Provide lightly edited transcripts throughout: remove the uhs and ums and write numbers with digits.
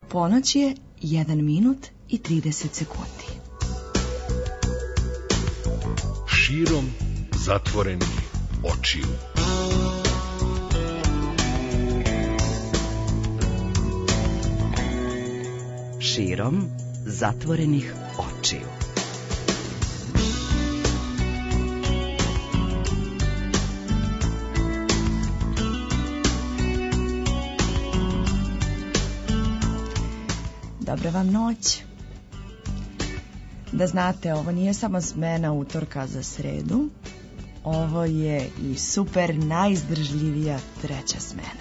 Ponoć je 1 minut i 30 sekundi. Širom zatvorenih očiju. Širom zatvorenih očiju. Dobra vam noć. Da znate, ovo nije samo smena utorka za sredu, ovo je i super najizdržljivija treća smena.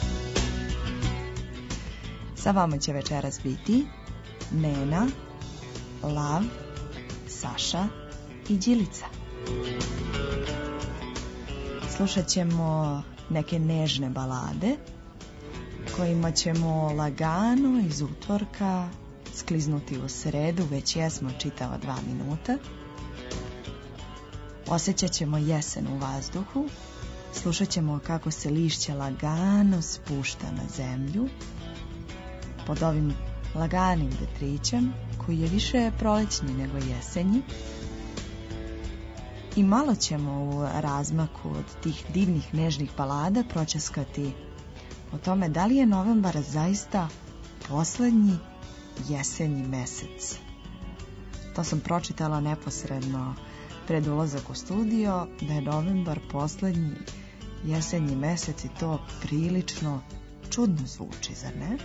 Sa vama će večeras biti Nena, Lav, Saša i Đilica. Slušat ćemo neke nežne balade kojima ćemo lagano iz utorka skliznuti u sredu, već jesmo čitava 2 minuta. Osjećat ćemo jesen u vazduhu, slušat ćemo kako se lišće lagano spušta na zemlju pod ovim laganim vetrićem koji je više prolećni nego jesenji. I malo ćemo u razmaku od tih divnih nežnih balada pročaskati o tome da li je novembar zaista poslednji jesenji mesec. To sam pročitala neposredno pred ulazak u studio, da je novembar poslednji jesenji mesec i to prilično čudno zvuči, zar ne?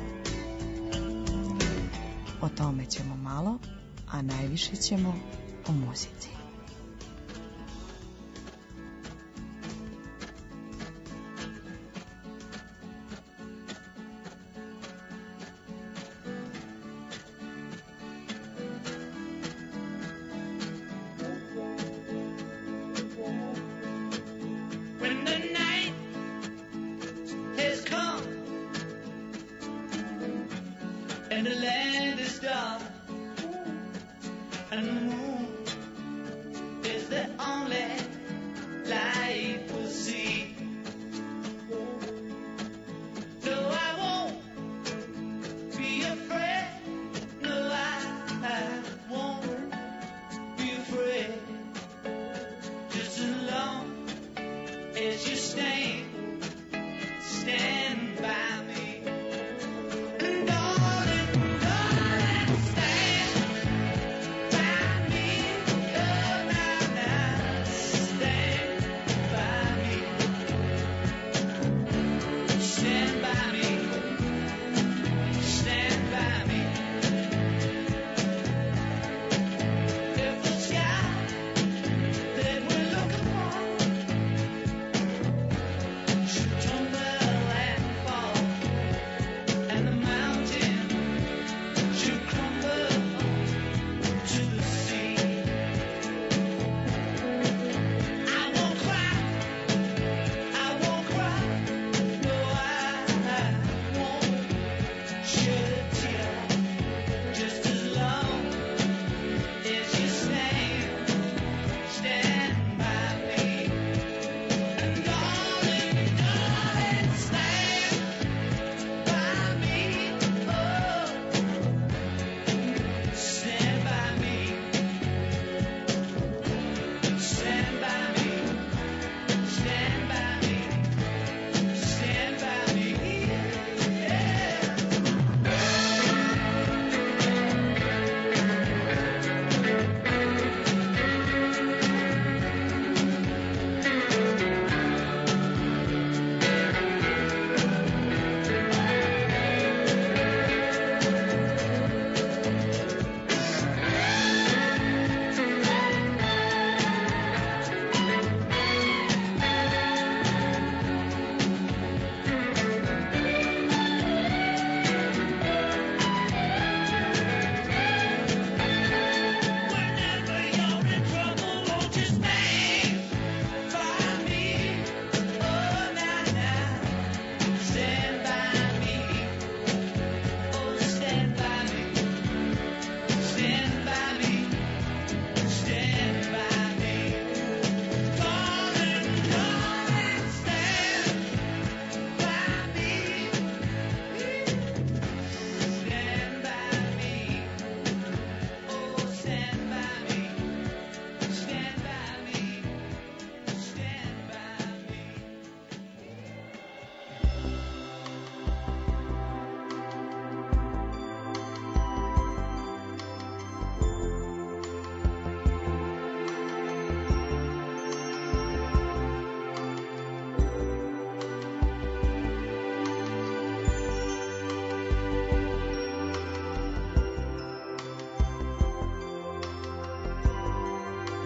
O tome ćemo malo, a najviše ćemo o muzici. And the land is dark, and the moon is the only light we'll see. No, I won't be afraid. No, I won't be afraid. Just as long as you stand by me. Stand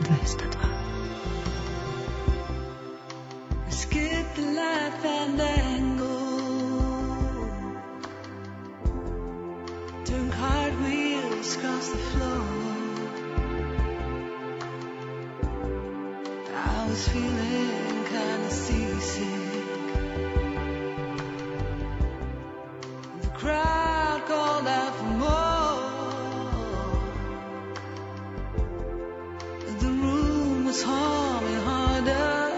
202. Skip the light fandango, turn cartwheels across the floor. I was feeling kinda seasick. The crowd called out for more. The room was humming harder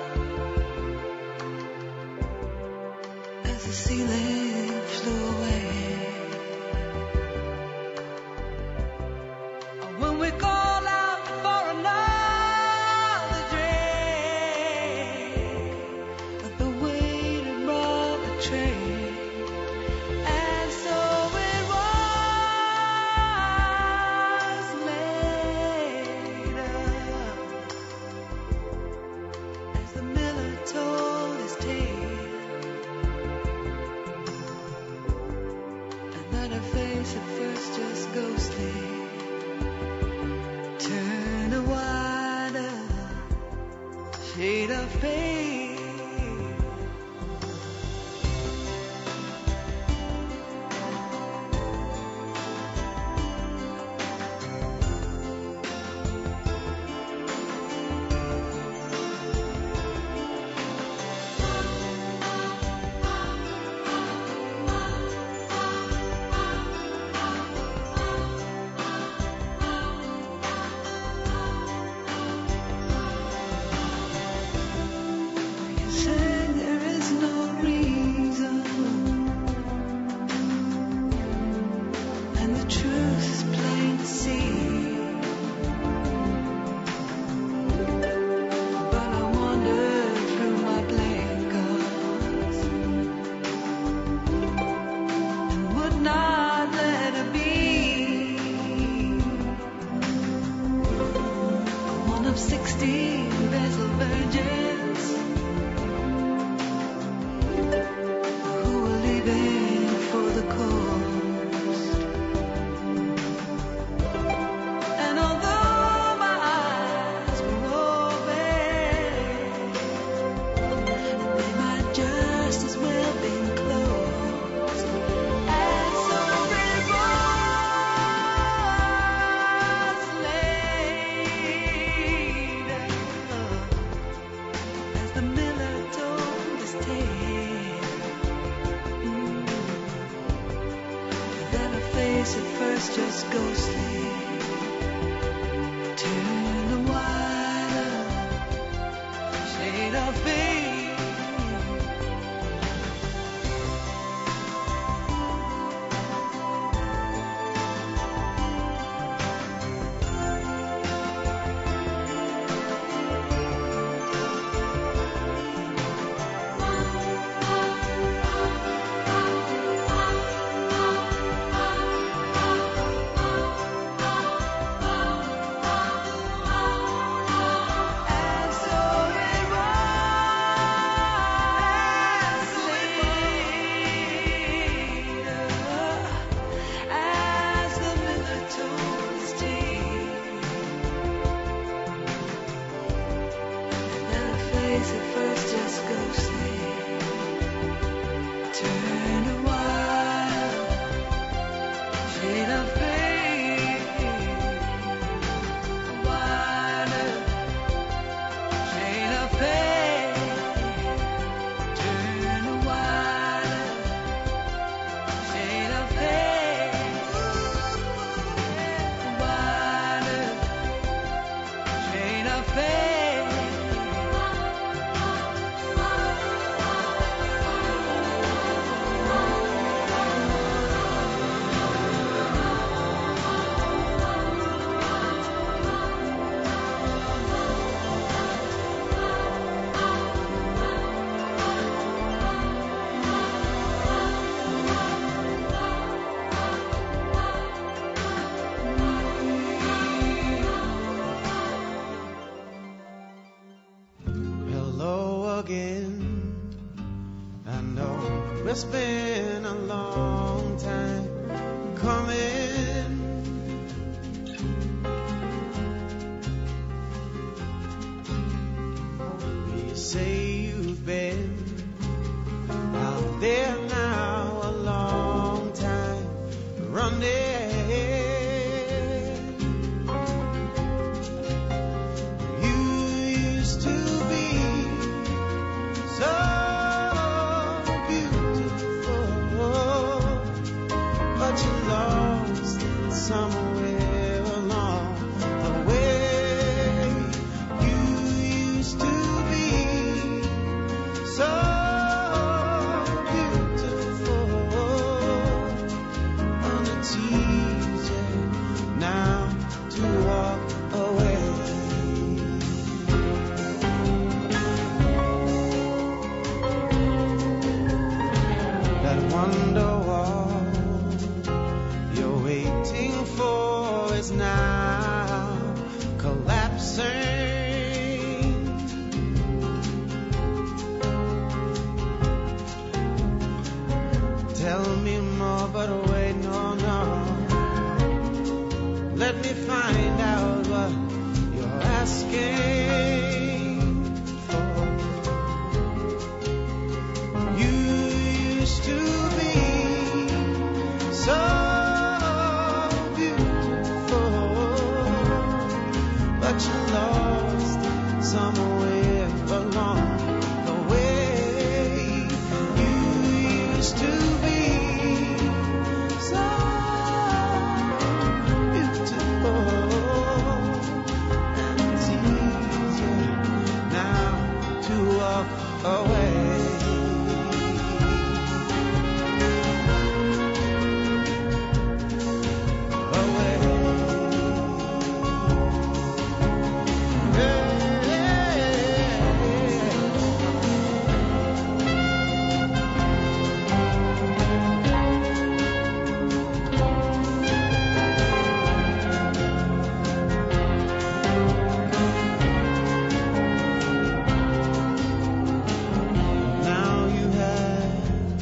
as the ceiling flew away. When we called out for another drink, the waiter brought the tray. And so it was later, as the miller told his tale, and then her face at first just ghostly turned a wider shade of pale. Said there is no reason, and the truth is plain to see. But I wandered through my blankets and would not let it be. One of 16 vessel virgins who were leaving for the coast. And although my eyes were open, they might just as well been closed. And so it was later, as the miller told his tale, that her face at first just ghostly turned a wider shade of pale. And so it was later, as the miller told his tale, and then her face at first just ghostly turned a wild shade of pale, a wider shade of pale, turn a wider shade of pale, a wider shade of pale. Hello again. I know it's been a long time coming. running. You used to be so beautiful, but you lost somewhere along the way. You used to be so beautiful, and it's easy now to walk away. That wonder wall you're waiting for is now collapsing. Tell me more, but wait, no, no. Let me find out what you're asking for. You used to be so beautiful, but you lost somewhere along the way. You used to be so beautiful, and it's easier now to walk away. Now you have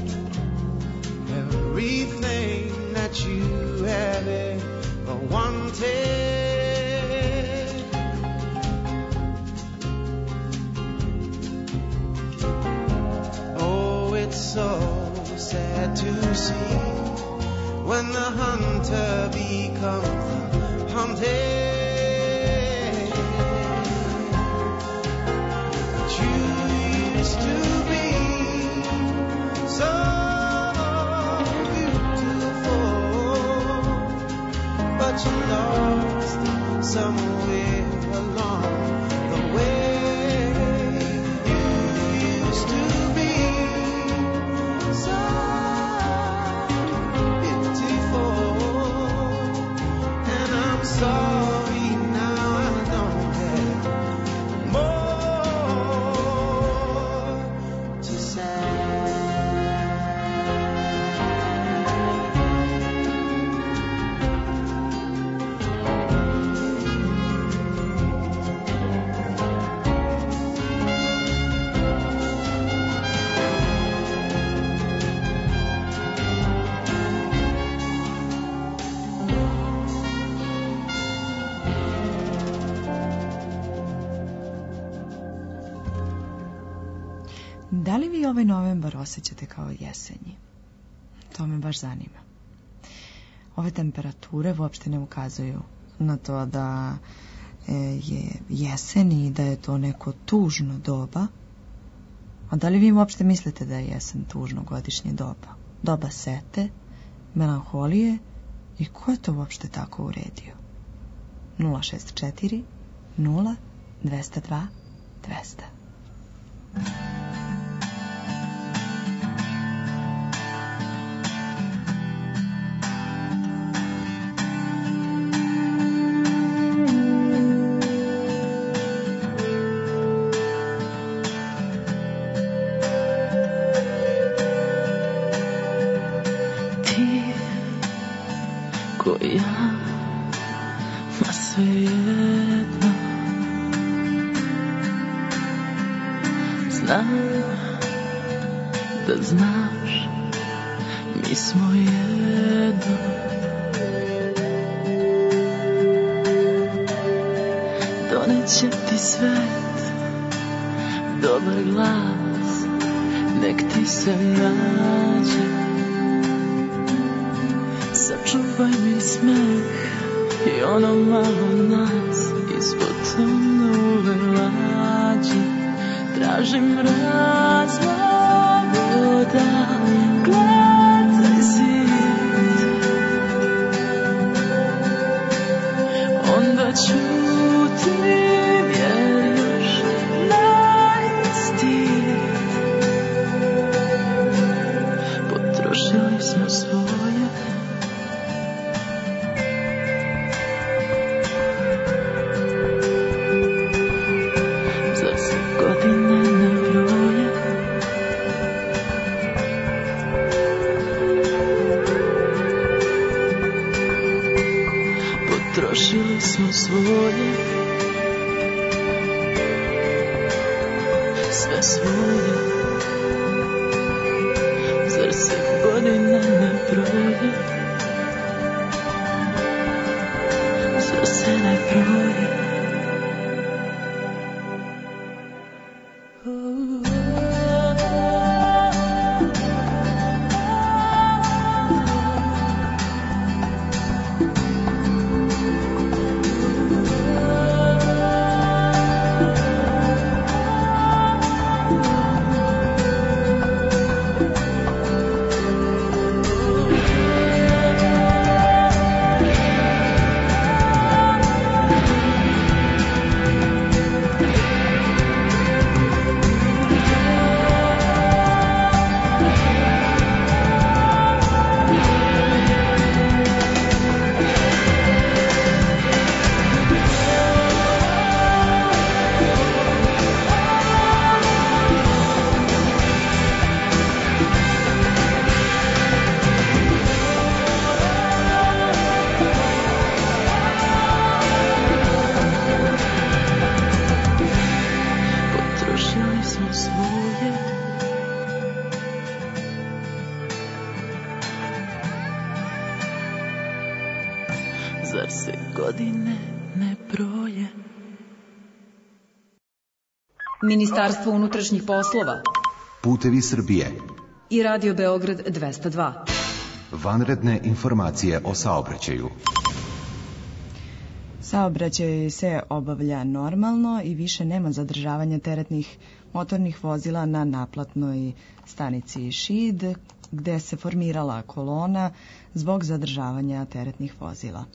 everything that you have ever wanted. Oh, it's so sad to see when the hunter becomes the hunted. But you used to be so beautiful, but you lost somewhere along the way. You used to be so beautiful, and I'm sorry now I don't have more to say. Da li vi ovaj novembar osjećate kao jesenji? To me baš zanima. Ove temperature uopšte ne ukazuju na to da je jesen i da je to neko tužno doba. A da li vi uopšte mislite da je jesen tužno godišnje doba? Doba sete, melanholije i ko je to uopšte tako uredio? 064 0 202 200. Ja, ma svejedno. Znam da znaš, mi smo jedno. Doneće ti svet, dobar glas, nek ti se nađe. Sačuvaj Sačuvaj mi smeh i ono malo nas ispod tonove lađe. Tražim razlog da gledaj zid. Onda ćutim jer još ne stid. Potrošili smo svoje. Zar se godine ne broje? Potrošili smo svoje. Sve svoje. Zar se godine ne broje? Zar se ne broje? Zar se godine ne broje? Ministarstvo unutrašnjih poslova Putevi Srbije i Radio Beograd 202. Vanredne informacije o saobraćaju. Saobraćaj se obavlja normalno i više nema zadržavanja teretnih motornih vozila na naplatnoj stanici Šid, gde se formirala kolona zbog zadržavanja teretnih vozila.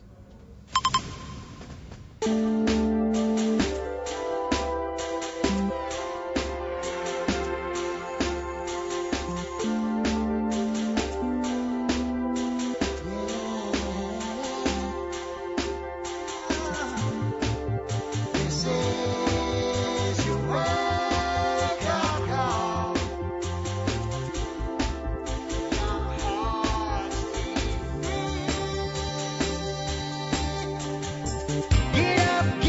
Get up,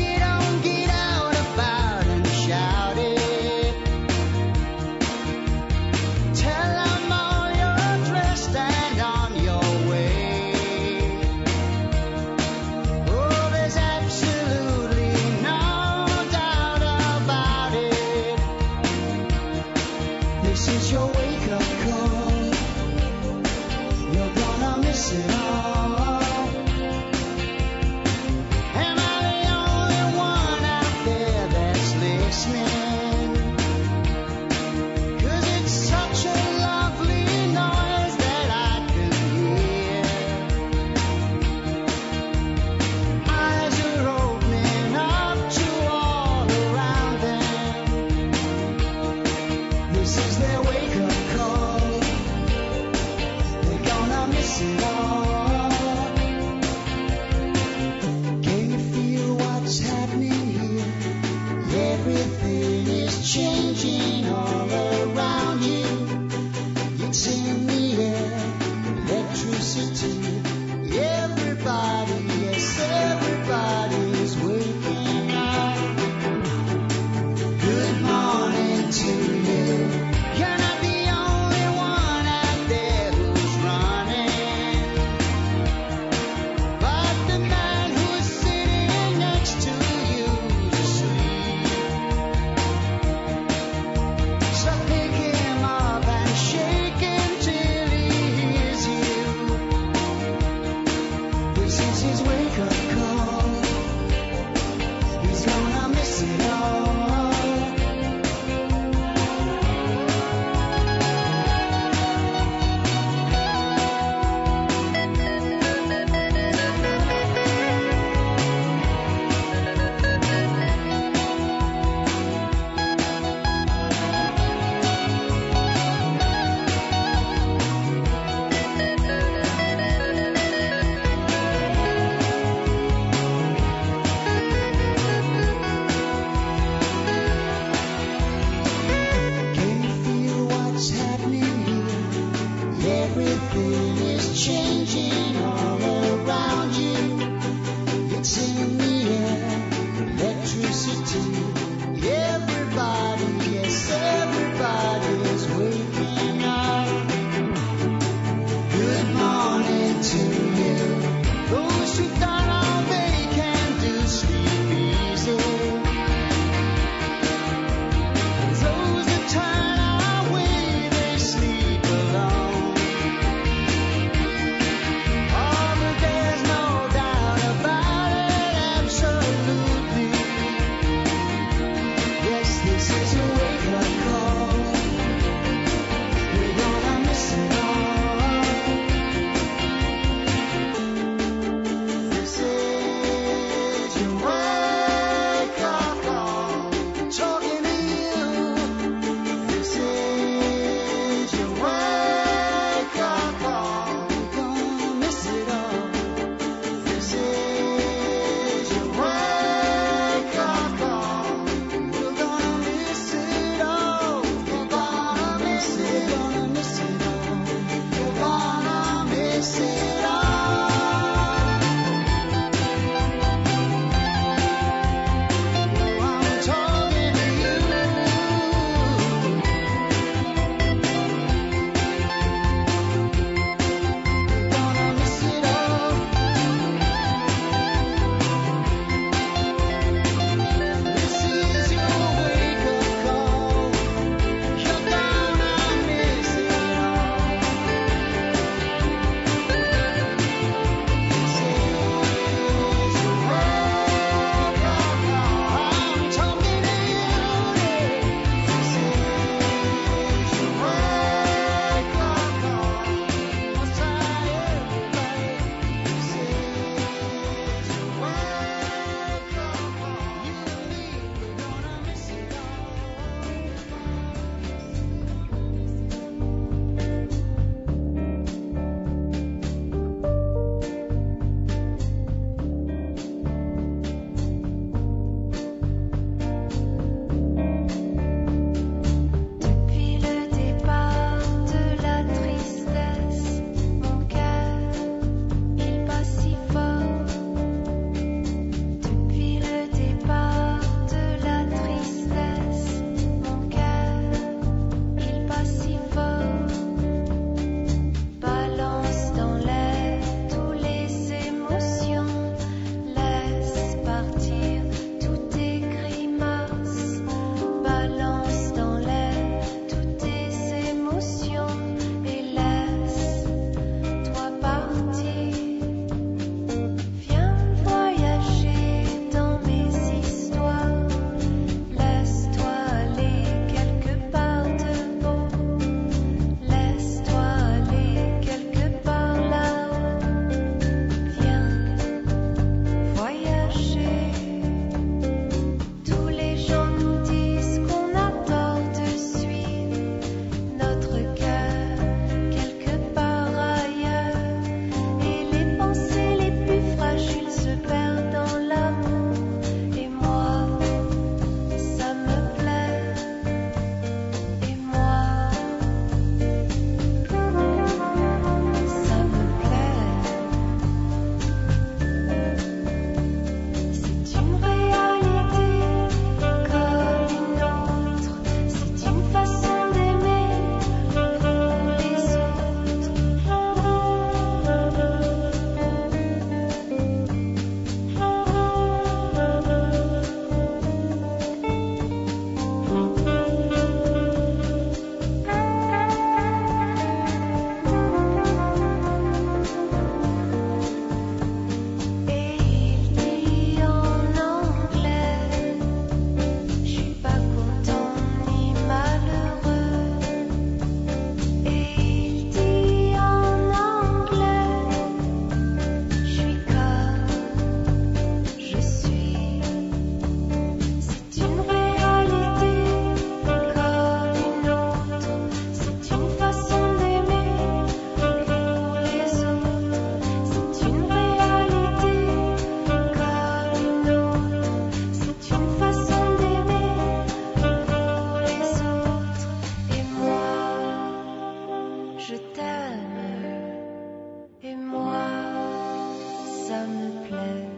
me plaît.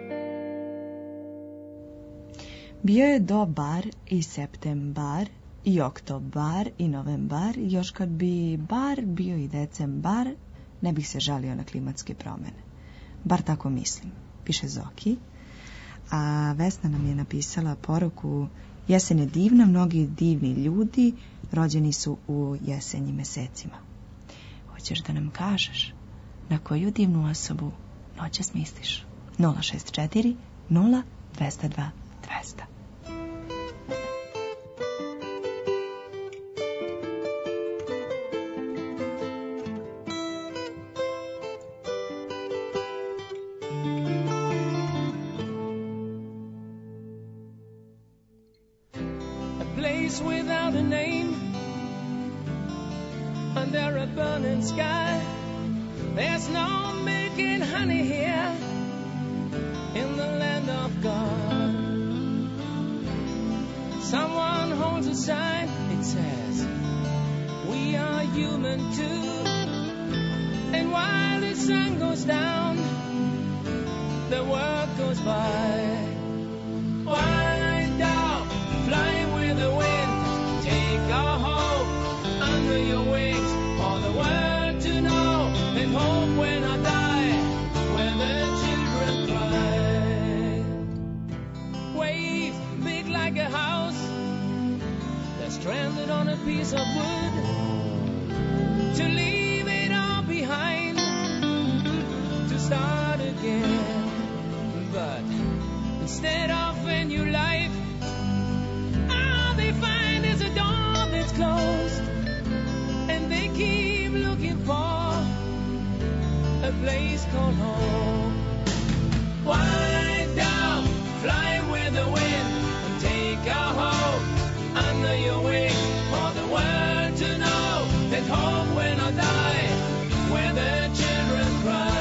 Bio je dobar i septembar, i oktobar, i novembar. Još kad bi bar bio i decembar, ne bih se žalio na klimatske promjene. Bar tako mislim, piše Zoki. A Vesna nam je napisala poruku: jesen je divna, mnogi divni ljudi rođeni su u jesenjim mesecima. Hoćeš da nam kažeš na koju divnu osobu noćas misliš? 064 0 202 200. Without a name, under a burning sky, there's no making honey here in the land of God. Someone holds a sign, it says we are human too, and while the sun goes down, the world goes by. Wind down, flying with the wind, take our hope under your wings, for the world to know, and hope when I die, when the children cry. Waves big like a house, they're stranded on a piece of wood, to leave it all behind, to start again. But instead of a new life, all they find is a door that's closed, and they keep looking for a place called home. Wind down, fly with the wind, and take our hope under your wing, for the world to know that home when I die, where the children cry.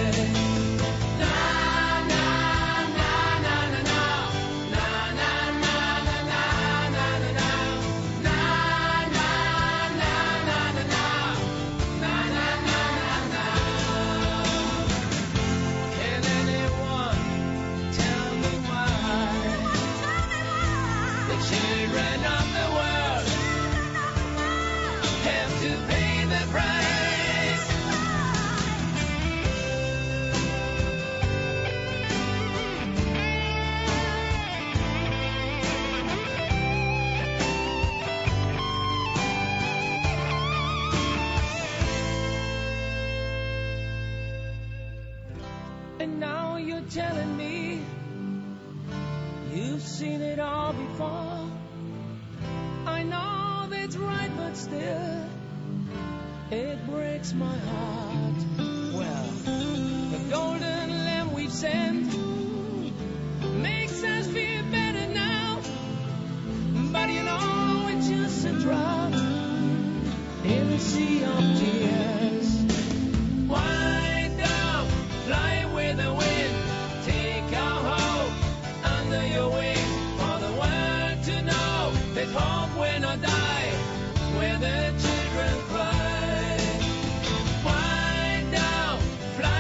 And now you're telling me you've seen it all before. I know that's right, but still it breaks my heart. Well, the golden lamb we've sent makes us feel better now, but you know it's just a drop in the sea of tears. Wind down, fly with the wind, take our hope under your wing, for the world to know that hope when I die, where the children cry. Wind down, fly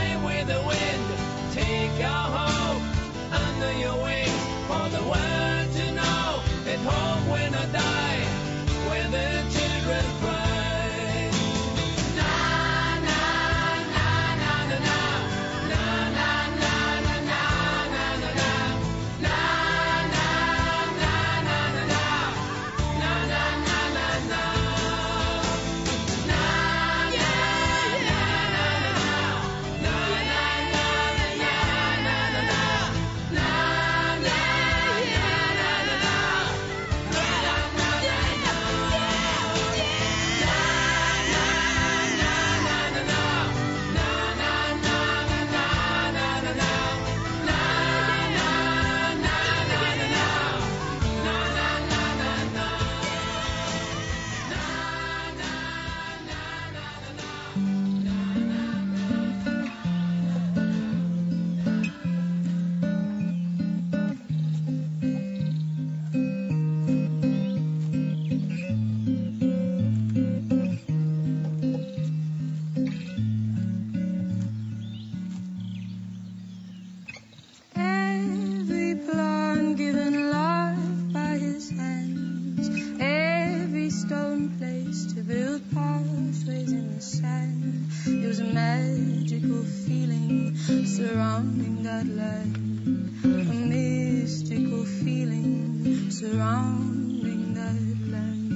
surrounding that land. A mystical feeling surrounding that land.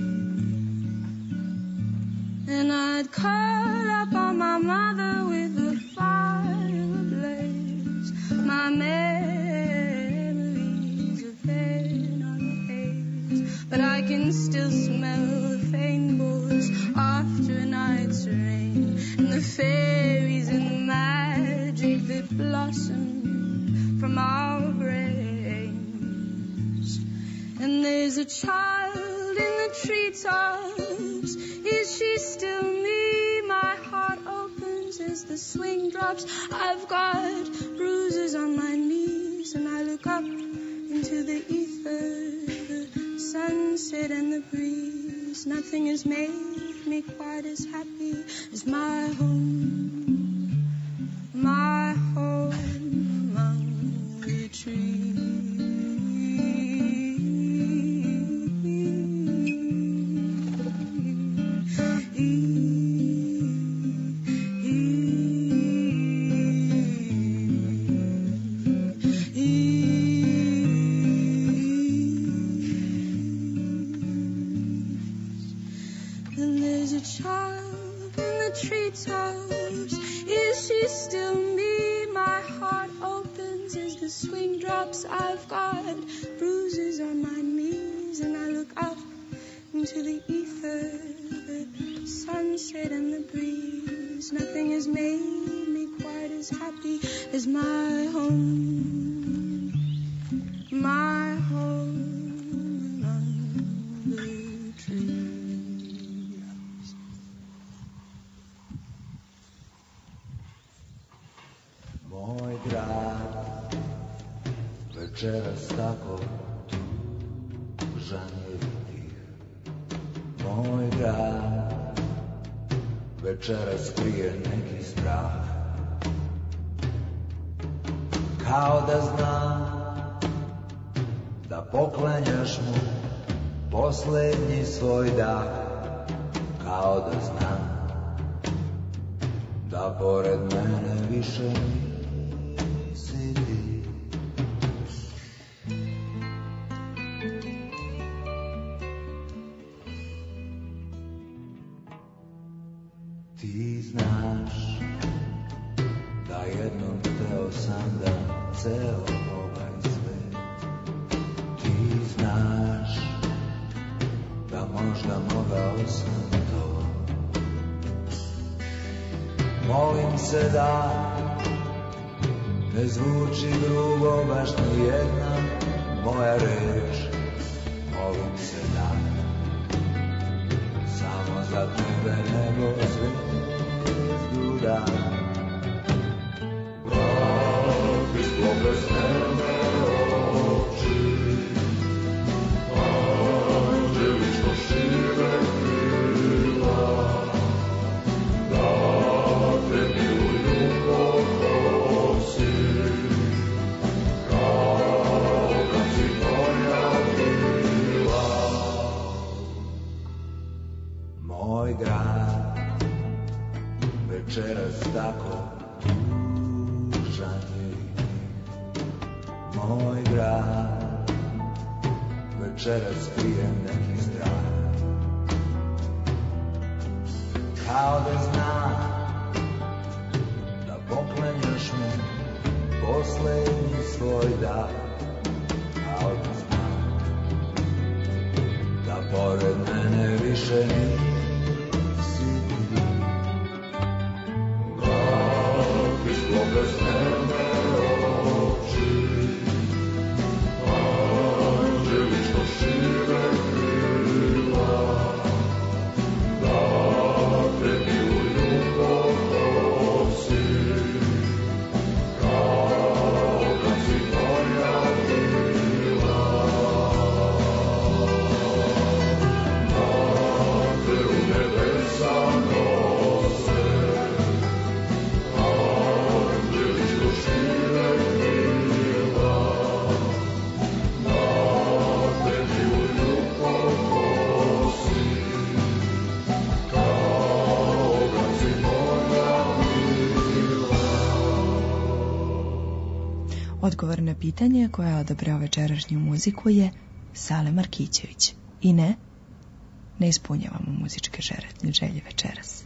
And I'd curl up on my mother with the fire ablaze. My memories are fed on haze, but I can still smell the faint boys after a night's rain, and the fairies and the magic that blossom from our brains. And there's a child in the treetops. Is she still me? My heart opens as the swing drops. I've got bruises on my knees, and I look up into the ether, the sunset and the breeze. Nothing has made me quite as happy as my home among the trees. And there's a child in the treetops. Is she still me? My heart opens as the swing drops. I've got bruises on my knees, and I look up into the ether, the sunset and the breeze. Nothing has made me quite as happy as my home among the trees. Moj grad, večeras tako tužan je tih. Moj grad, večeras krije neki strah. Kao da znam da poklanjaš mu poslednji svoj dah. Kao da znam da pored mene više nisi ti. Ti znaš da jednom hteo sam da ceo ovaj svet. Ti znaš da možda mogao sam to. Molim se da ne zvuči grubo baš ni jedna moja reč. Molim se da samo za tebe nebo zvijezdu dam. Kakvi zlobesnene oči, anđelično šire krila, da te miluju kokosi, kao kad si moja bila. Moj grad, večeras tako tužan je. Moj grad, večeras krijem neki strah. Kao da znam da poklanjaš mu poslednji svoj dah. Kao da znam da pored mene više nisi ti. Kakvi zlobesnene oči, anđelično šire krila, da te miluju kokosi, kao kad si moja bila. Da te Odgovor na pitanje koje je odabrao večerašnju muziku je Sale Markićević. I ne ispunjavamo muzičke želje večeras.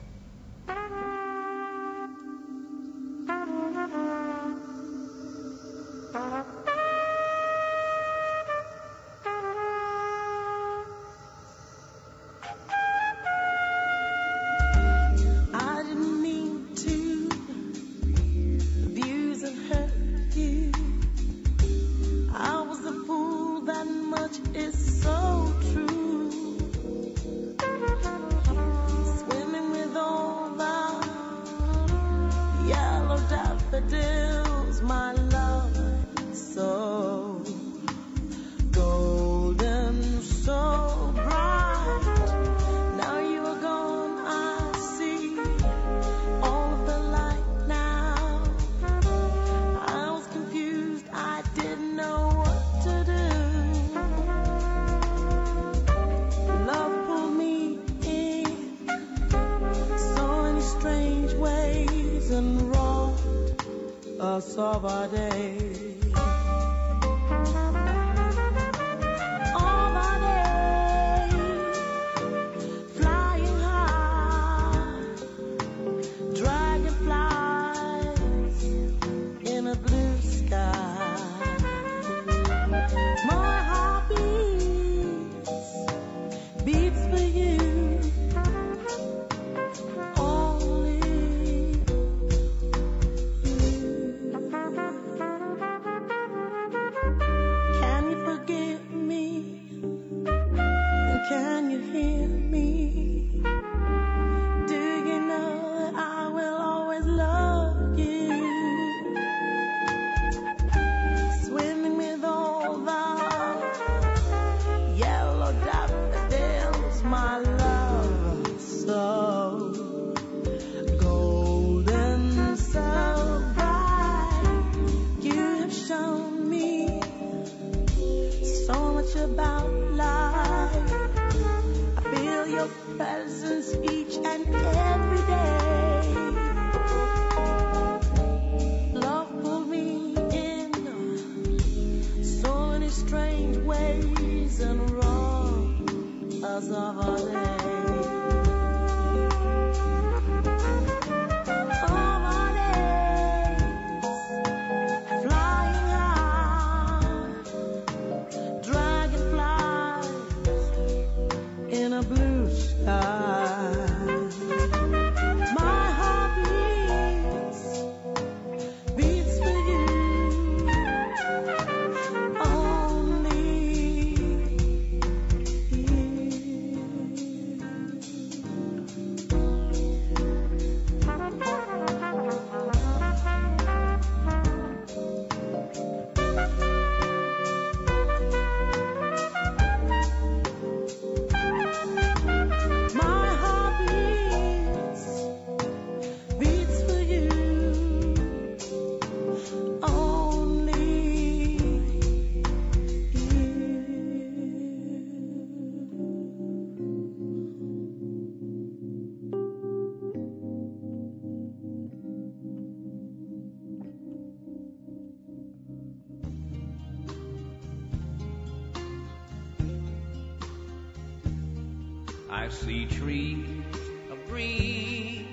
I see trees of green,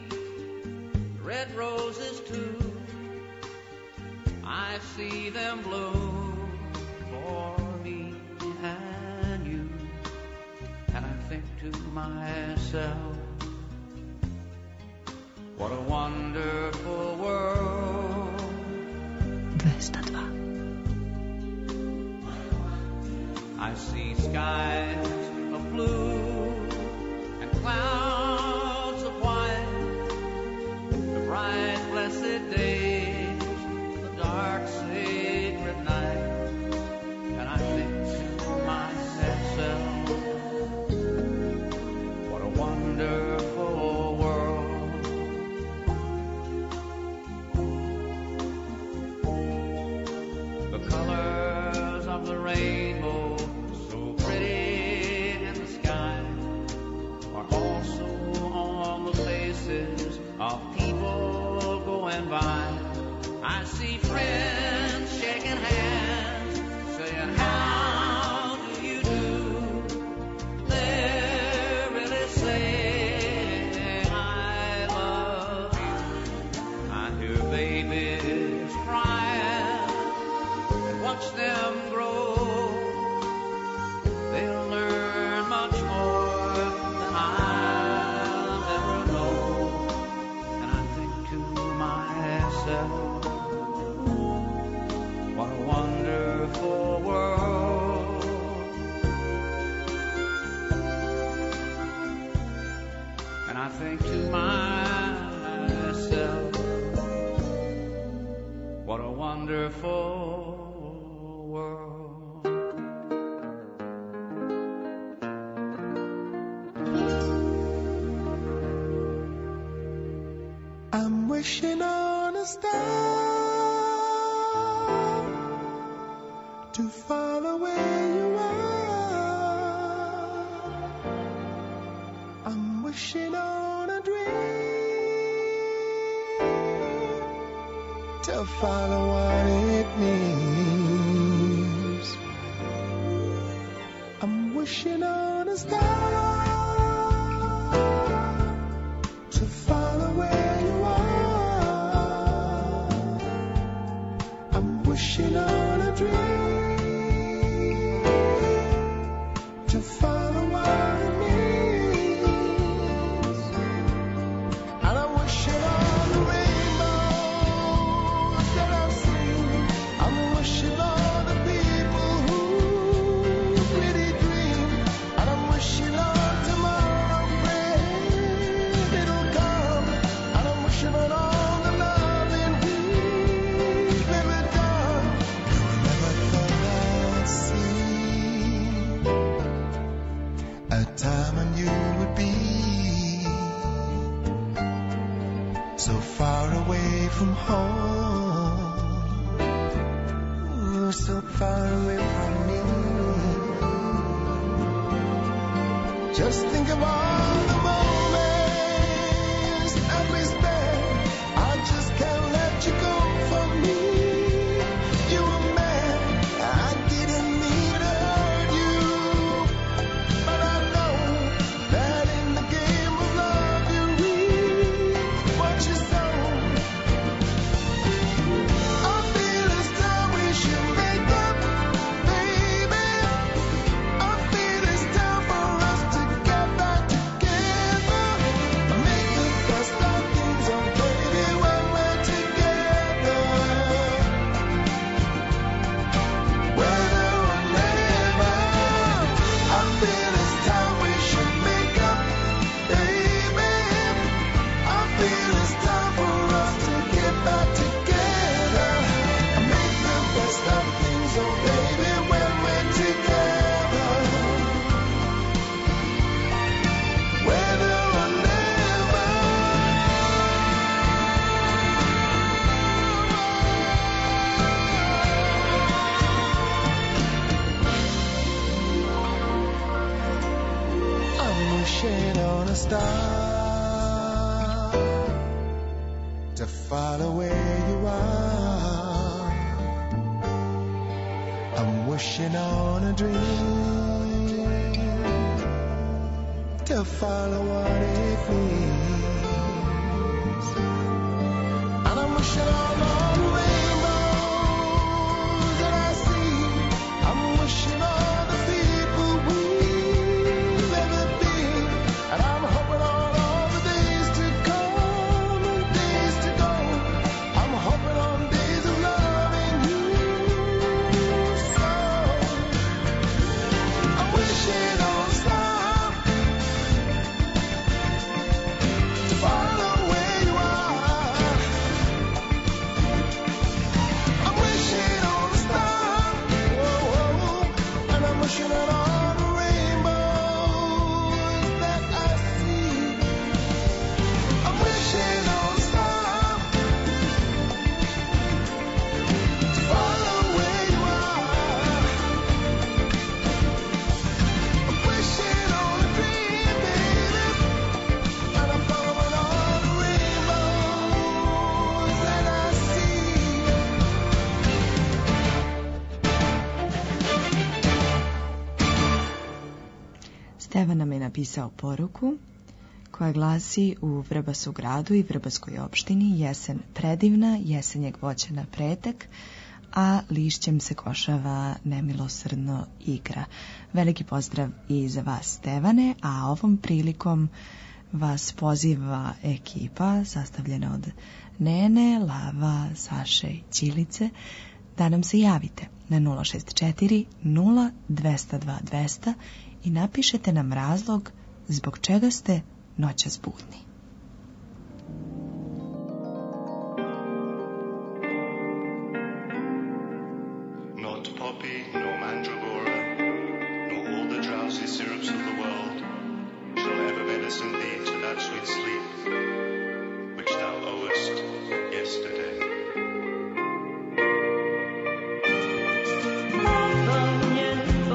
red roses too. I see them bloom for me and you. And I think to myself, what a wonderful world. 202. I see skies of blue and clouds of white, the bright blessed days, the dark sacred night, and I think to myself, what a wonderful world. The colors of the rainbow, so pretty in the sky, What a wonderful world. I'm wishing on a star to follow where you are. I'm wishing on a dream to follow what it means. I'm wishing on a star to follow where you are. I'm wishing on a dream to follow what it means. And I'm wishing on the rainbows that I've seen. I'm wishing on the people who really dream. And I'm wishing on tomorrow, praying it'll come. And I'm wishing on all the loving we've never done. I never thought I'd see a time when you would be so far away from home, so far away from me. Just think of all the moments that we spent. I just can't let you go from me. You were mad, I didn't mean to hurt you, but I know that in the game of love you reap what you sow. I feel it's time we should make up, baby. I feel it's time for us to get back together. Make the best of things, oh baby, when we're together. Whether or never, I feel it's time we should make up, baby. I feel it's time for us to get back together. Make the best of things, oh baby, when we're together. Whether or never. I'm wishing on a star to follow where you are. I'm wishing on a dream to follow what it means. And I'm wishing on all the rainbows that I see. I'm wishing on the people we've never been. And I'm hoping on all the days to come and days to go. I'm hoping on days of loving you so. I'm wishing on a star to follow where you are. I'm wishing on a star, and I'm wishing on all the rainbows that I see. I'm wishing on a star to follow where you are. I'm wishing on a dream, baby, and I'm following all the rainbows that I see. Stevan nam je napisao poruku koja glasi: u Vrbasu gradu i Vrbaskoj opštini jesen predivna, jesenjeg voća na pretek, a lišćem se košava nemilosrdno igra. Veliki pozdrav i za vas, Stevane, a ovom prilikom vas poziva ekipa sastavljena od Nene, Lava, Saše i Ćilice da nam se javite na 064 0 202 200 i napišete nam razlog zbog čega ste noćas budni.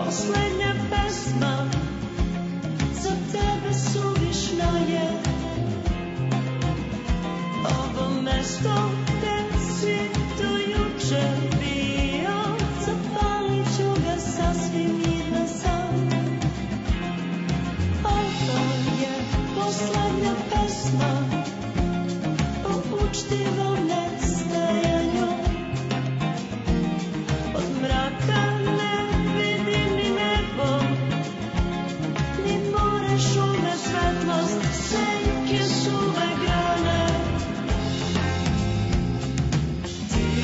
Poslednja pesma za tebe suvišna je. Ovo mesto gde si do juče bio, zapalit ću ga sasvim mirna sam. Ovo je poslednja pesma o učtivom nestajanju. Od mraka ne vidim ni nebo, ni more, šume, svetlost, senke suve grane. Ti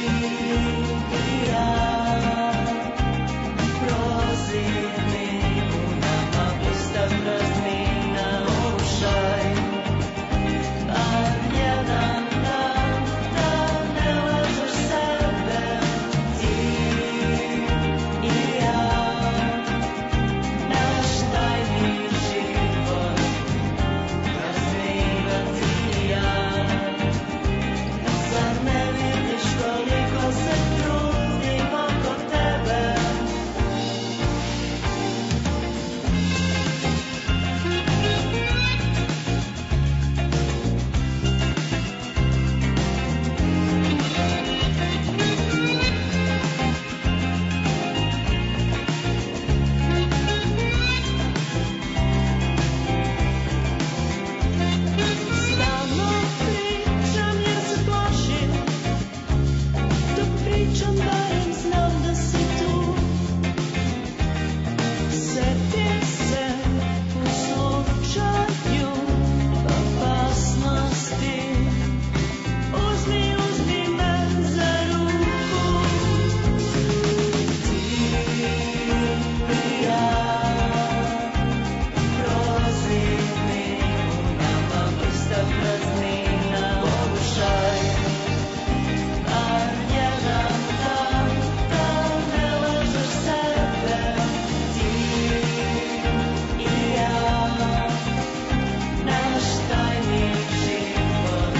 i ja, prozirni, u nama pusta praznina, pokušaj bar jedan dan da ne lažeš sebe. Ti i ja, naš tajni život, praznivati ja. Zar ne vidiš koliko se trudim oko tebe? Stalno pričam jer se plašim, dok pričam barem znam da si tu. Sjetim se u slučaju opasnosti, uzmi me za ruku. Ti i ja, prozirni, u nama pusta praznina, pokušaj bar jedan dan da ne lažeš sebe. Ti i ja, naš tajni život,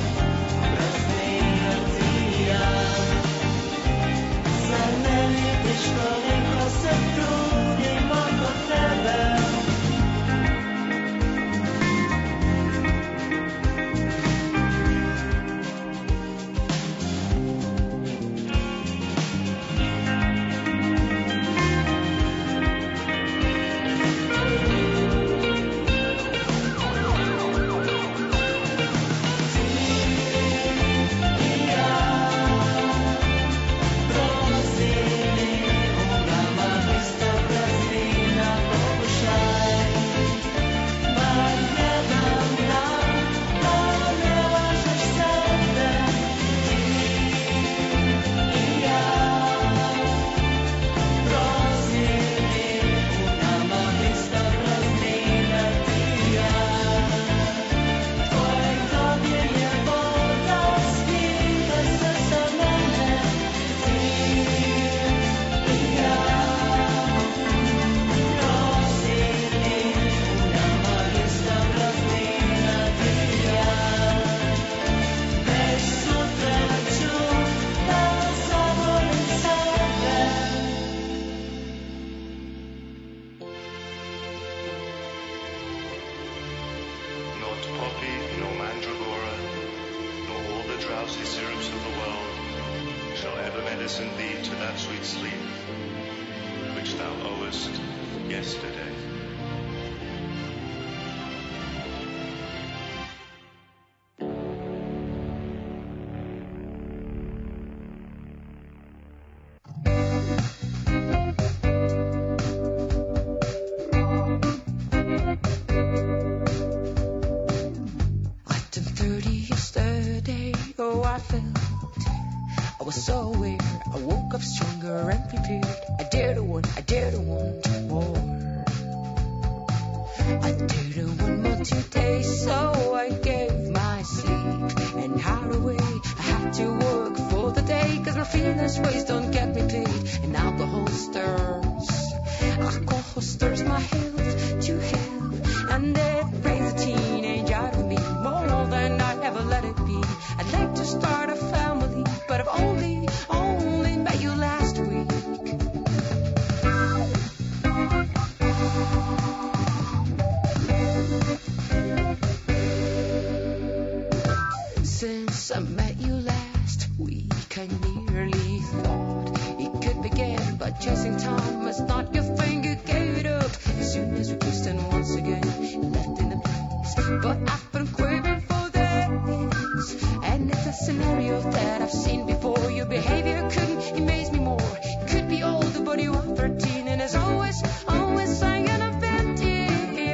praznivati ja. Zar ne vidiš koliko se trudim oko tebe? Not poppy, nor mandragora, nor all the drowsy syrups of the world shall ever medicine thee to that sweet sleep which thou owest yesterday. I turned 30 yesterday. Oh, I felt I was so weird. I woke up stronger and prepared. I dare to want more. I didn't want more today, so I gave my sleep and hideaway. I had to work for the day, cause my feelings ways don't get me paid. And alcohol stirs my health to hell, and it brings a teenage out of me more than I ever let it be. I'd like to start a family, but I've only met you last week. I met you last week, I nearly thought it could begin, but chasing time was not your thing. You gave it up as soon as we kissed, and once again left in the place. But I've been craving for this, and it's a scenario that I've seen before. Your behavior couldn't amaze me more. It could be older, but you are 13, and as always sang an event years.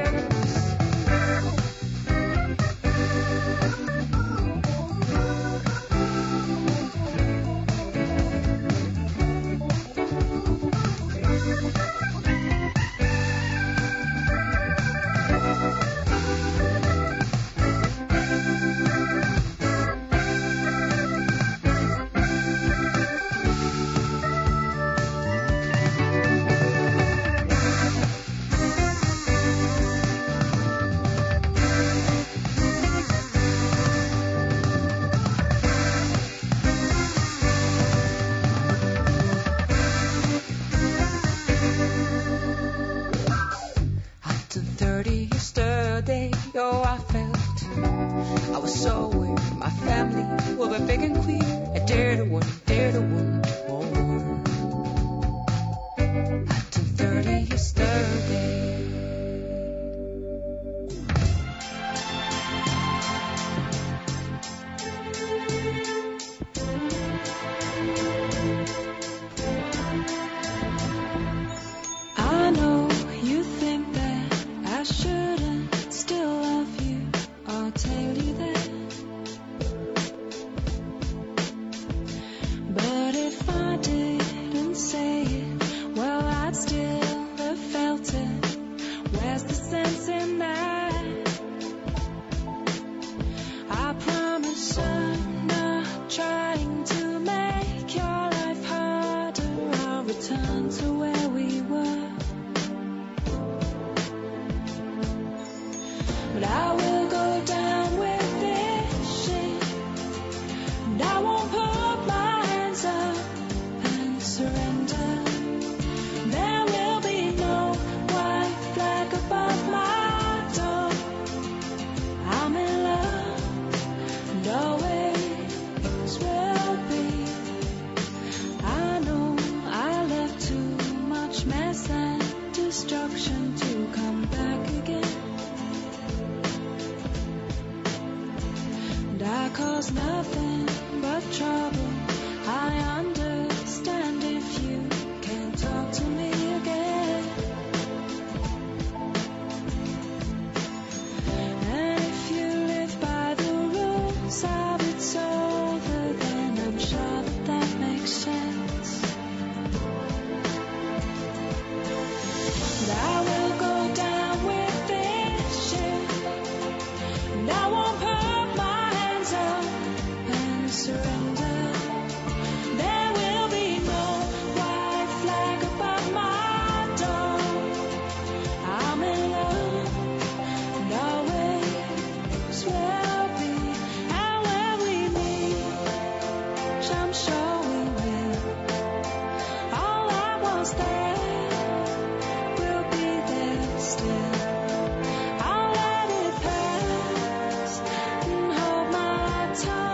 Oh, I felt I was so weird. My family will be big and queer. I dare to want more. At 10:30 yesterday. I know you think that I shouldn't still love you. I'll tell you that. But if I didn't say it, well, I'd still have felt it. Where's the sense in that? I promise I'm not trying to make your life harder. I'll return to where we were. But I will go down with this shit, and I won't put my hands up and surrender. There will be no white flag above my door. I'm in love, and always will be. I know I left too much mess and destruction to come back again. I cause nothing but trouble. I understand if you can't talk to me again. And if you live by the rules of it's over, then I'm sure that makes sense. And I will go down with this shit, and I won't put my surrender. There will be no white flag above my door. I'm in love, and always will be. And when we meet, I'm sure we will. All I was there will be there still. I'll let it pass and hold my tongue.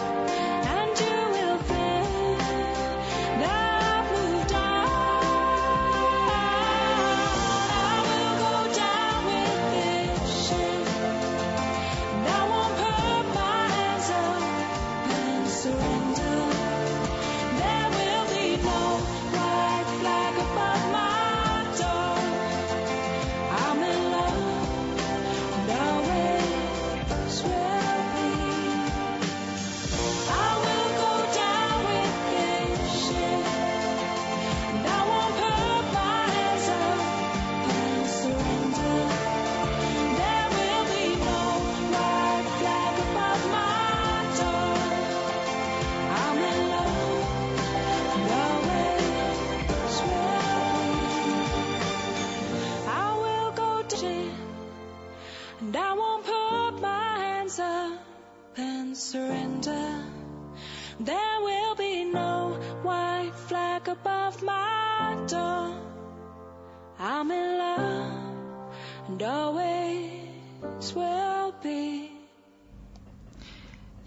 And I won't put my hands up and surrender. There will be no white flag above my door. I'm in love and always will be.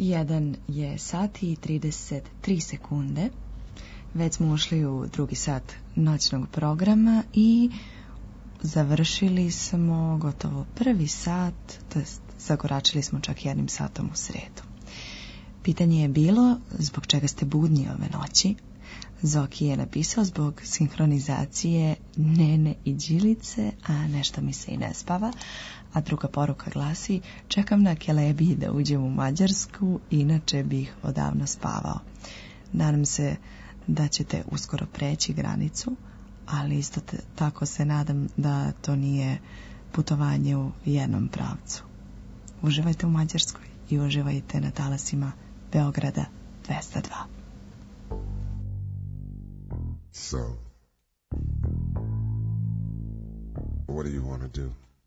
1 je sat i 33 sekunde. Već smo ušli u drugi sat noćnog programa i završili smo gotovo prvi sat, to jest zakoračili smo čak jednim satom u sredu. Pitanje je bilo zbog čega ste budni ove noći. Zoki je napisao zbog sinhronizacije Nene i Đilice, a nešto mi se i ne spava. A druga poruka glasi: čekam na Kelebiji da uđem u Mađarsku, inače bih odavno spavao. Nadam se da ćete uskoro preći granicu, ali isto tako se nadam da to nije putovanje u jednom pravcu. Uživajte u Mađarskoj i uživajte na talasima Beograda 202. So, what do you want to do?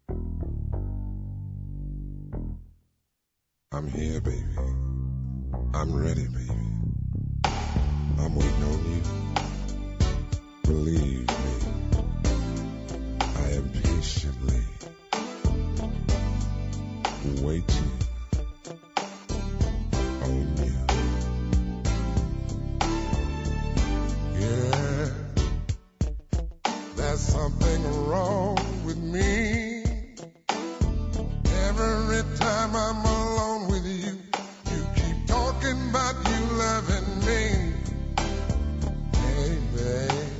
I'm here, baby. I'm ready, baby. I'm waiting on you. Believe me, I am patiently waiting on you. Yeah, there's something wrong with me. Every time I'm alone with you, you keep talking about you loving me. Hey, babe,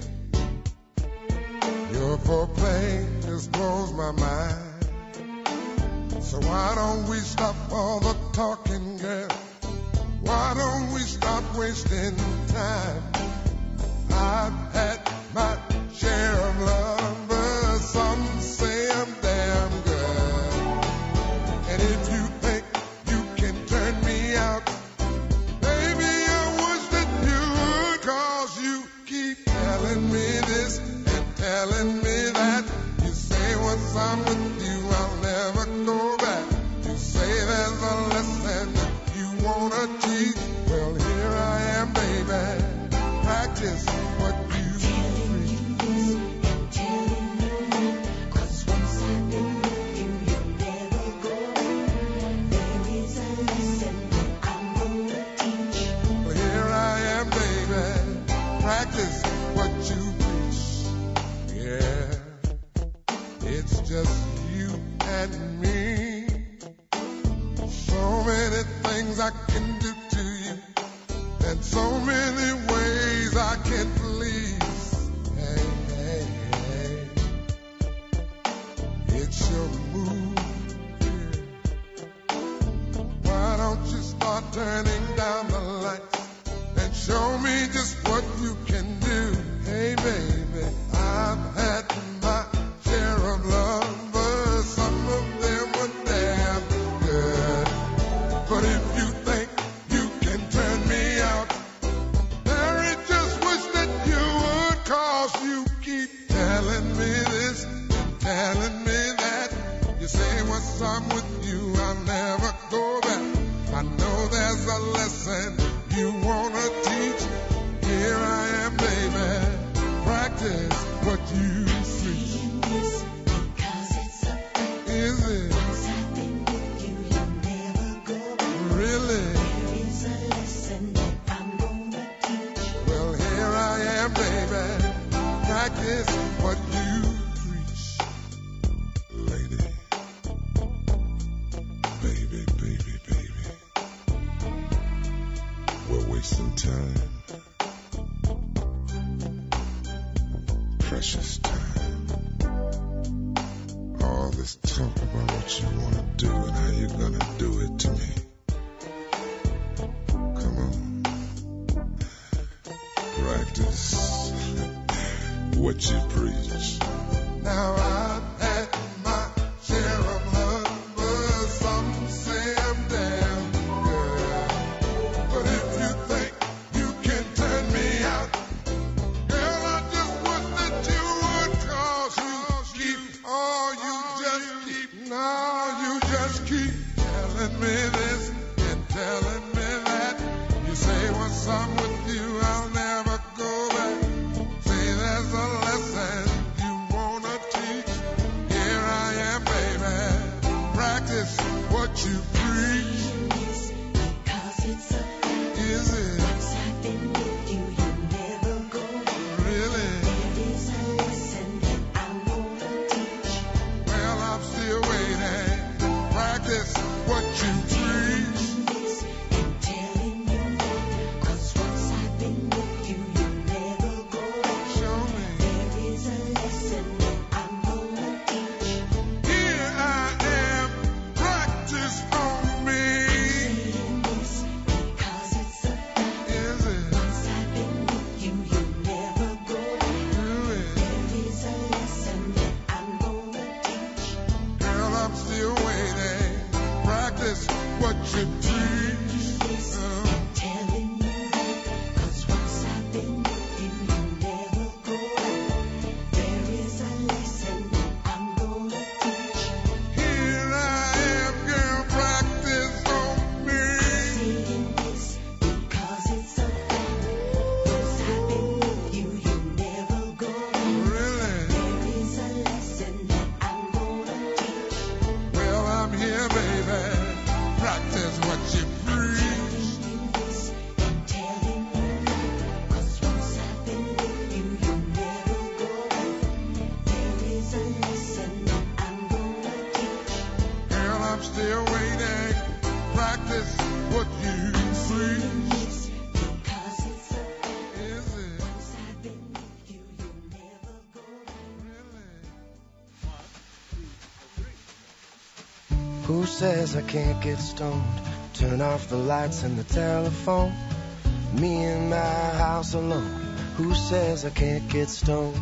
your foreplay just blows my mind. So why don't we stop all the talking, girl? Why don't we stop wasting time? I've had my share of lovers, some say I'm damn good. And if you think you can turn me out, baby, I wish that you would, 'cause you keep telling me this and telling me that. You say once I'm with you, I'll never go back. You say there's a lesson that you wanna teach. Well, here I am, baby. Practice what you practice what you preach. Yeah, it's just you and me. So many things I can do to you, and so many ways I can please. Hey, hey, hey, it's your mood. Yeah. Why don't you start turning down the lights and show me just what you can do? Hey, baby, I've had my share of lovers. Some of them were damn good. But if you think you can turn me out, Mary, just wish that you would, 'cause you keep telling me this and telling me that. You say once I'm with you, I'll never go back. I know there's a lesson you wanna teach. Here I am, baby. Practice what you preach. Is it? Really? Well, here I am, baby. Practice what you preach. Lady. Baby, baby, baby. We're wasting time. Precious time. All this talk about what you want to do and how you're going to do it to me. Come on. Practice what you preach. Now I've had my share of lovers. Some say I'm damn good. But if you think you can turn me out, girl, I just wish that you would, 'cause you keep, oh, you just keep telling me this and telling me that. You say once I'm with you, I'll never go back. Say there's a lesson you wanna teach. Here I am, baby. Practice what you preach. Who says I can't get stoned? Turn off the lights and the telephone. Me in my house alone. Who says I can't get stoned?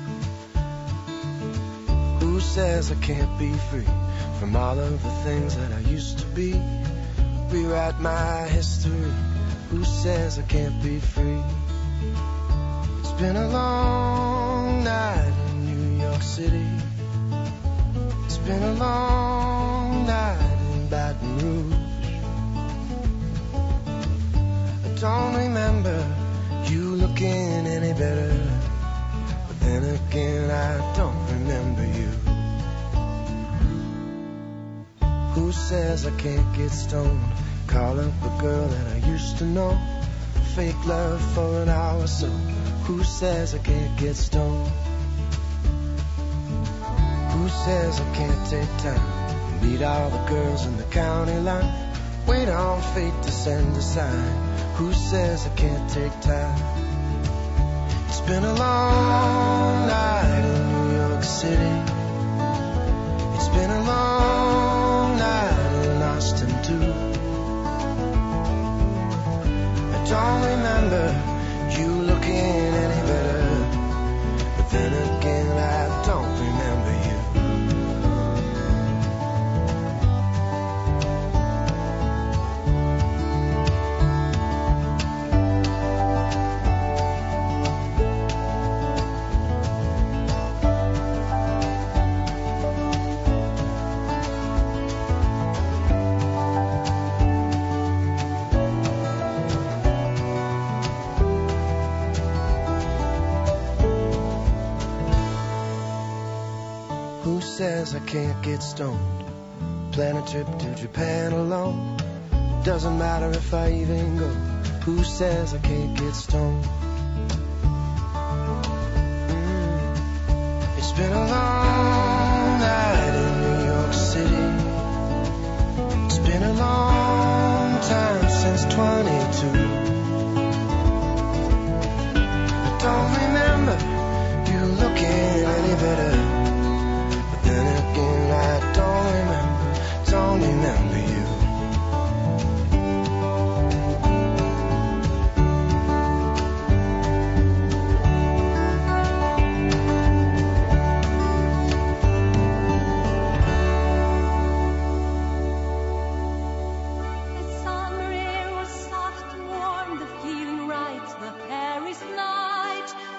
Who says I can't be free from all of the things that I used to be? Rewrite my history. Who says I can't be free? It's been a long night in New York City. It's been a long night in Baton Rouge. I don't remember you looking any better, but then again I don't remember you. Who says I can't get stoned? Call up a girl that I used to know. Fake love for an hour or so. Who says I can't get stoned? Who says I can't take time? Meet all the girls in the county line. Wait on fate to send a sign. Who says I can't take time? It's been a long night in New York City. It's been a long night in Austin too. I don't remember you looking any better, but then again I don't remember you. Who says I can't get stoned? Plan a trip to Japan alone. Doesn't matter if I even go. Who says I can't get stoned? It's been a long night in New York City. It's been a long time since 22. I don't remember you looking any better. Then again, I don't remember you. The summer air was soft and warm, the feeling right, the Paris night.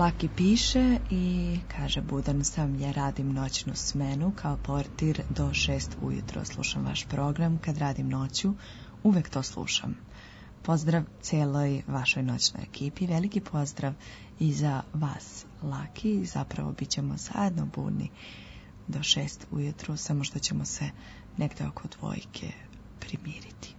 Laki piše i kaže: budan sam, ja radim noćnu smenu kao portir do 6 ujutro. Slušam vaš program kad radim noću, uvek to slušam. Pozdrav cijeloj vašoj noćnoj ekipi, veliki pozdrav i za vas, Laki. Zapravo bit ćemo zajedno budni do 6 ujutro, samo što ćemo se negde oko 2 primiriti.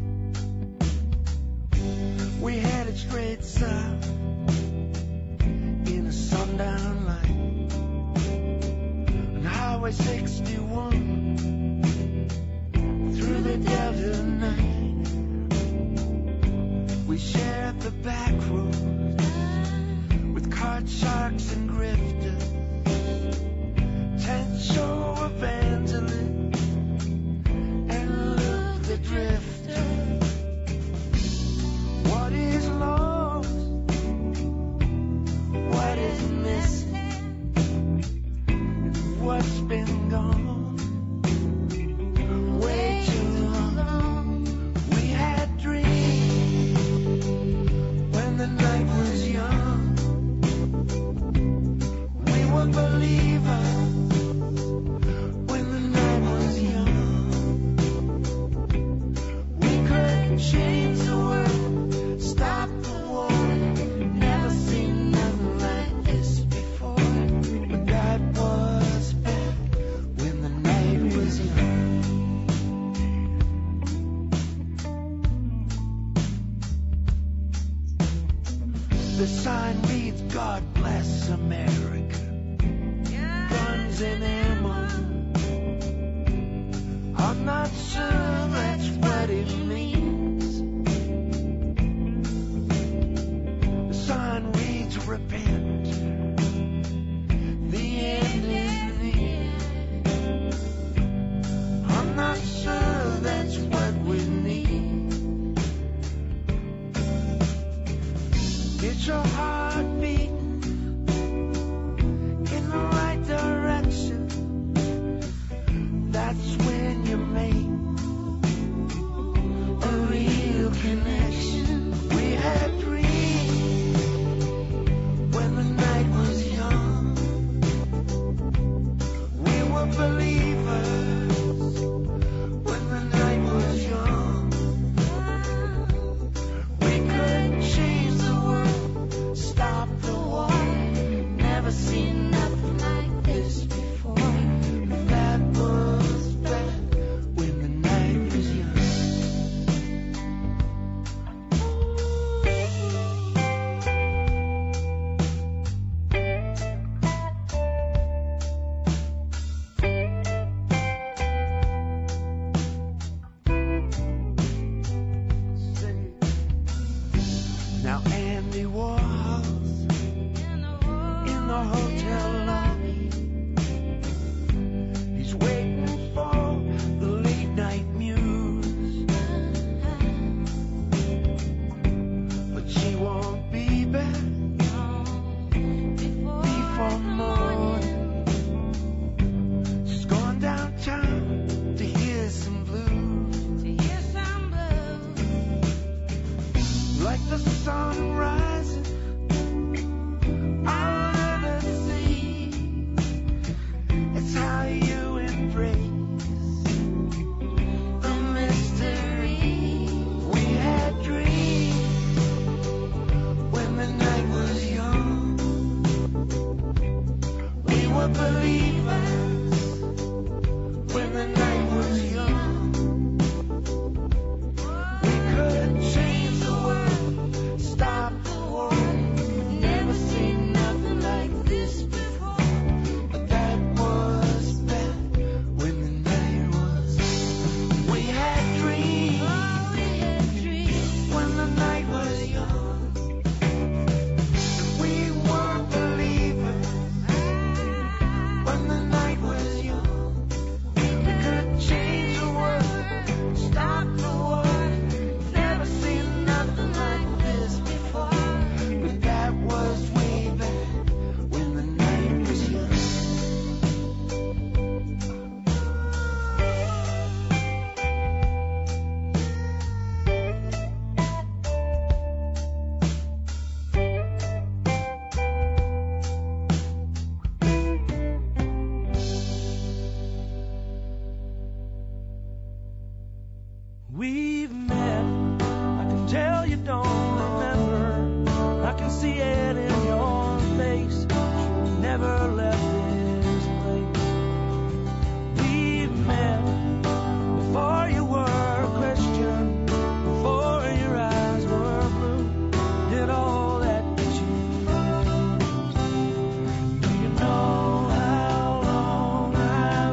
straight south 61 through the dead of night. We shared the back roads with card sharks and grifters, tent show evangelists and Luke the drifter. What is lost? What is missing? What's been gone way too long? We had dreams when the night was young. We were believers when the night was young. We could change the world, stop the war. Never seen nothing like this before. But that was back when the night was young. The sign reads, God bless America. Guns and ammo. I'm not sure that's what it means. The sign reads, repent. The end is near. I'm not sure that's what we need. Get your heart beating in the right direction. That's when you make a real connection. We had dreams when the night was young. We were believers when the night was young. We could change the world, stop the war. Never seen nothing like this before. That was back when the night was young. Now Andy Warhol's in the hotel lobby. He's waiting for the late night muse, but she won't be back before morning. She's gone downtown to hear some blues, like the sun rising out of the sea. It's how you embrace the mystery. We had dreams when the night was young. We were believers when the night was young. We could change the world, stop the war. Never seen nothing like this before. But that was back when the night was. We had dreams when the night was young. We were believers when the night was young. We could change the world, stop the war. Never seen nothing like this before. But that was way back when the night was young. We've met, I can tell you don't remember. I can see it in your face. You never left this place. We've met before you were a Christian, before your eyes were blue. Did all that you used. Do you know how long I've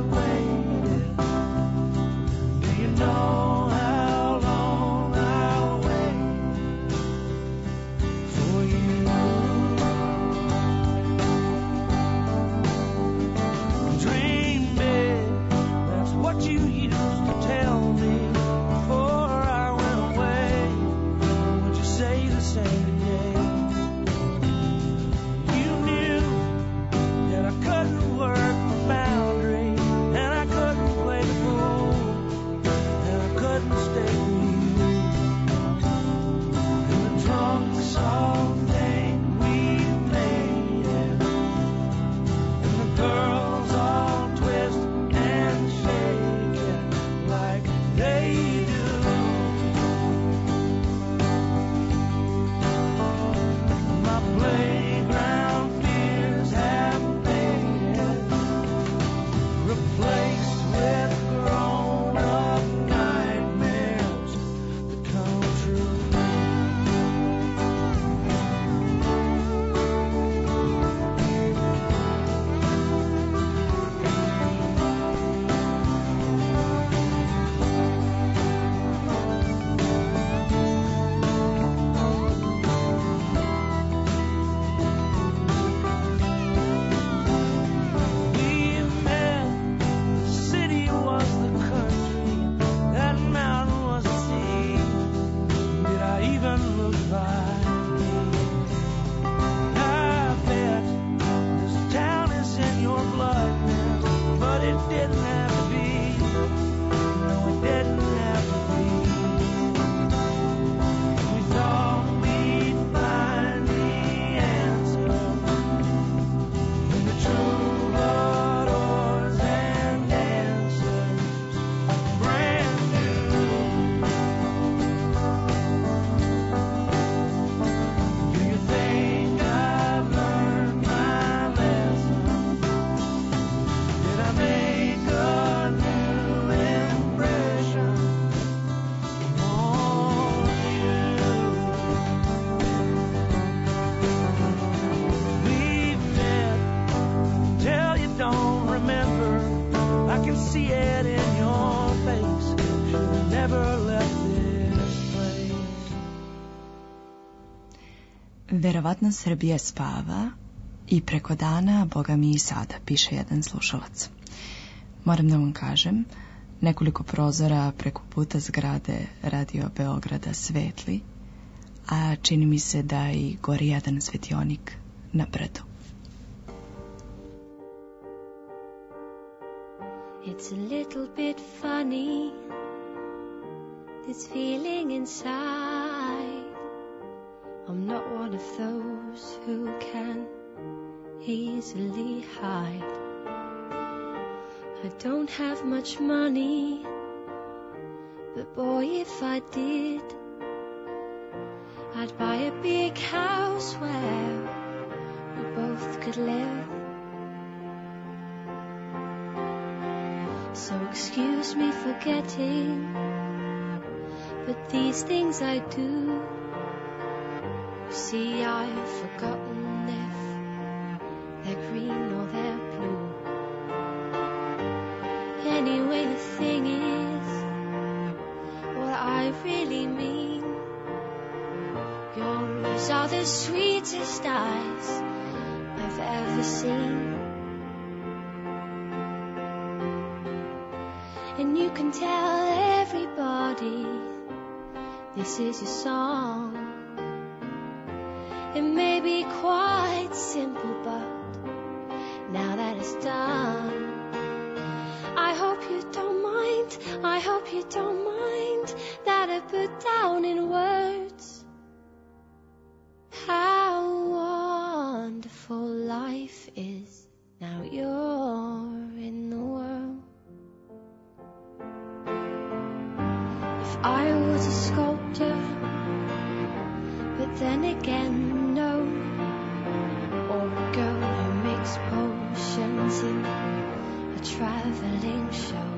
never left this place. Verovatno Srbija spava i preko dana, boga mi i sada, piše jedan slušalac. Moram da vam kažem, nekoliko prozora preko puta zgrade Radio Beograda svetli, a čini mi se da i gori jedan svetionik na brdu. It's a little bit funny, this feeling inside. I'm not one of those who can easily hide. I don't have much money, but boy, if I did, I'd buy a big house where we both could live. So excuse me for getting, but these things I do. You see, I've forgotten if they're green or they're blue. Anyway, the thing is, what I really mean, your eyes are the sweetest eyes I've ever seen. And you can tell everybody this is your song. It may be quite simple, but now that it's done, I hope you don't mind, I hope you don't mind that I put down in words how wonderful life is now you're in the world. If I was a sculptor, but then again, no, or a girl who makes potions in a traveling show.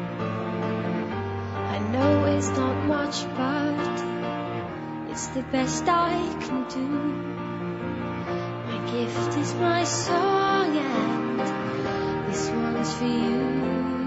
I know it's not much, but it's the best I can do. My gift is my song, and this one's for you.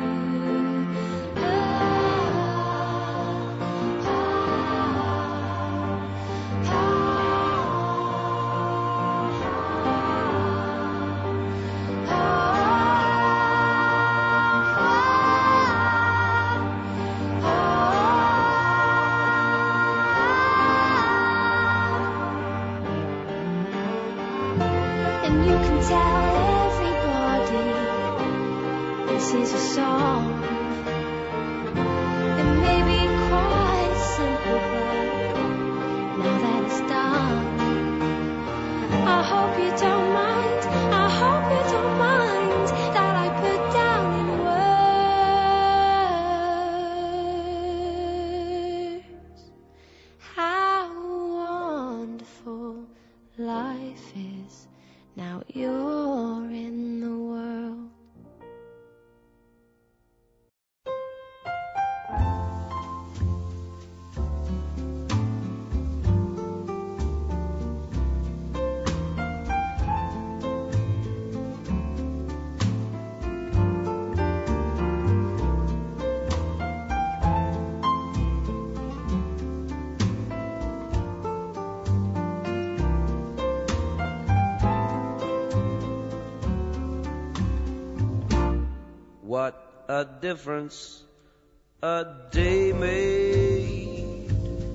What a difference a day made.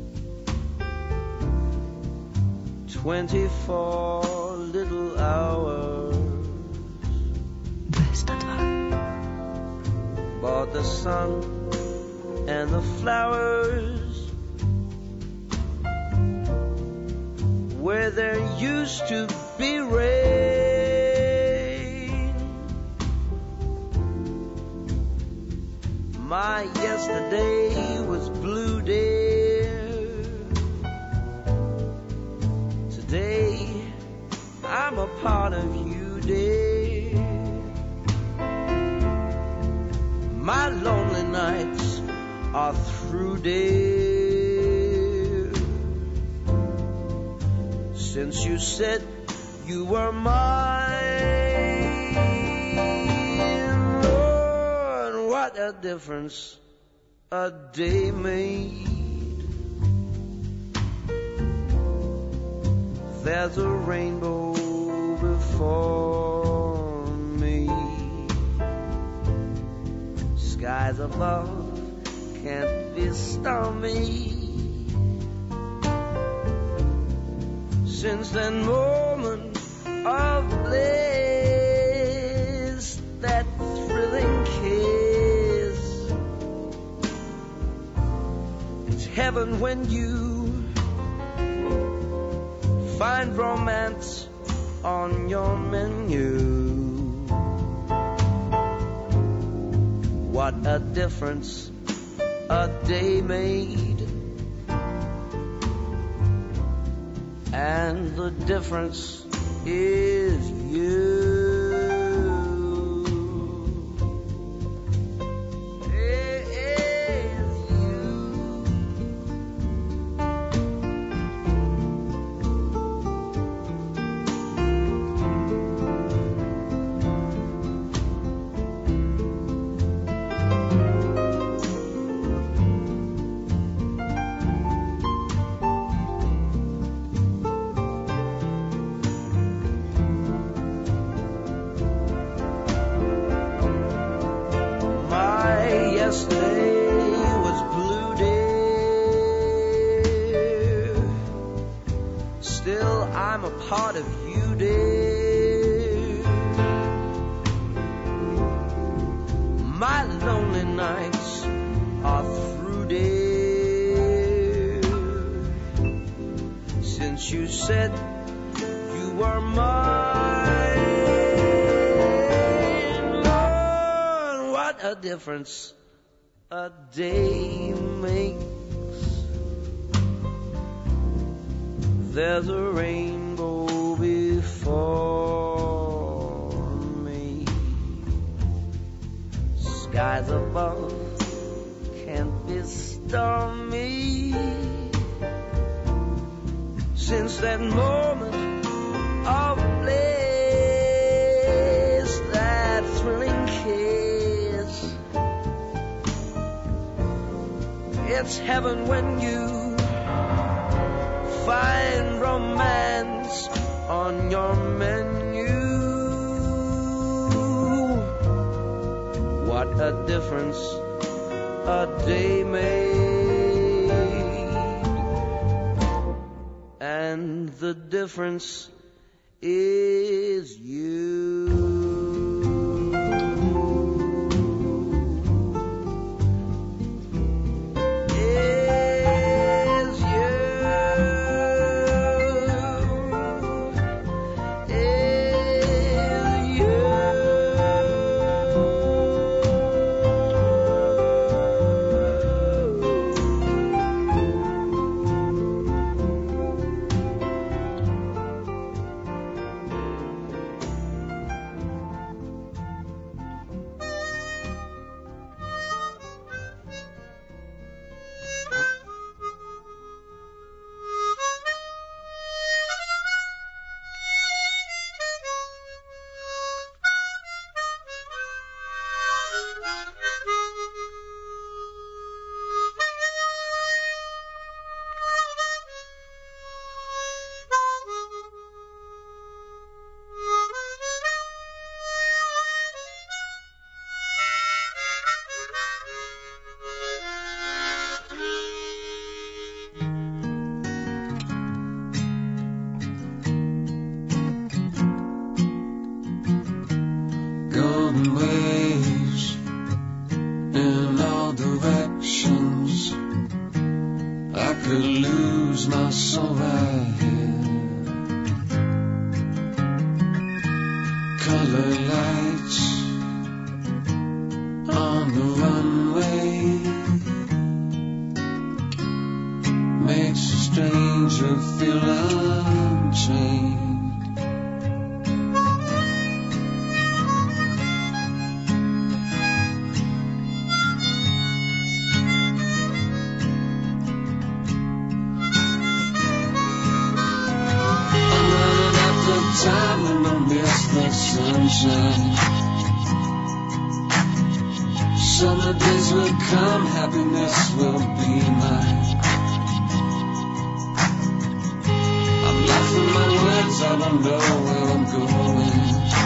24 little hours. Bought the sun and the flowers where there used to be rain. My yesterday was blue, dear. Today I'm a part of you, dear. My lonely nights are through, dear. Since you said you were mine. What a difference a day made. There's a rainbow before me. Skies above can't be stormy. Since that moment of bliss, that thrilling kiss, it's heaven when you find romance on your menu. What a difference a day made, and the difference is you. Part of you, dear. My lonely nights are through, dear. Since you said you were mine, Lord, what a difference a day makes. There's a rainbow before me. Skies above can't be stormy. Since that moment of bliss, that thrilling kiss, it's heaven when you find romance on your menu. What a difference a day made, and the difference is you. Time and I miss the sunshine. Summer days will come, happiness will be mine. I'm lost in my words, I don't know where I'm going.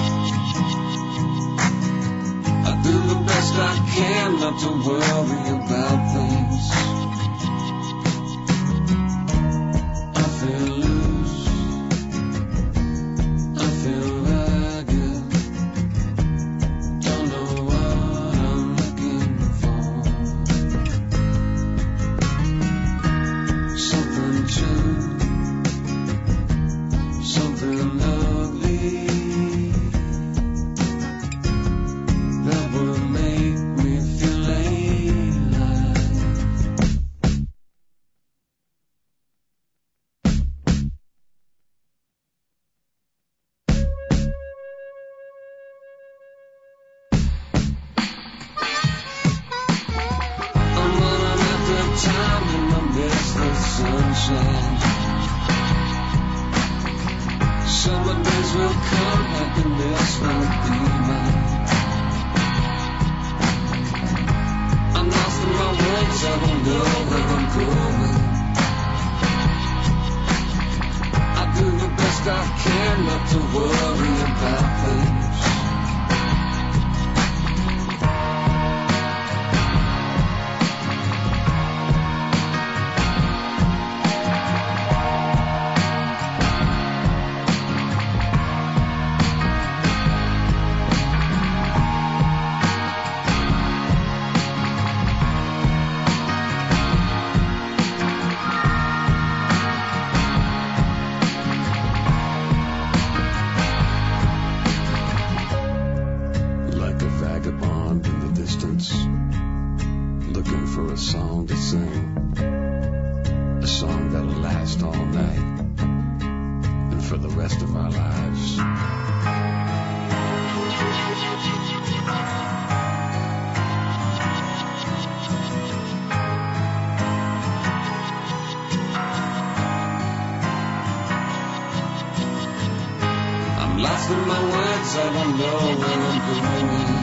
I do the best I can not to worry about things. I feel loose, I feel ragged. Don't know what I'm looking for. Something true, something ugly that would make me feel alive. I'm running after time in the midst of sunshine. Summer days will come, happiness will be mine. I'm lost in my words, I don't know where I'm going. I do the best I can not to worry about things. Like a vagabond in the distance, looking for a song to sing, a song that'll last all night and for the rest of our lives. I'm lost in my words, I don't know where I'm going.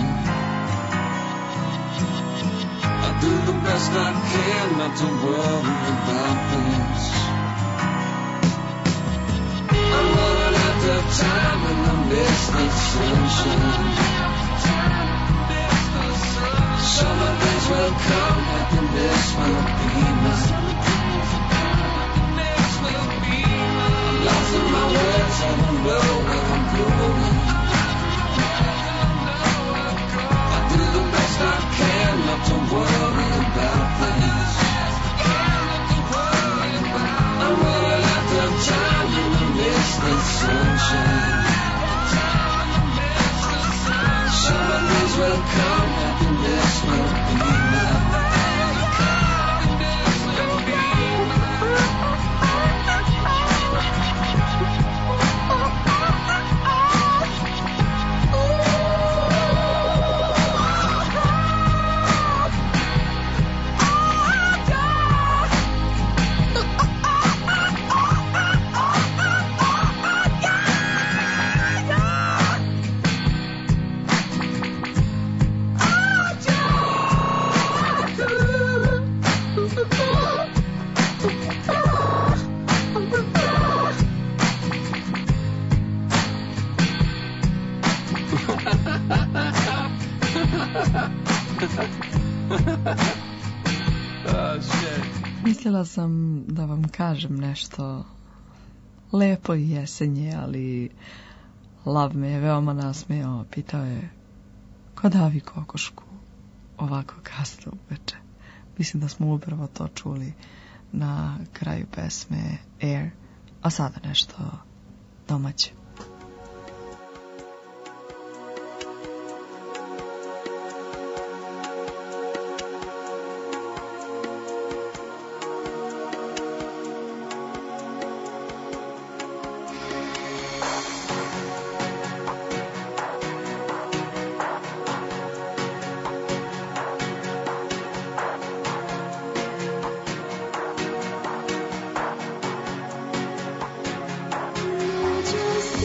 I do the best I can not to worry about things. I'm running after time in the midst of sunshine. Summer days will come, happiness will be mine. I'm lost in my words, I don't know where I'm going. I do the best I can not to worry about things. I'm running after time in the midst of sunshine. Summer days will come, happiness will be mine. Mislila sam da vam kažem nešto lepo i jesenje, ali Lav me je veoma nasmejao. Pitao je, ko davi kokošku ovako kasno uveče? Mislim da smo upravo to čuli na kraju pesme Air, a sada nešto domaće. Just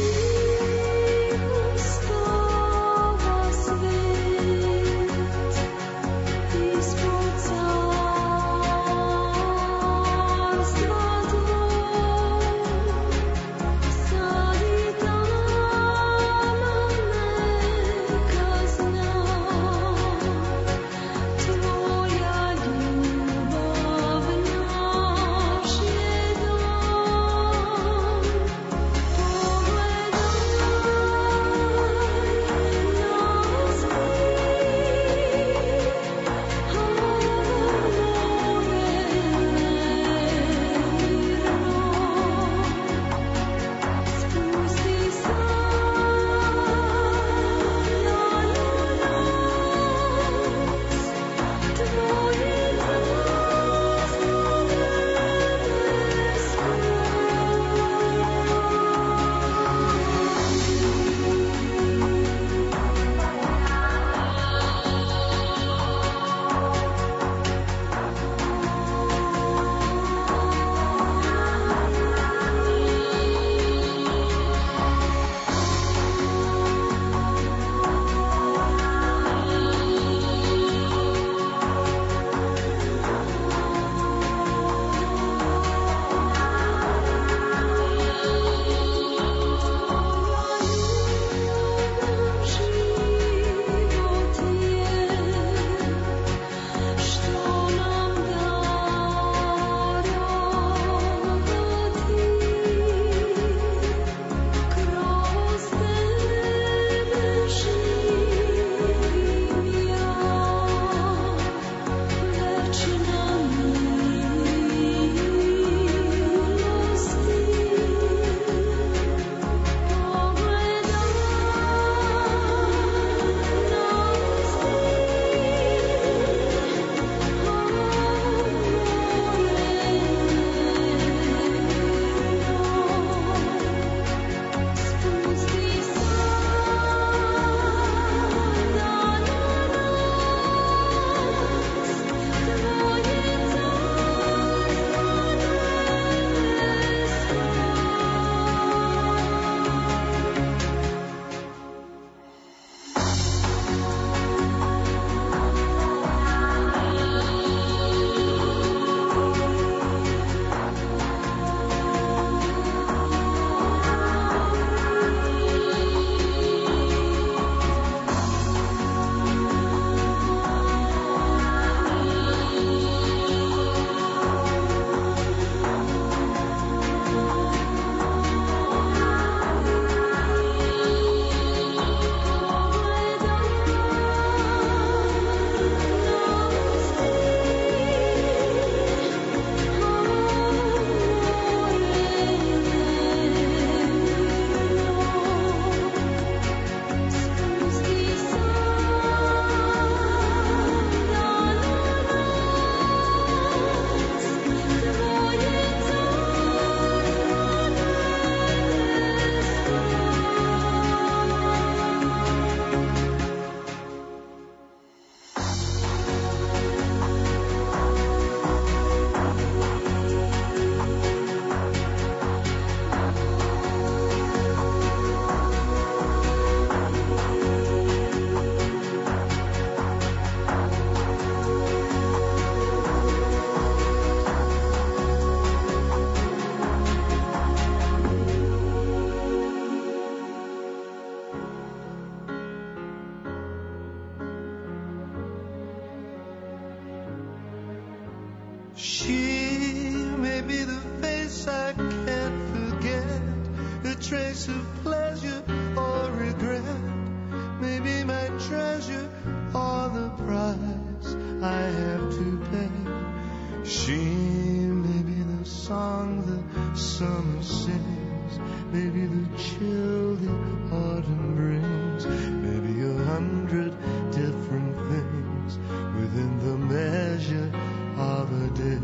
trace of pleasure or regret, maybe my treasure or the price I have to pay. She may be the song the summer sings, maybe the chill the autumn brings, maybe 100 different things within the measure of a day.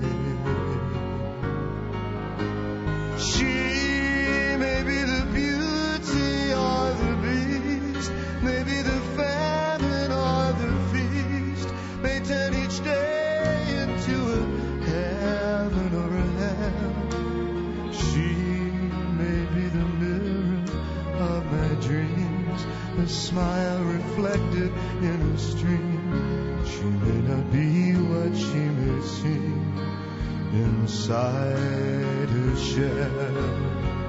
She may be the beauty or the beast, maybe the famine or the feast, may turn each day into a heaven or a hell. She may be the mirror of my dreams, a smile reflected in a stream. She may not be what she may seem inside her shell.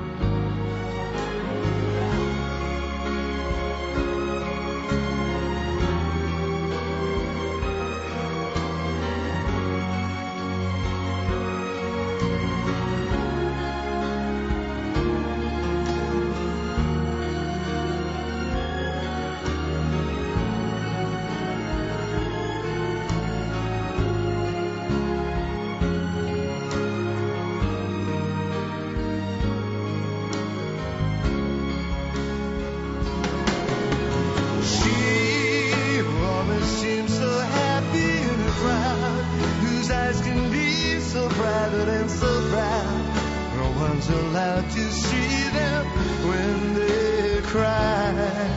Allowed to see them when they cry.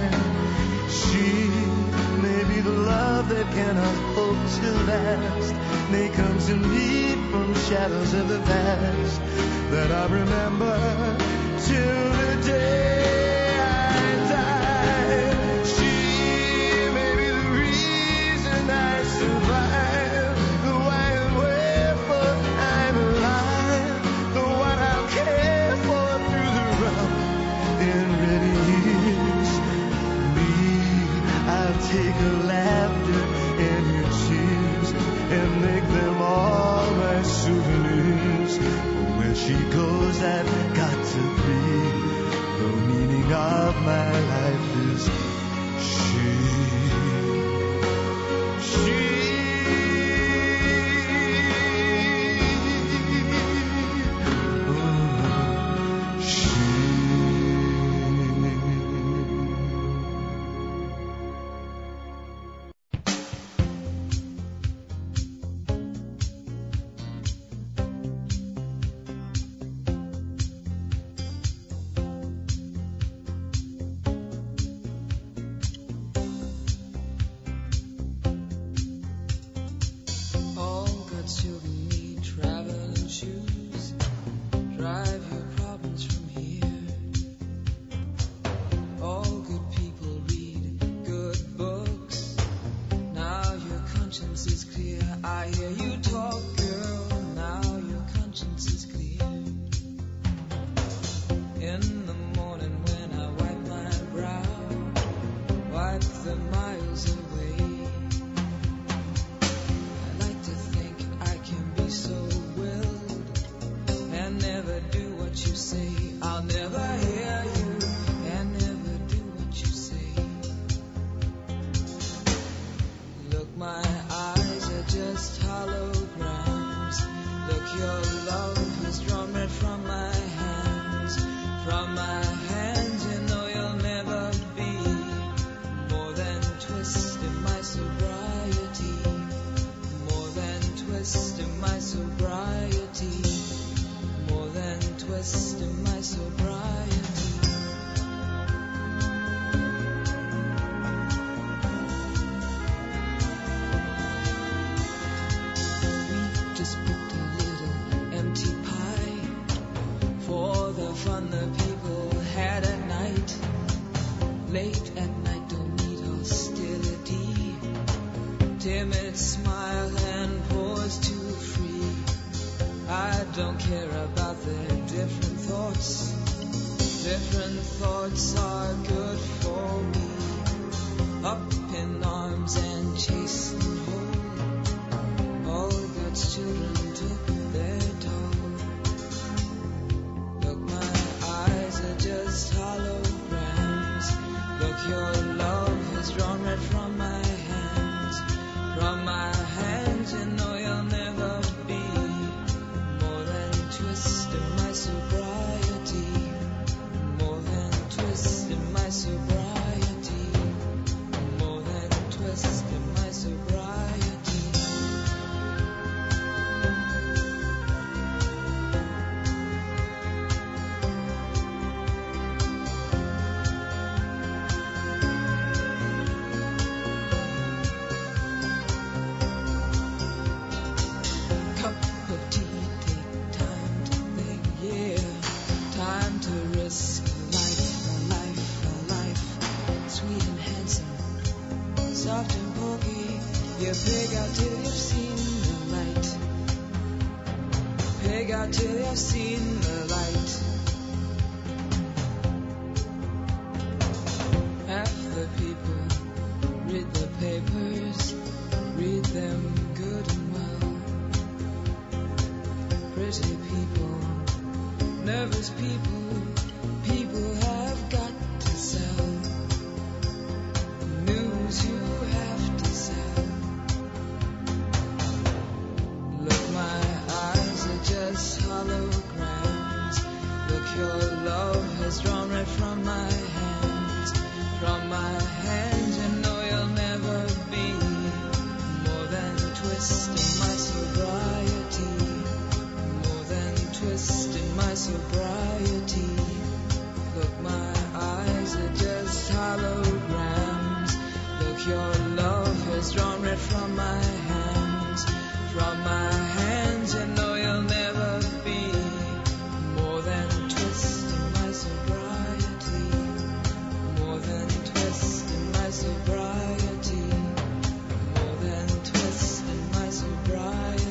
She may be the love that cannot hope to last, may come to me from shadows of the past that I remember till the day I die. She may be the reason I survive, the why and wherefore I'm alive, the one I'll care for through the rough and ready years. Me, I'll take her laughter and her tears and make them all my souvenirs. Where she goes, I've got to be. The meaning of my life is she. Just Take out till you've seen the light. Half the people read the papers, read them good and well. Pretty people, nervous people, people have got to sell. News you have to sell. Look, my eyes are just holograms. Look, your love has drawn red from my hands. From my hands, you know you'll never be more than twisting my sobriety. More than twisting my sobriety. Look, my eyes are just holograms. Look, your love has drawn red from my hands. From my hands, you know you'll never be more than twisting my sobriety. More than twisting my sobriety. More than twisting my sobriety.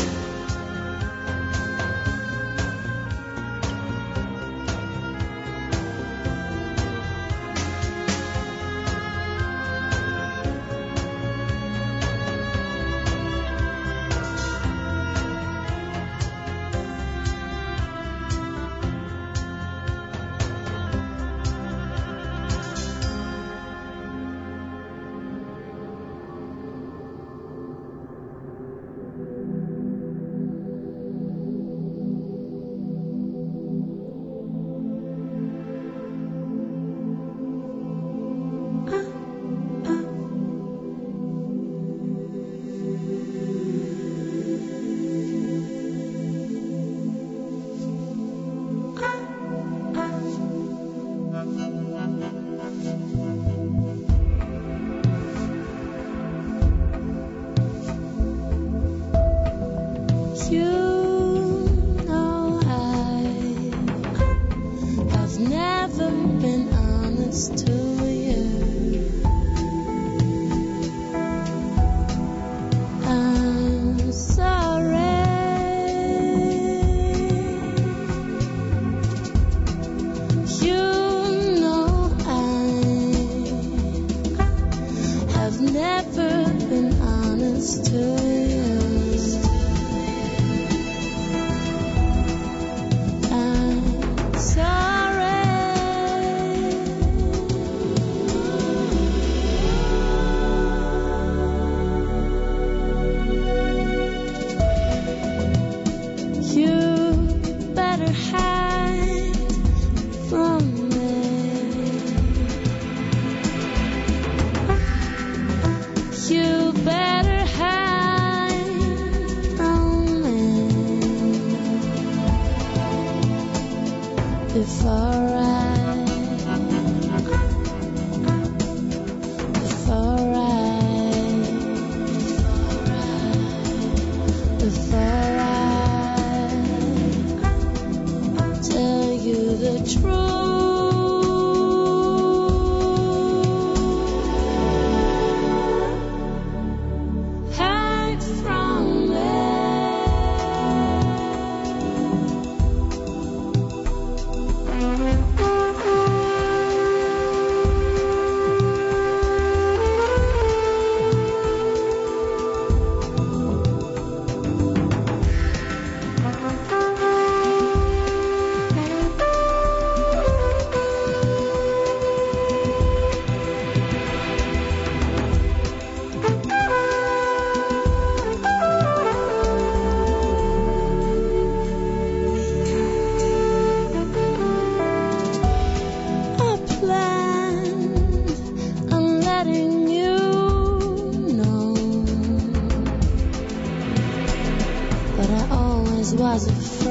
was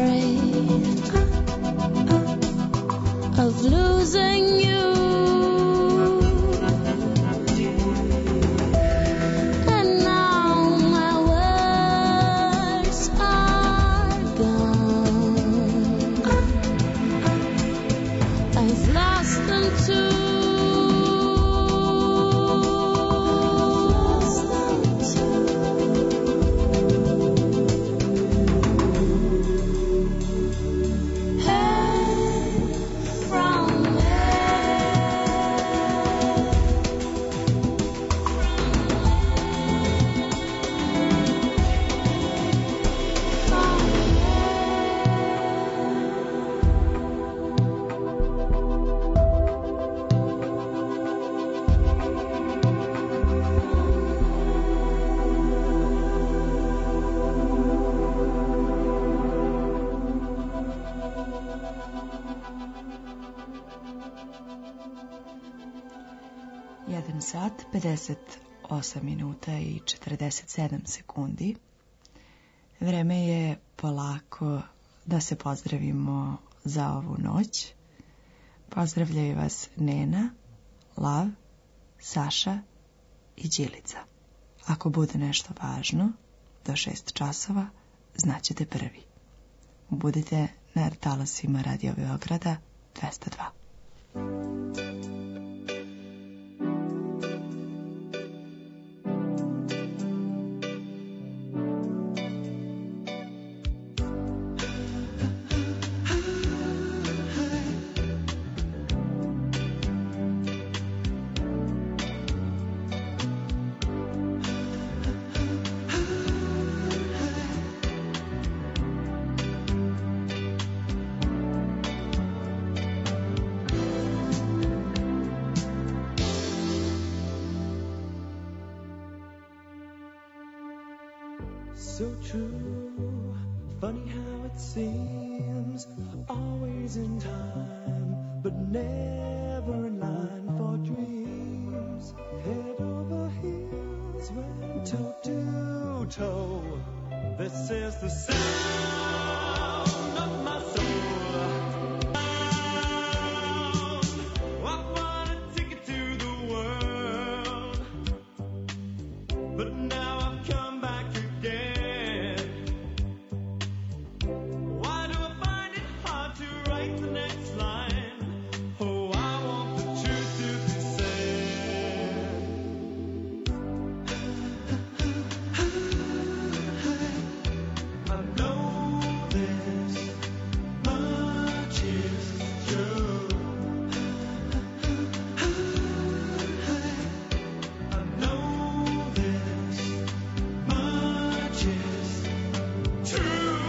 afraid of losing you. And now my words are gone. I've lost them too. 1 sat, 58 minuta i 47 sekundi. Vreme je polako da se pozdravimo za ovu noć. Pozdravljaju vas Nena, Lav, Saša i Đilica. Ako bude nešto važno, do 6 časova znaćete prvi. Budite na talasima Radio Beograda 202. So true, funny how it seems, always in time, but never in line for dreams. Head over heels, went toe to toe. This is the sound of my soul. I wanna take it to the world, but now I've come back again. Why do I find it hard to write the next line? Oh, I want the truth to be said. I know this much is true. I know this much is true.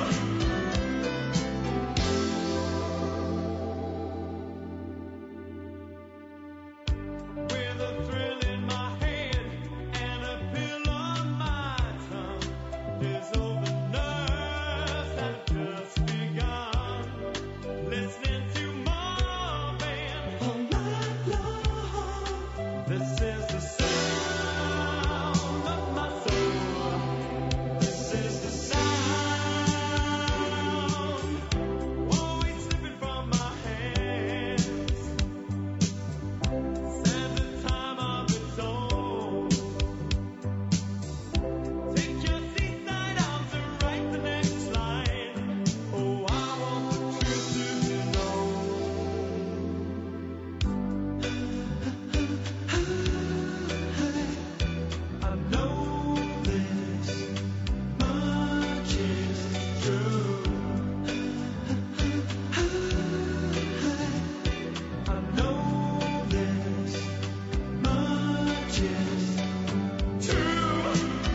With a thrill in my head and a pill on my tongue, dissolve the nerves that have just begun. Listening to Marvin all night long. This is the sound of my soul. This is the sound, always slipping from my hands. Stands a time of its own. Take your seat, side out to write the next line. Oh, I want the truth to be known. I know this much is true. I know this much is true.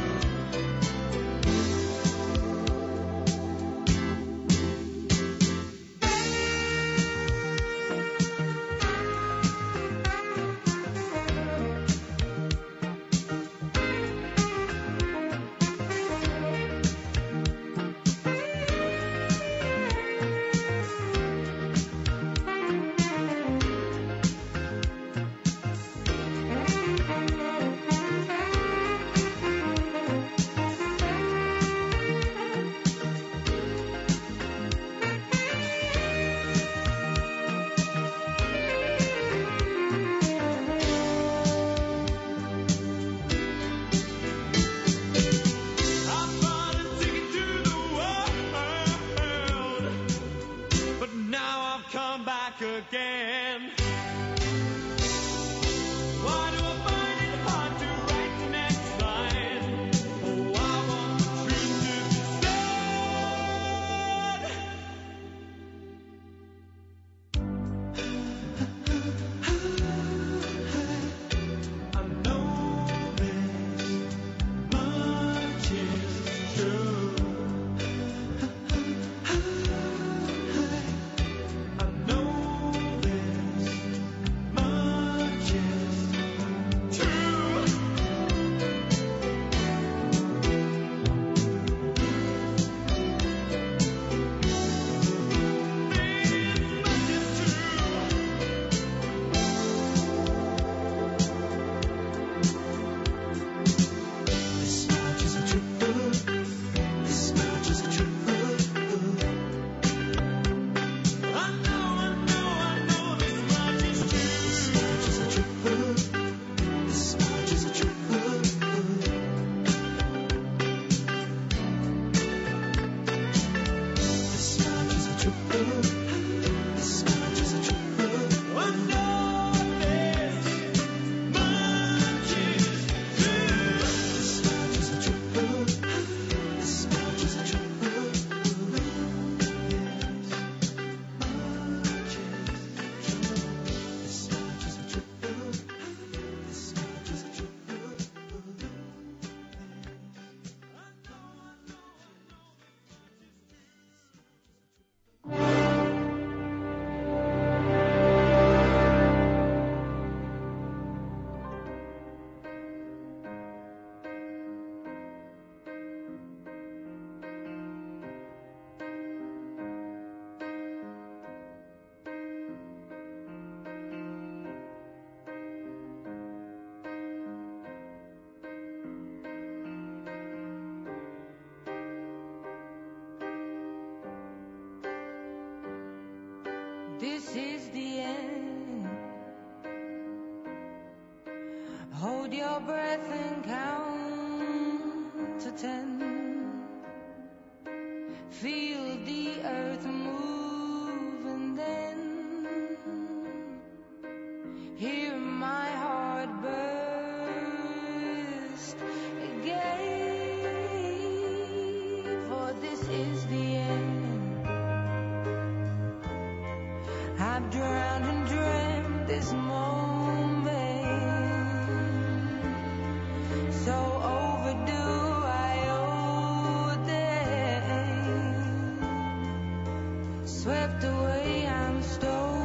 I bought a ticket to the world, but now I've come back again. Why do I find it hard to write the next line? Oh, I want the truth to be said. I know this much is true. I know this this is the end. Hold your breath and count to 10. Feel the earth move and then hear my heart burst again. For this is the end. I've drowned and dreamt this moment, so overdue I owe them. Swept away, I'm stolen.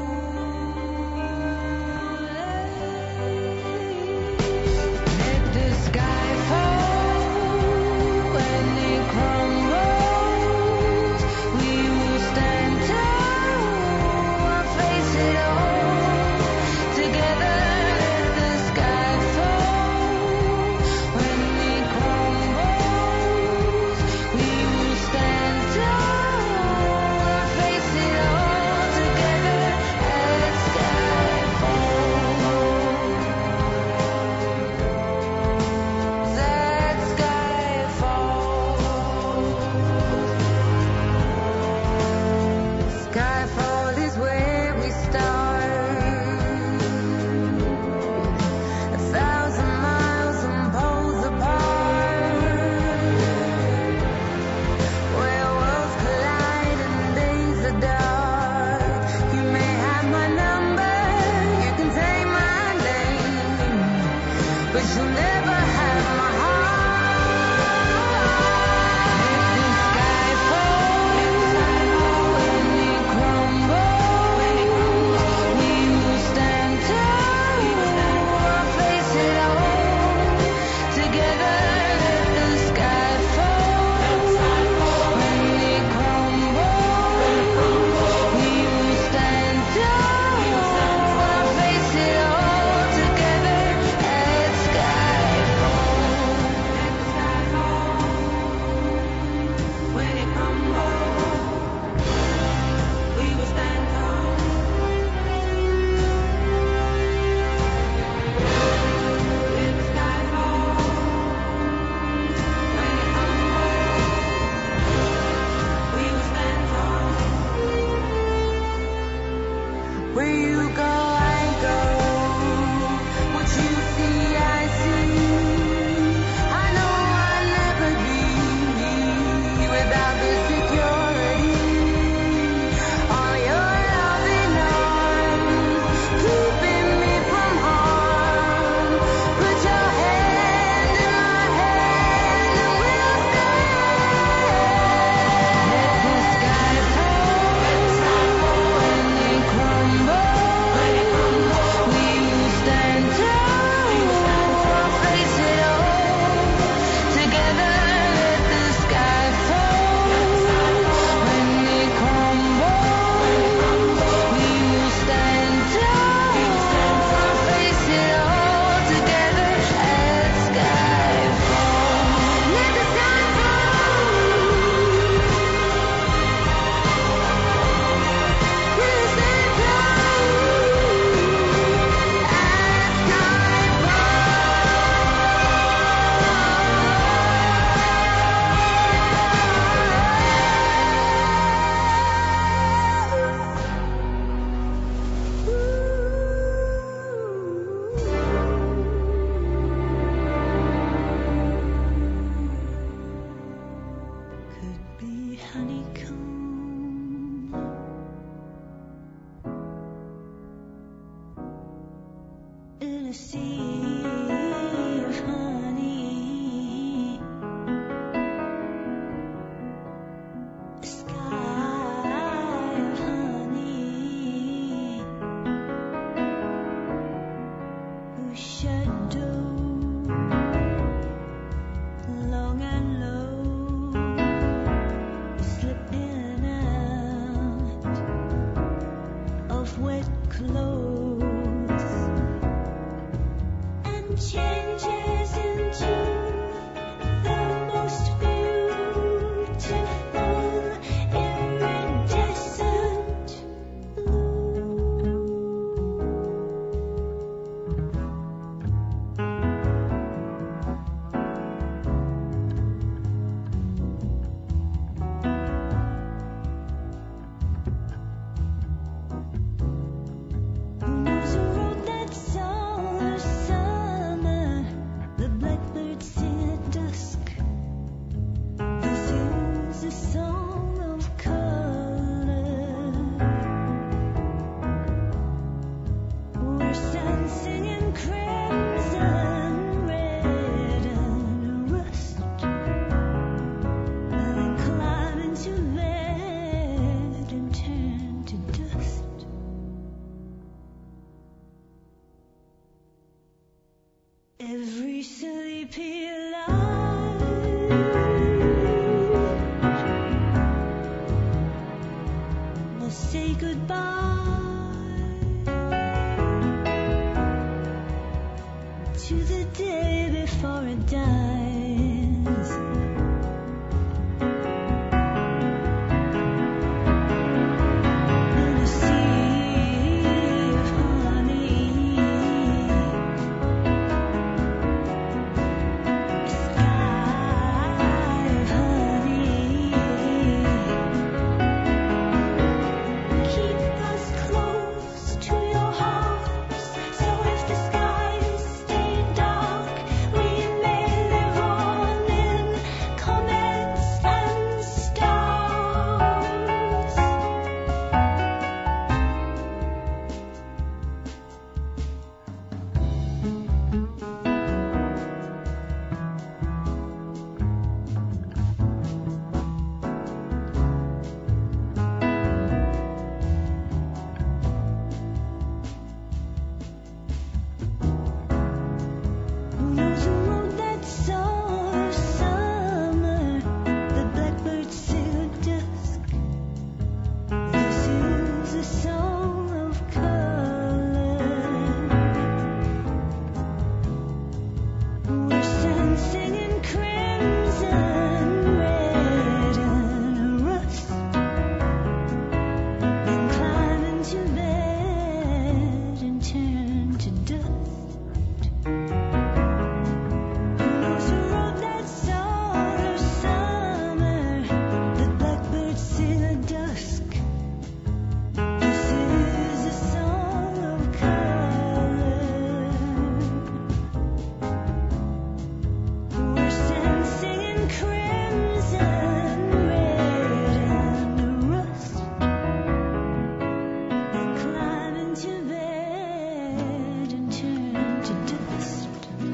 Let the sky fall when it crumbles. We will stand tall, I'll face it all together. Let the sky fall when it crumbles. We will stand tall, I'll face it all together. Let sky fall. That sky falls. Skyfall is where we start. 1,000 miles and poles apart, where worlds collide and days are dark. You may have my number, you can take my name, but you'll never have my heart. Let the sky fall when it crumbles. We will stand tall, I'll face it all together. Let the sky fall when it crumbles. We will stand tall, I'll face it all together. Let sky fall. When it crumbles, we will stand tall. Let the sky fall. When it crumbles, we will stand tall. Where you go, I go. What you see, I see. I know I'll never be without the security. All your loving arms keeping me from harm. Put your hand in my hand and we'll stand. Let the sky fall when it crumbles. We will stand tall, I'll face it all together. Let the sky fall when it crumbles. We will stand tall, I'll face it all together. Let sky fall. Let the sky fall. We'll stand tall. Could be honeycomb in a sea of honey, a sky of honey, whose shadow long and low slip in and out of wet clothes and changes into the most beautiful iridescent blue. say goodbye to the day before it dies. In a sea of honey, a sky of honey. Keep us close to your hearts, so if the skies stay dark, we may live on in comets and stars. Who knows who wrote that song of summer? The blackbirds sing at dusk. This is a song of color. We're sensing in crimson, red, and rust. Then climb into bed and turn to dust. Who knows who wrote that song of summer? The blackbirds sing at dusk. This is a song of color. We're sensing in crimson, red, and rust. Then climb into bed and turn to dust.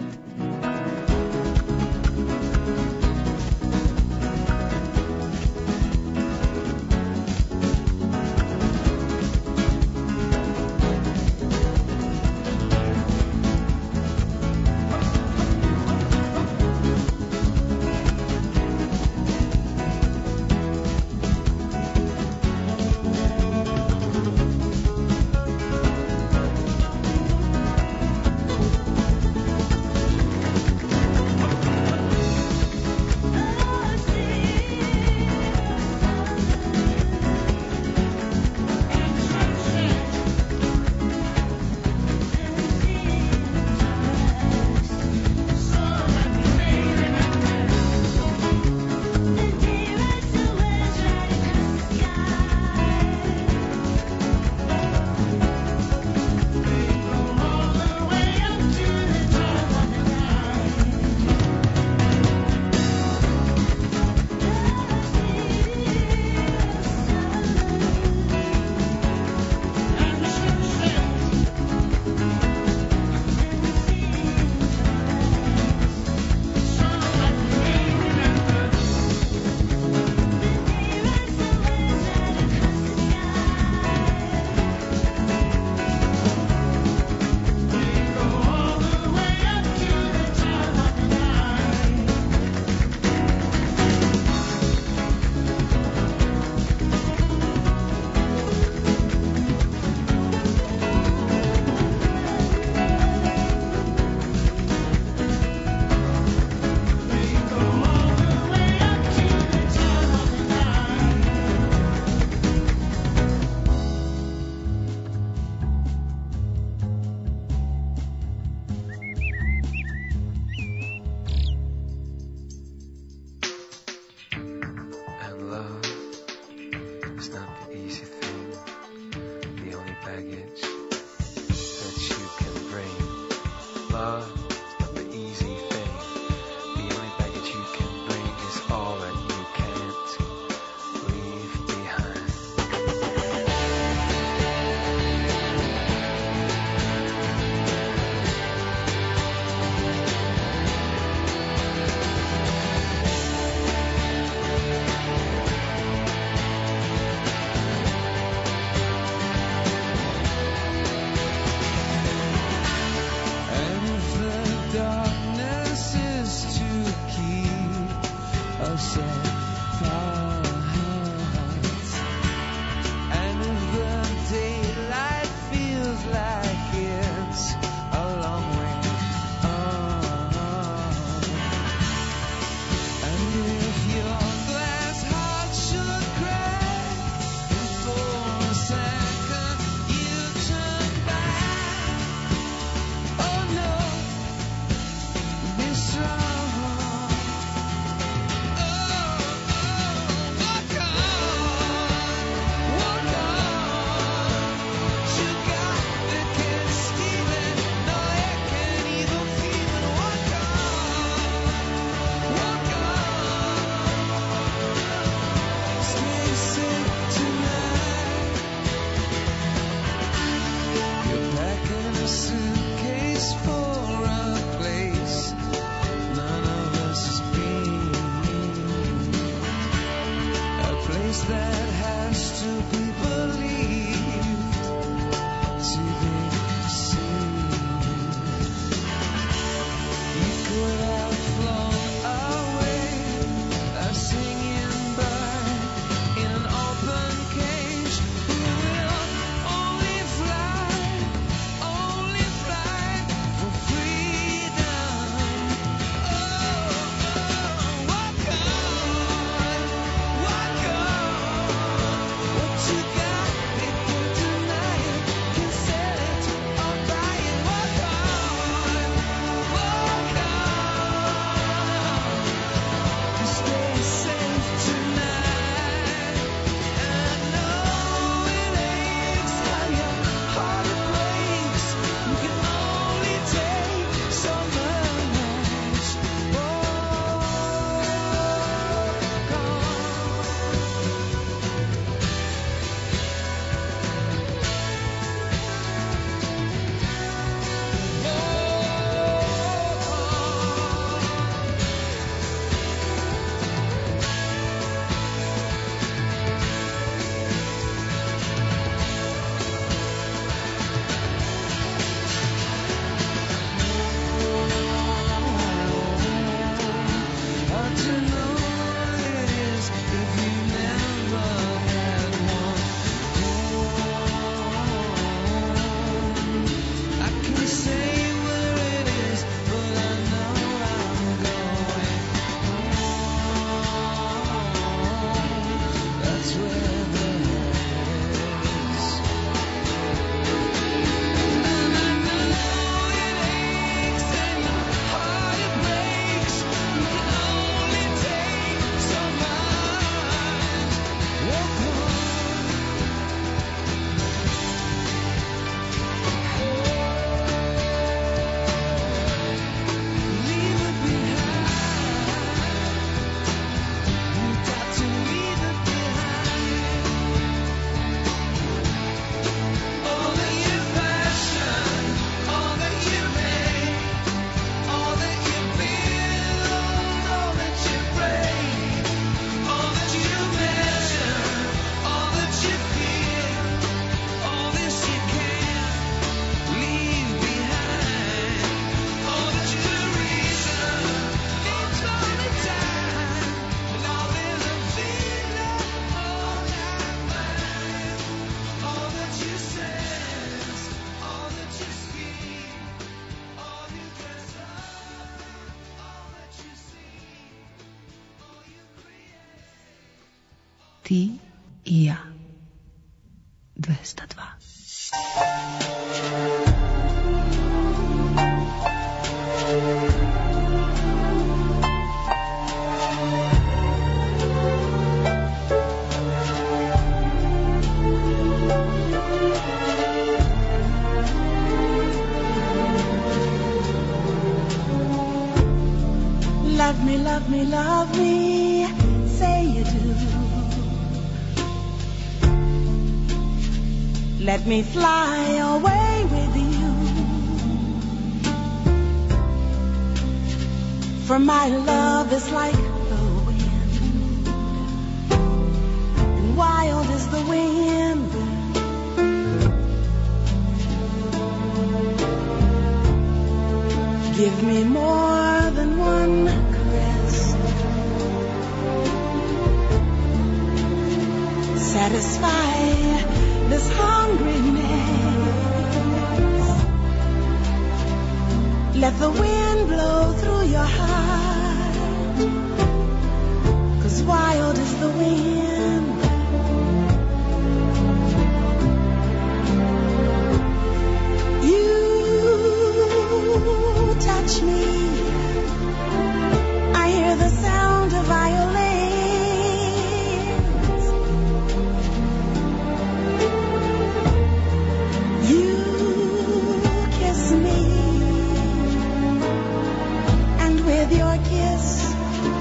And love is not the easy thing, the only baggage that you can bring. Love is not the easy thing, the only baggage you can bring is all that you can't leave behind. Ti i ja. 202. Love me, love me, love me, say you do. Let me fly away with you. For my love is like the wind, and wild is the wind. Give me more than one caress. Satisfy this hungriness. Let the wind blow through your heart, 'cause wild is the wind. You touch me, I hear the sound of violins. You kiss me, and with your kiss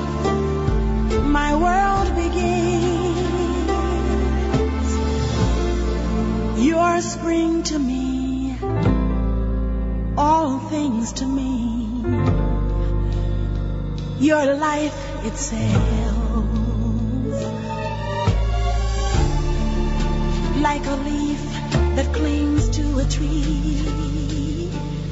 my world begins. You're spring to me, all things to me. Your life itself, like a leaf that clings to a tree.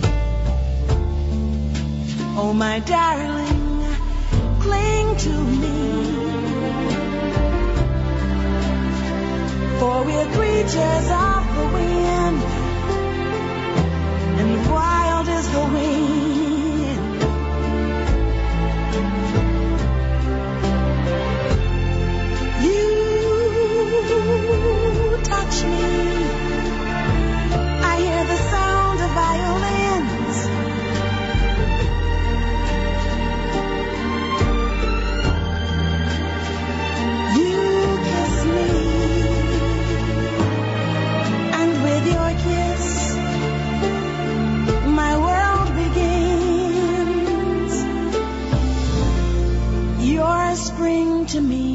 Oh, my darling, cling to me, for we're creatures of the wind, and wild is the wind. Touch me, I hear the sound of violins. You kiss me, and with your kiss my world begins. You're spring to me,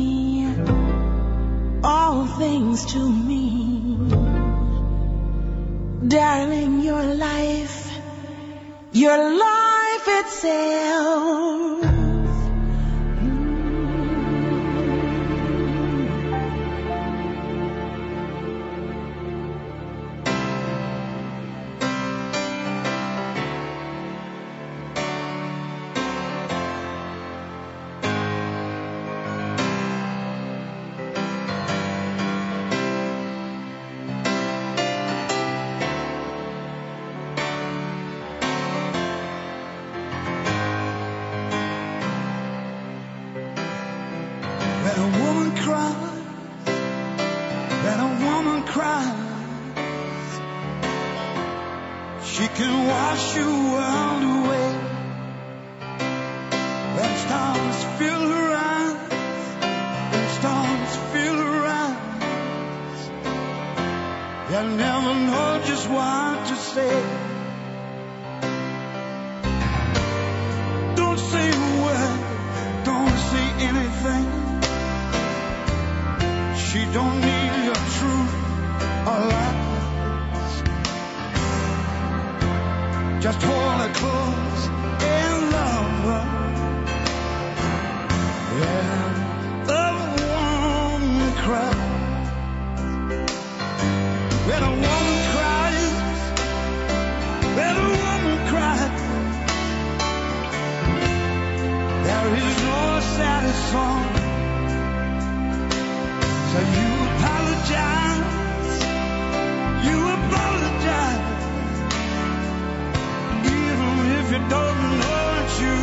all things to me. Darling, your life itself.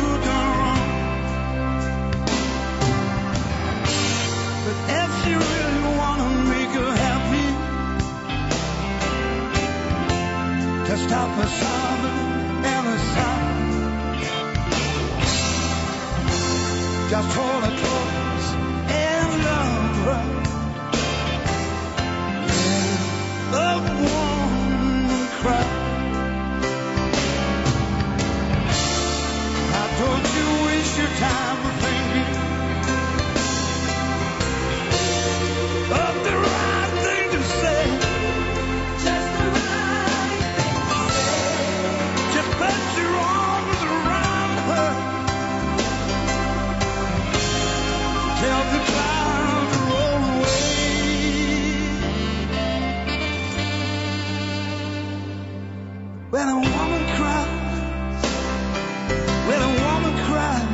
If she really stop the sun and the sun. Just hold it close and love her. Let the woman cry. Now don't you waste your time thinking of the right thing to say. Just the right thing to say. Just put your arms around her. Tell the clouds to roll away. When a woman cries, when a woman cries,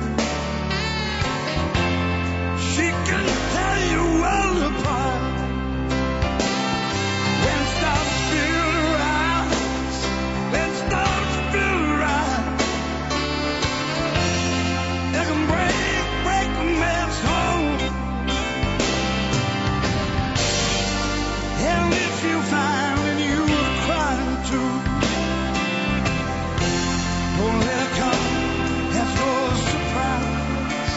she can tell you world apart. When stars fill her eyes, when stars fill her eyes, they can break a man's heart. And if you find that you are crying too, don't let it come as no surprise.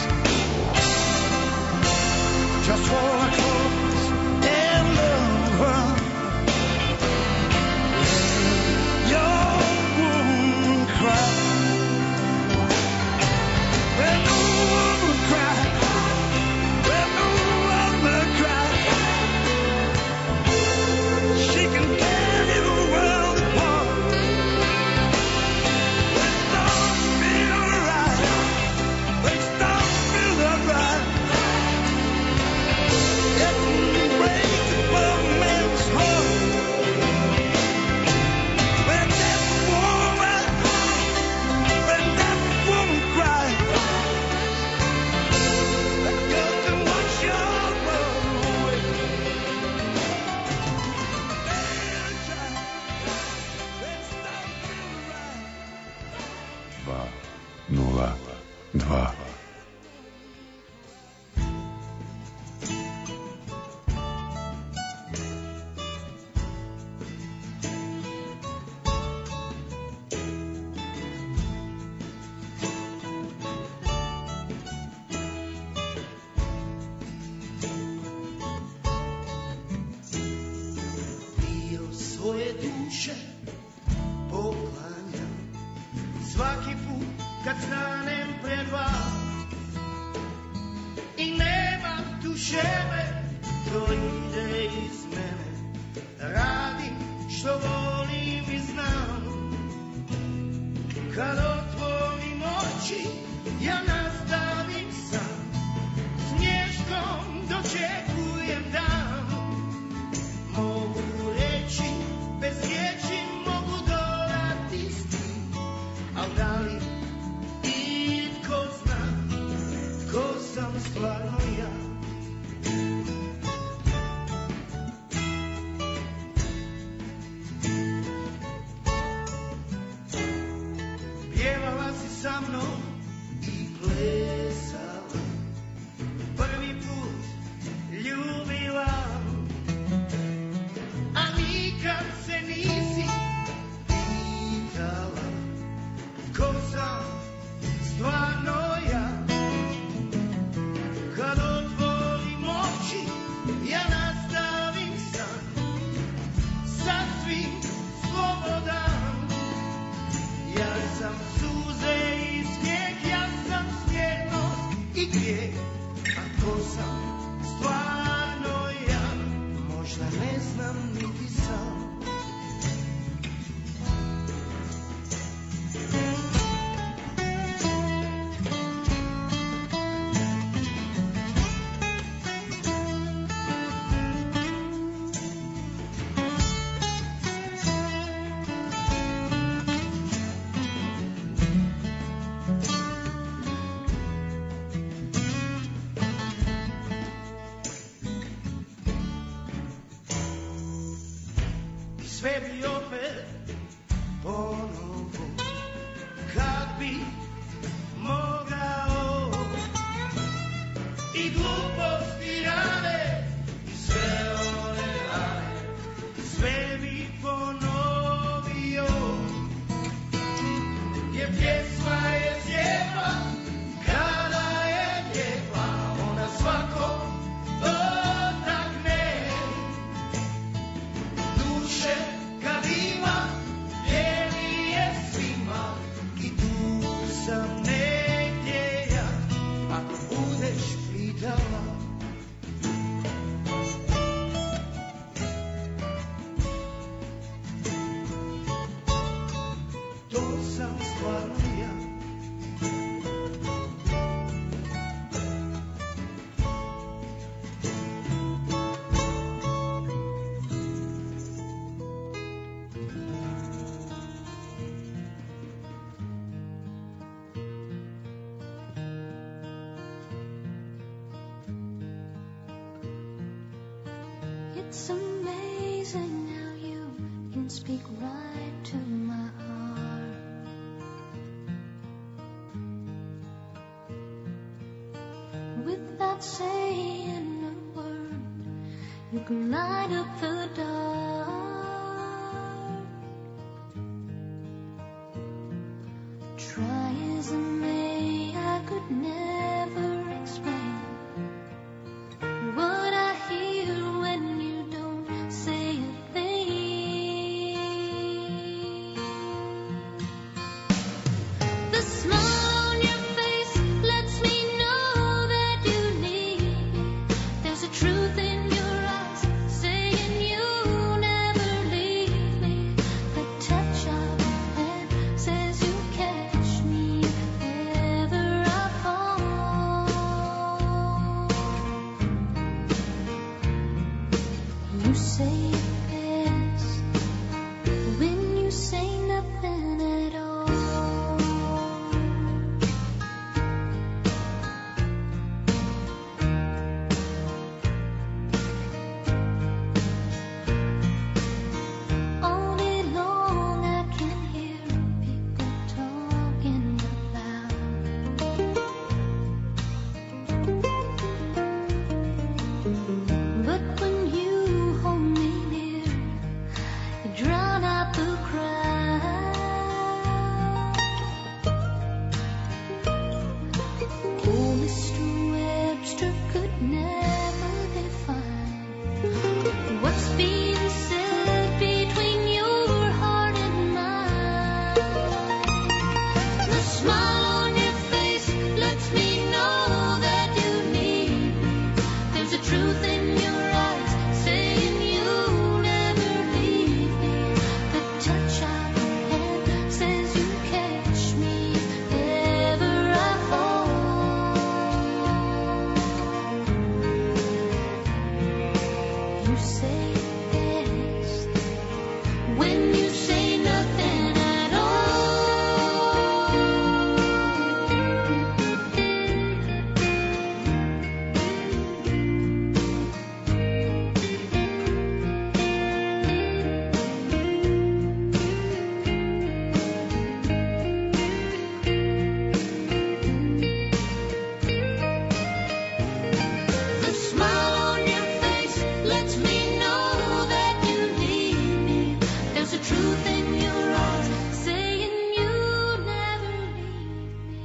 Just hold her close and love her. Your woman cry. When the woman cry, when the woman cry, she can tear the world apart. When stars fill her eyes, when stars fill her eyes, it can break a man's heart. When that woman cries, that girl can wash your world away. When stars fill her eyes. 202. Dio svoje duše poklanjam svaki put kad stanem pred vas i nema duševe, to ide iz mene. Radim što volim i znam. Kad otvorim oči, ja nastavim sam. Smješkom dočekujem dan. Mogu reći, bez riječi mogu dodati stil. Al da li itko zna ko sam stvarno ja? Pjevala si sa mnom i plesala, prvi put ljubila, a nikad se nisi pitala ko sam stvarno ja. Kad otvorim oči, ja nastavim san, sasvim slobodan. Ja sam suze i snijeg, ja sam smjernost i grijeh. A ko sam stvarno ja, možda ne znam niti sam. Sve bi opet ponovo, kad bi mogao, i gluposti rade, i sve one rade, sve bi ponovio. It's amazing how you can speak right to my heart. Without saying a word, you can light up the dark. Try as I may, I could never explain what I hear when you don't say a thing. The smile on your face lets me know that you need me. There's a truth in your eyes saying you'll never leave me. The touch of your hand says you catch me if ever I fall. You say it best when you say nothing at all. All day long I can hear people talking out loud. But when you hold me near, you drown out the crowd. Oh, Mr. Webster could never define what's being said between your heart and mine. The smile on your face lets me know that you need me. There's a truth in your eyes saying you'll never leave me. The touch of your hand says you catch me if ever I fall. You say it best when you say nothing at The smile on your face lets me know that you need me. There's a truth in your eyes saying you'll never leave me.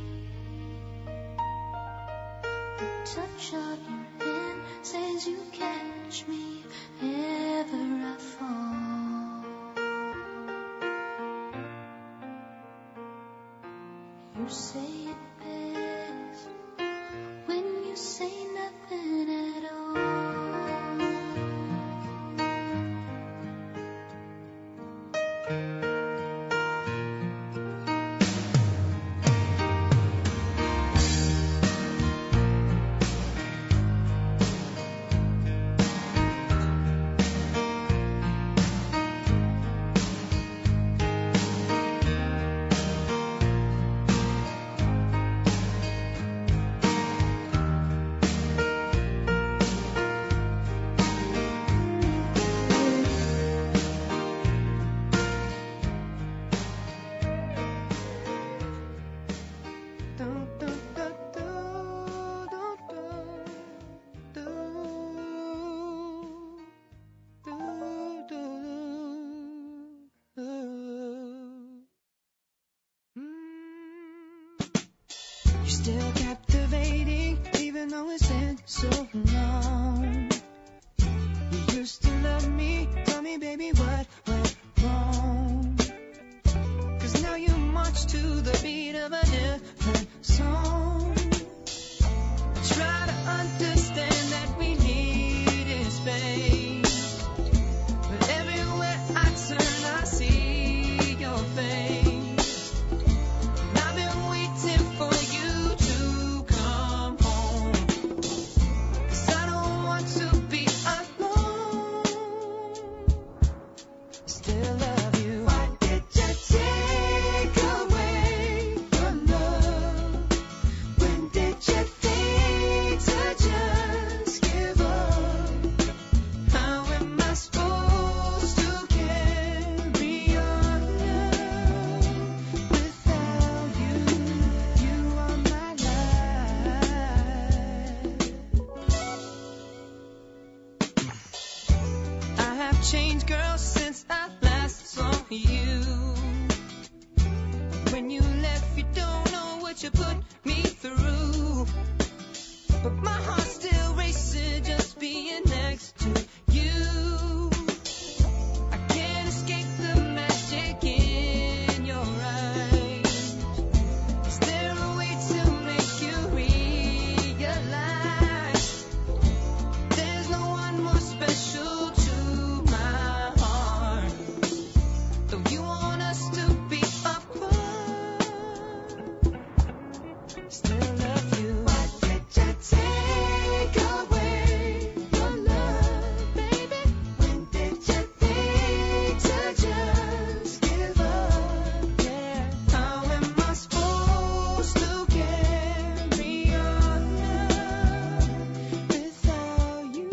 The touch of your hand says you catch me if ever I fall. You say it best when you say nothing at all. You're still captivating, even though it's been so long. You used to love me, tell me, baby, what went wrong? 'Cause now you march to the beat of a different song. I try to understand that we needed space, but everywhere I turn I see your face. And I've been waiting for you to come home, 'cause I don't want to be alone. changed, girl, since I last saw you. When you left, you don't know what you put me through. But my heart still races just being next to you. I can't escape the magic in your eyes. Is there a way to make you realize there's no one more special to my heart? Though you want us to be apart, still love you. Why did you take away your love, baby? When did you think to just give up? Yeah. How am I supposed to carry on without you?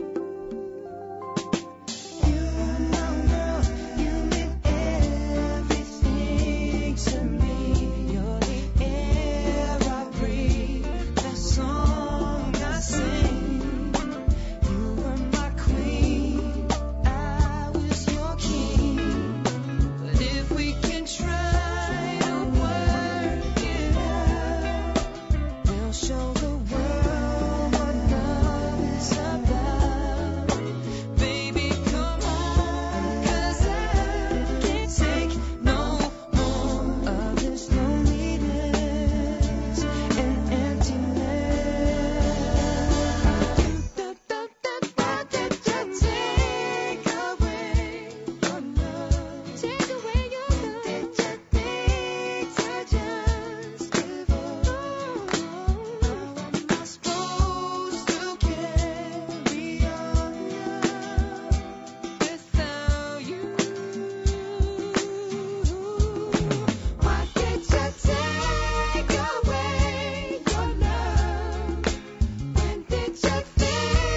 You are my world, you mean everything to me. You're the air I breathe, the song I sing. You were my queen, I was your king. But if we can try to work it out, we'll show the world what love is about. Baby, come on, 'cause I can't take no more of this loneliness and emptiness. Why did you take away your love? Take away your love. Did you think to just give up? How am I supposed to carry on without you? Why did you take away your love? When did you think to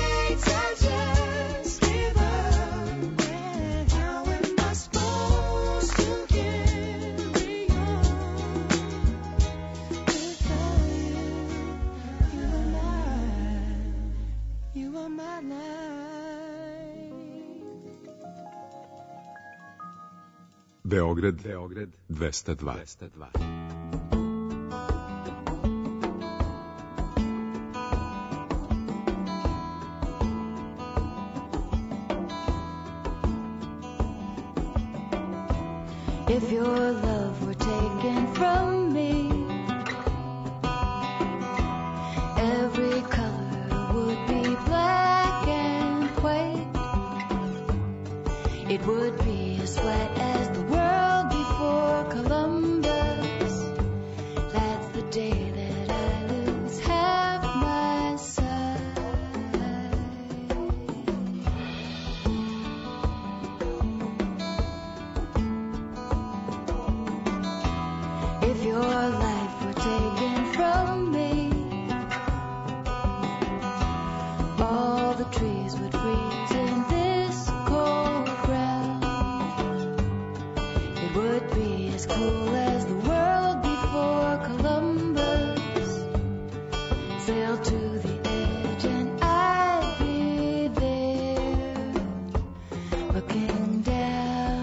just give up? How am I supposed to carry on without you? You are my night. Beograd 202. If your love were taken from me, every color would be black and white. It would be as flat as the world before Columbus. That's the day that I lose half my sight. If your life were taken from me, all the trees would freeze in this cold ground. It would be as cool as the world before Columbus sailed to the edge, and I'd be there looking down.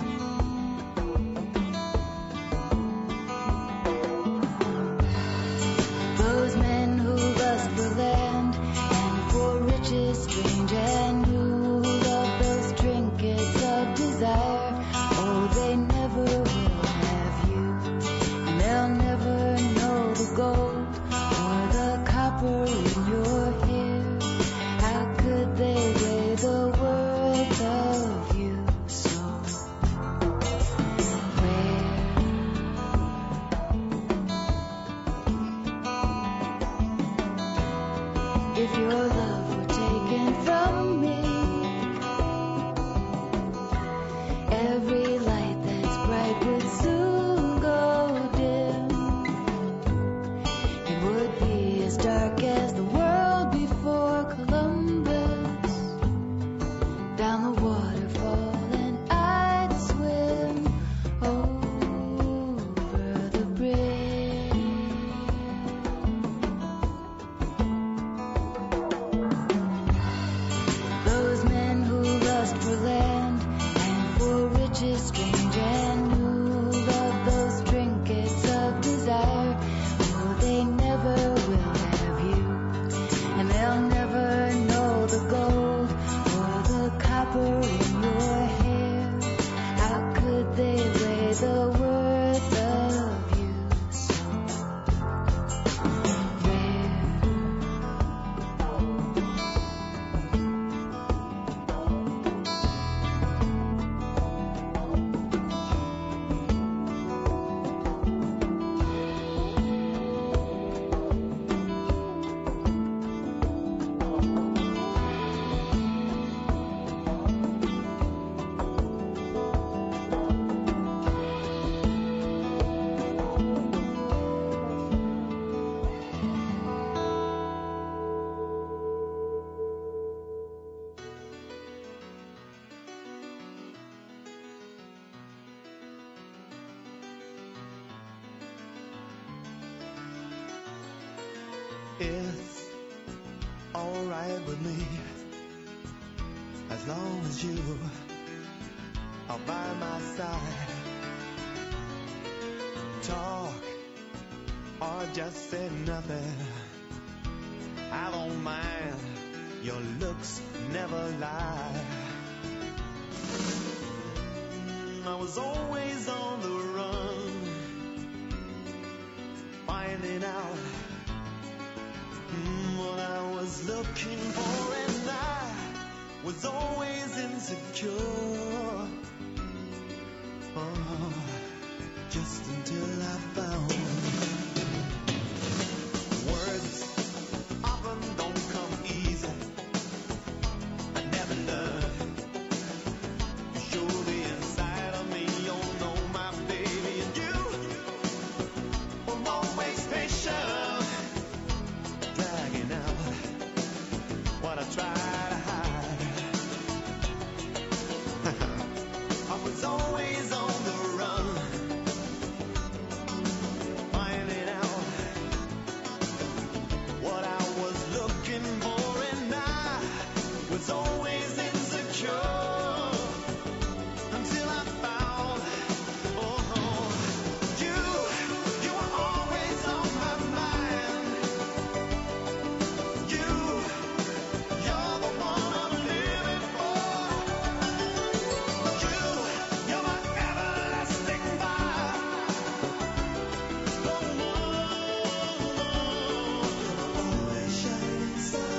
Those men who lust for land and for riches strange and new, who love those trinkets of desire, oh, they never will have you, and they'll never know the gold or the copper in your hair. How could they weigh the worth of you? So if your love were taken from me, every light that's bright would soon go dim. It would be as dark as the world before Columbus. Down the waterfall, and I'd swim over the bridge. Those men who lust for land It's alright with me as long as you are by my side. Talk or just say nothing, I don't mind, your looks never lie. I was always on the run, finding out what I was looking for, and I was always insecure. Oh, just until I found words often don't come easy. I never learned to show the inside of me. Oh no, my baby, and you were always patient, dragging out what I tried to hide. I was always on the run, finding out what I was looking for, and I was always insecure until I found, oh, you were always on my mind. You're the one I'm living for. You're my everlasting fire. Always shining star.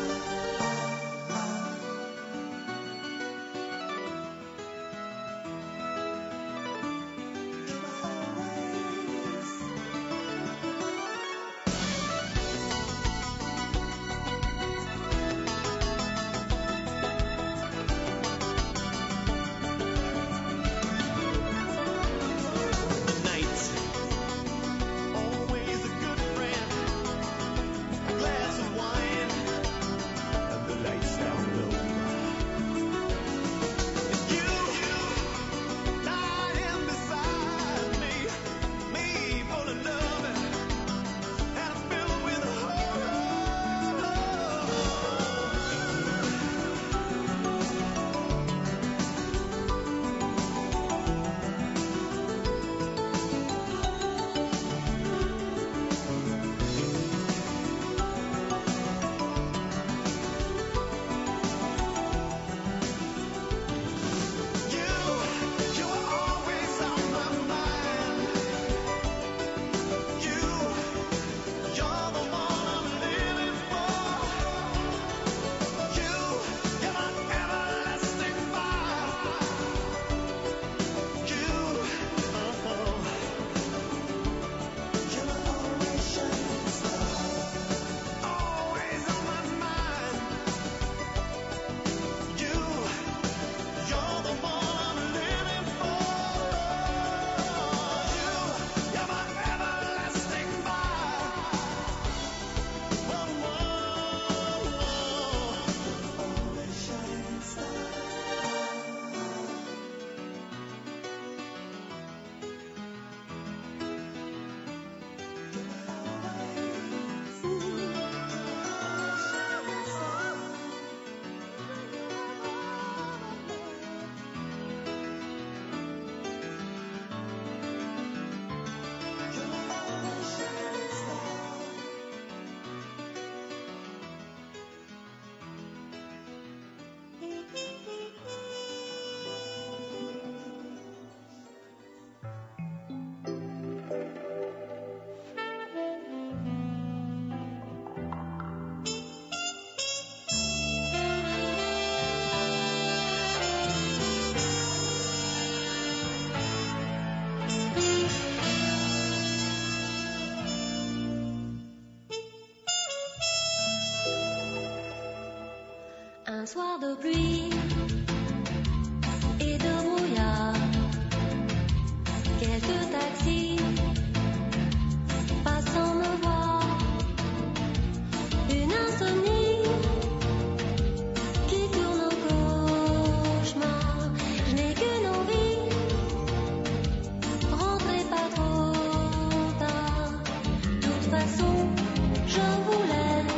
Night, always a good friend. A glass of wine and the lights down low. And you lying beside me full of love and filled with horror. You were always on my mind. You're the one I'm living for. You're my everlasting fire. You're my always shining star. Always on my mind. You're the one I'm living for. You're my everlasting fire. Always shining star. Un soir de pluie et de brouillard, quelques taxis passant me voir, une insomnie qui tourne au cauchemar. Je n'ai qu'une envie, rentrer pas trop tard. De toute façon, je voulais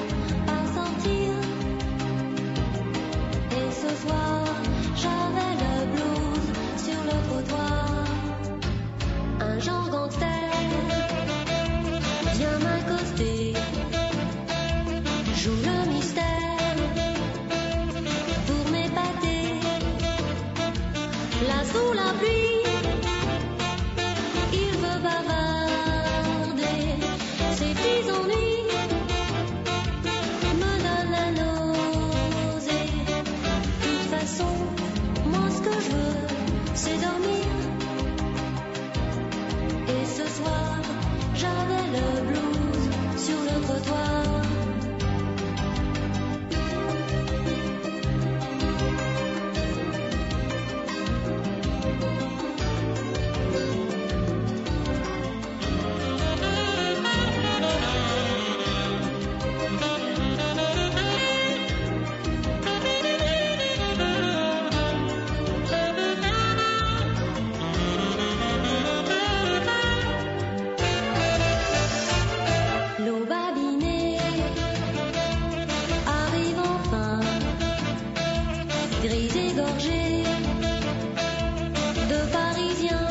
sous la pluie. Il veut bavarder, ses petits ennuis me donnent la nausée. De toute façon, moi ce que je veux, c'est dormir. Et ce soir, j'avais le blues sur le trottoir. L'eau babinée arrive enfin, grise et gorgée de Parisiens.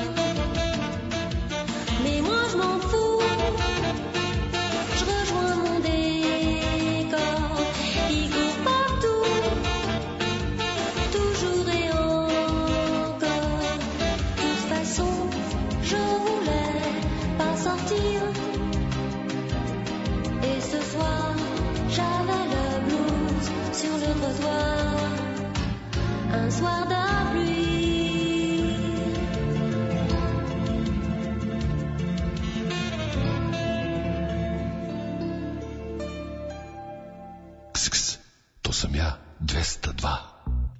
Mais moi je m'en fous, je rejoins mon décor. Il court partout, toujours et encore. De toute façon, je voulais pas sortir. Et ce soir, j'avais le blues sur le trottoir. Un soir de pluie. Ks, to sam ja, 202.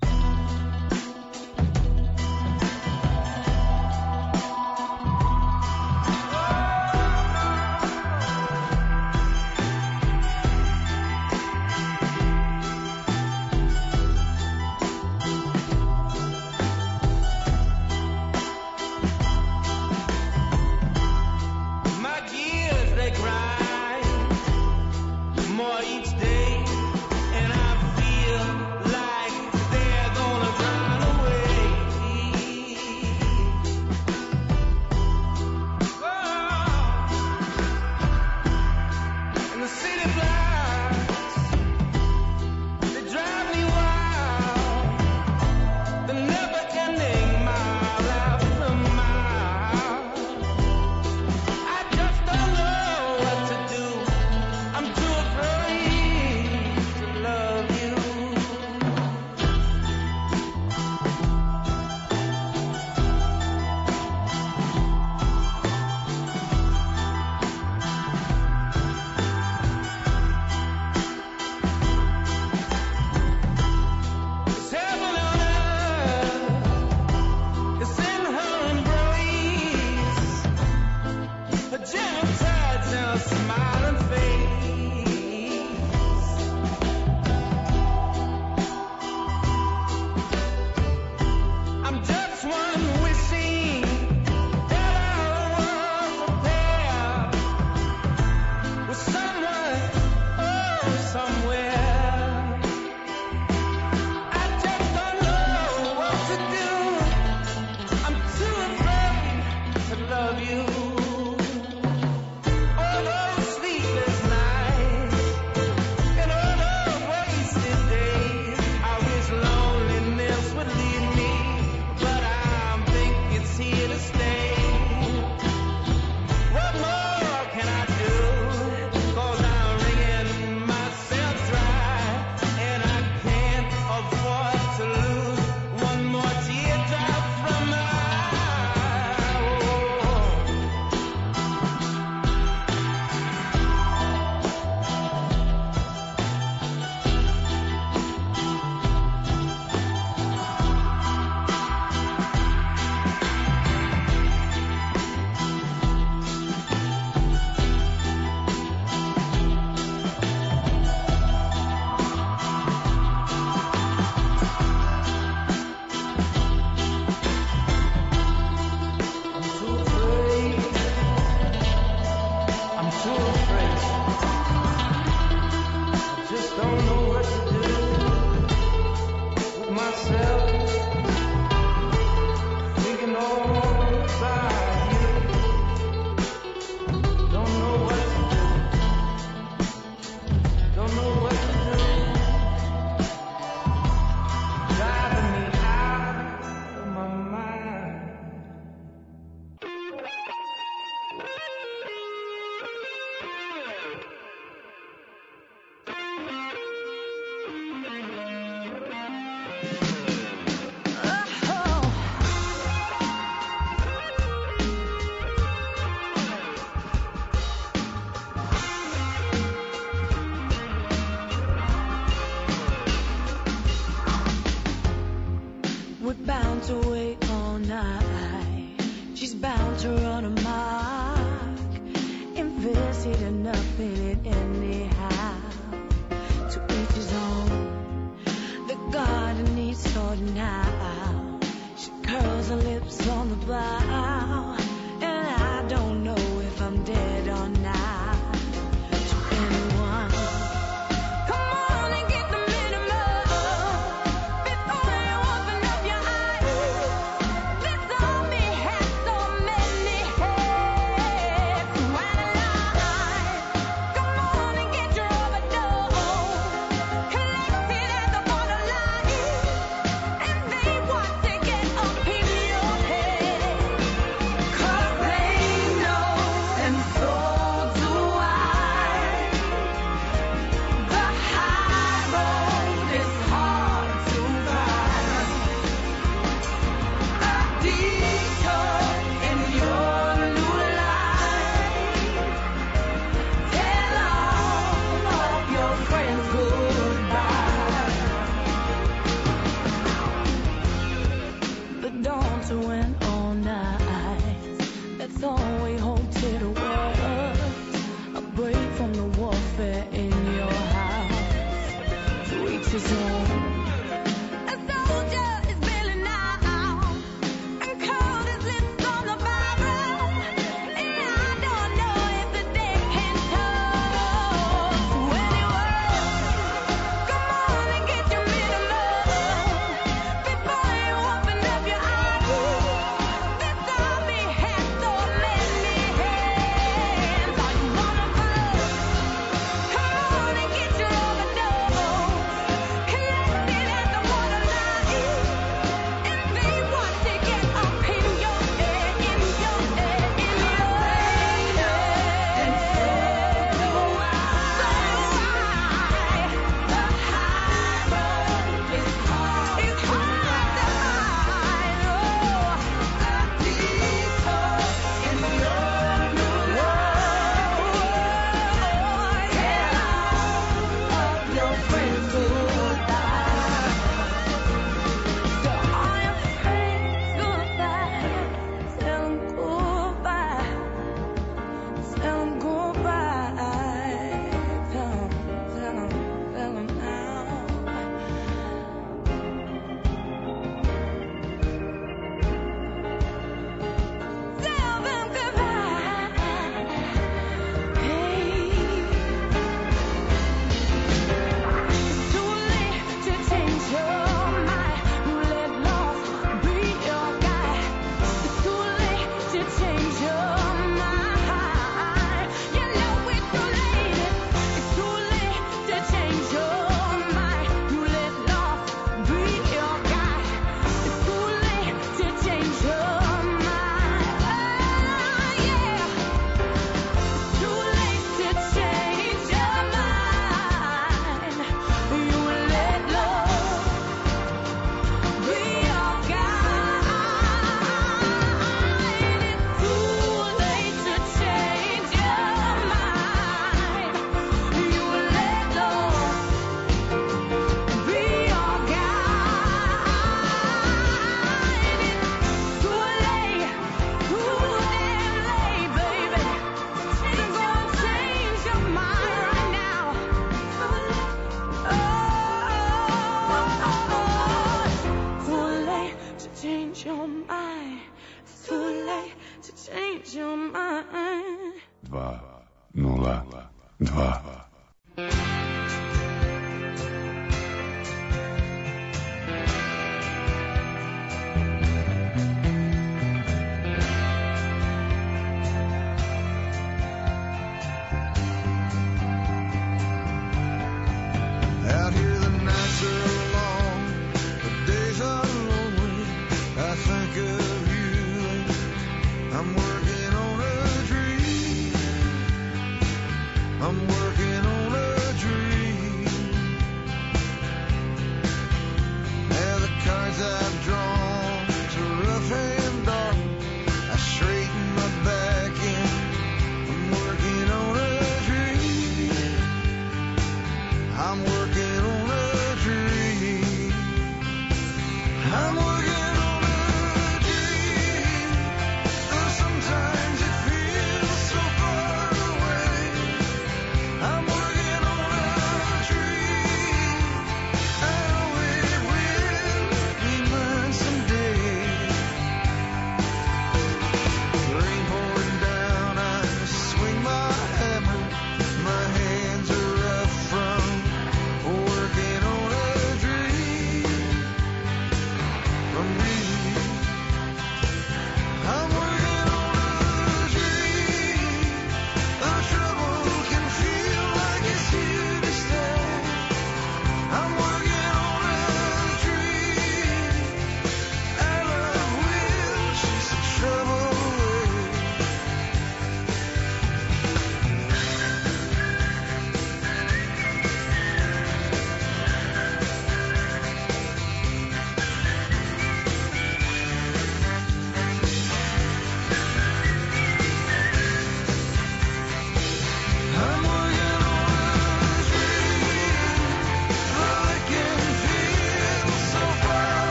My gears, they grind more each day, and I feel like they're gonna drown away. Oh. And the city lights, they drive me wild. The never-ending mile after mile. I just don't know what to do. I'm too afraid to love you. It's heaven on earth. It's in her embrace. A gentle touch and a smiling face. I'm just one wishing that I was prepared with someone, oh, somewhere. I just don't know what to do. I'm too afraid to love you. All those sleepless nights and all those wasted days. I wish loneliness would leave me, but I'm tonight. She's bound to run amok, invested enough in it anyhow. To each his own, the garden needs sorting out. She curls her lips on the bough, and I don't know if I'm dead or not. To anyone, come on and get the minimum before you open up your eyes. This zombie has so many heads. When alive, come on and get your overdose. Collected at the borderline, and they want to get up in your head. 'Cause they know, and so do I. The high road is hard to find. A detour in your new life. Tell all of your friends goodbye. But don't went all night. That's all we hoped it was. A break from the warfare in your house. To each his own. A soldier is bailing out and curled his lips on the Bible. And I don't know if the dead can talk. So anyway, come on and get your minimum before you open up your eyes. This zombie has so many hands. Are you one of us? Come on and get your overdose. Collected at the borderline, and they want to get up in your head, in your head, in your head. And so do I. The high road is hard. It's hard to find. Oh, a detour in your new life. Tell all of your friends goodbye. So all your friends goodbye. Tell them goodbye. Tell them goodbye. Tell them now. Tell them goodbye. Hey. It's too late to change your mind. You let love be your guide. It's too late to change your mind. You know it's too late. It's too late to change your mind. You let love be your guide. It's too late to change your mind. Oh, yeah. It's too late to change your mind. You let love be your guide. It's too late to change your mind. You let love be your guide. It's too late, too damn late, baby. To go change your mind right now. Too late to change your mind. It's too late to change your mind. 202. Out here the nights are long, the days are lonely. I think of you. I'm working on a dream. I'm working on a dream.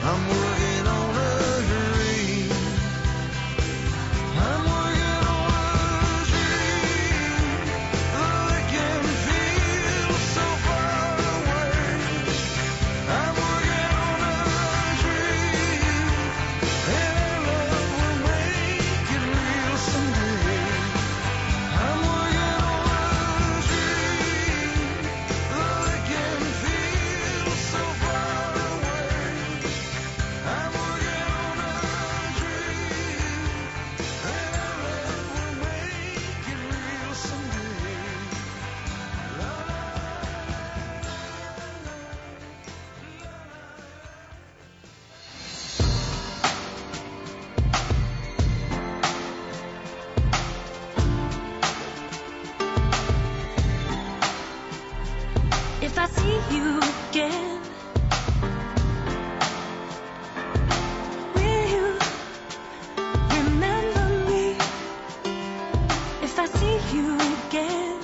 I'm working on a dream. I'm working on a dream that I can feel so far away. I'm working on a dream, and our love will make it real someday. I'm working on a dream that I can feel so far away. I'm working on a dream, and our love will make it real someday. If I see you again, will you remember me? If I see you again,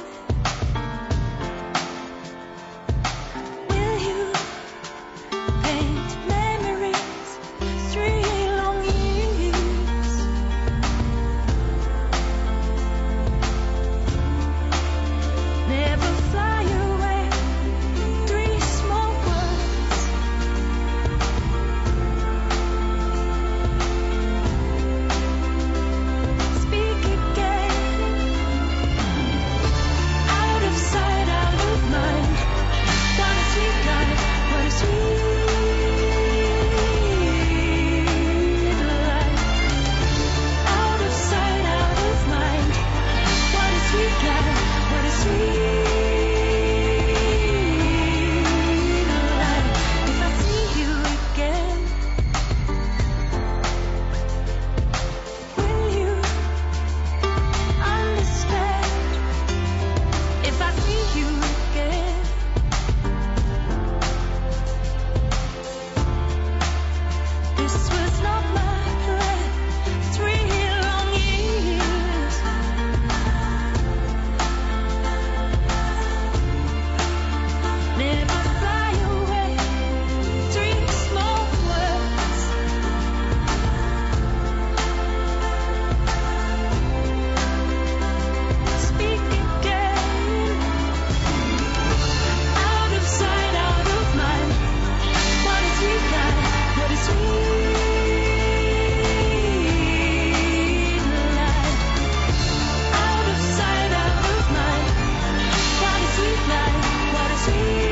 will you paint memories 3 long years? Never fly away, 3 small words. Speak again. Out of sight, out of mind. What a sweet life, what a sweet life. Out of sight, out of mind. What a sweet life, what a sweet life. If I see you again, will you understand? If I see you again, this was not my plan. 3 long years. Never fly away, 3 small words. Speak again. Out of sight, out of mind. What a sweet life, what a sweet life. Out of sight, out of mind. What a sweet life, what a sweet life.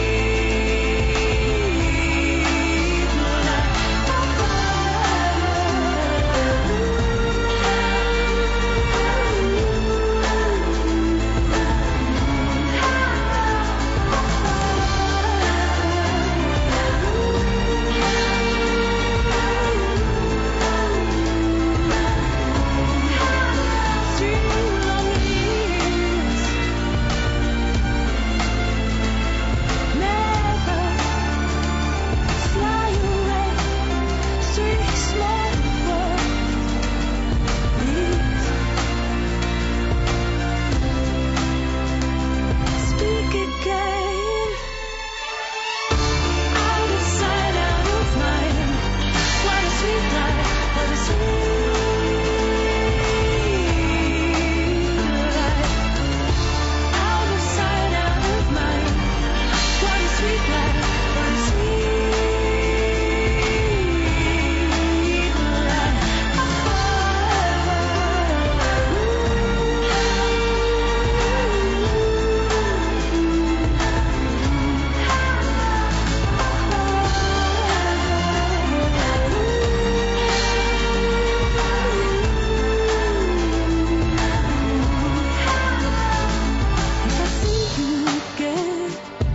If I see you again,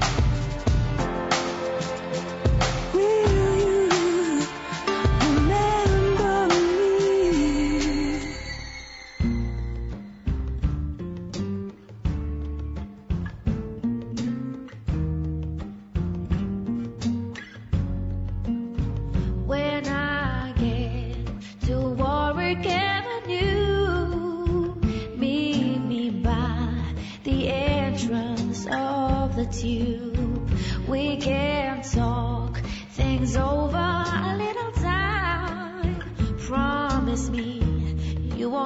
will you remember me? When I get to Warwick Avenue, meet me by the entrance of the tube. We can talk things over. I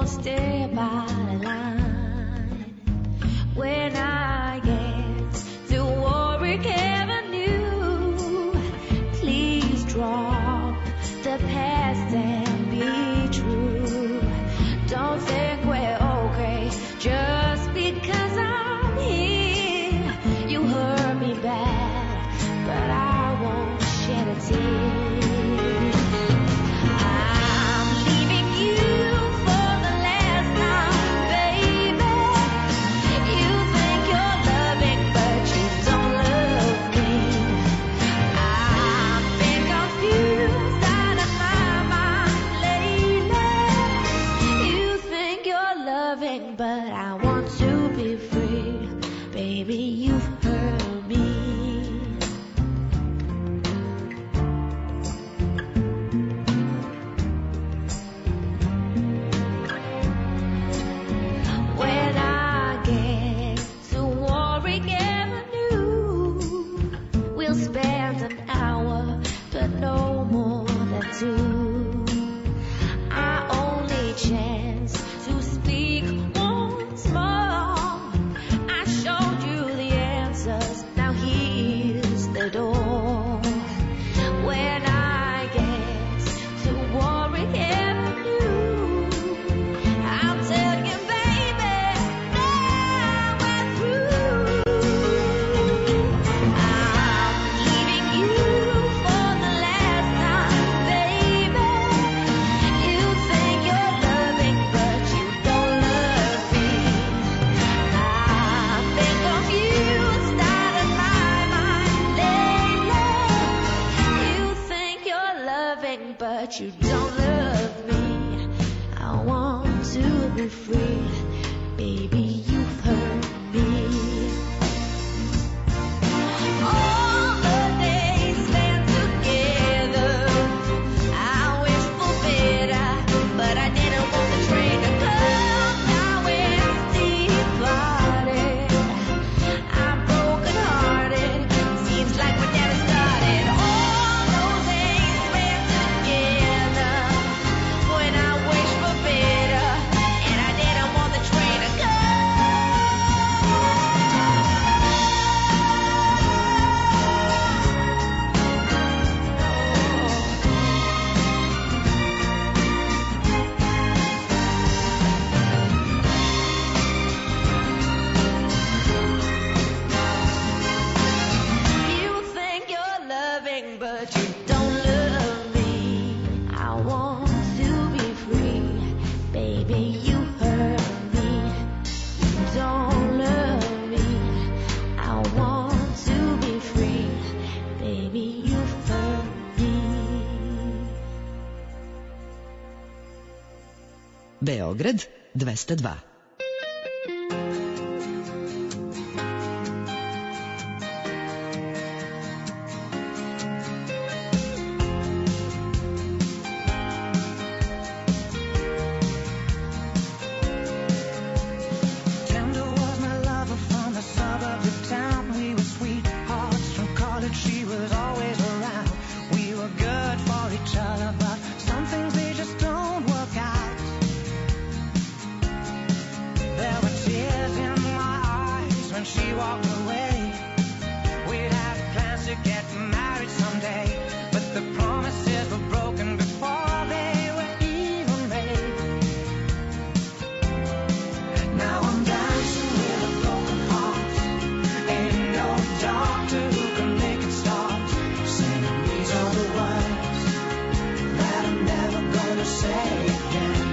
won't stay by the line. When I get to Warwick Avenue, please drop the past and be true. Don't think we're okay just because I'm here. You hurt me bad, but I won't shed a tear. But I want to be free. Baby, you've hurt me. When I get to Warwick Avenue, we'll spend an hour, but no more than two. Our only chance to speak once more. I showed you the answers, now here's the door. When I get to Warwick Avenue, I'll tell you, baby, now we're through. I'm leaving you for the last time, baby. You think you're loving, but you don't love me. I've been confused out of my mind lately. You think you're loving, but you don't love me. I want to be free. Baby, you've hurt me. All the days spent together, I wish for better, but I didn't want the train to come. Now it's departed. I'm broken hearted. Seems like we never started. All those days spent together, when I wish for better, and I didn't want the train to come. You think you're loving, but you don't love me. I want to be free. Baby, you hurt me. You don't love me. I want to be free. Baby, you hurt me. Beograd 202. Tender was my lover from the suburbs of town. We were sweethearts from college. She was always around. We were good for each other, but some things they just don't work out. There were tears in my eyes when she walked away. We'd had plans to get married someday, but the promises were broken before they were even made. Now I'm dancing with a broken heart. Ain't no doctor who can make it stop. Singing these are the words that I'm never gonna say again.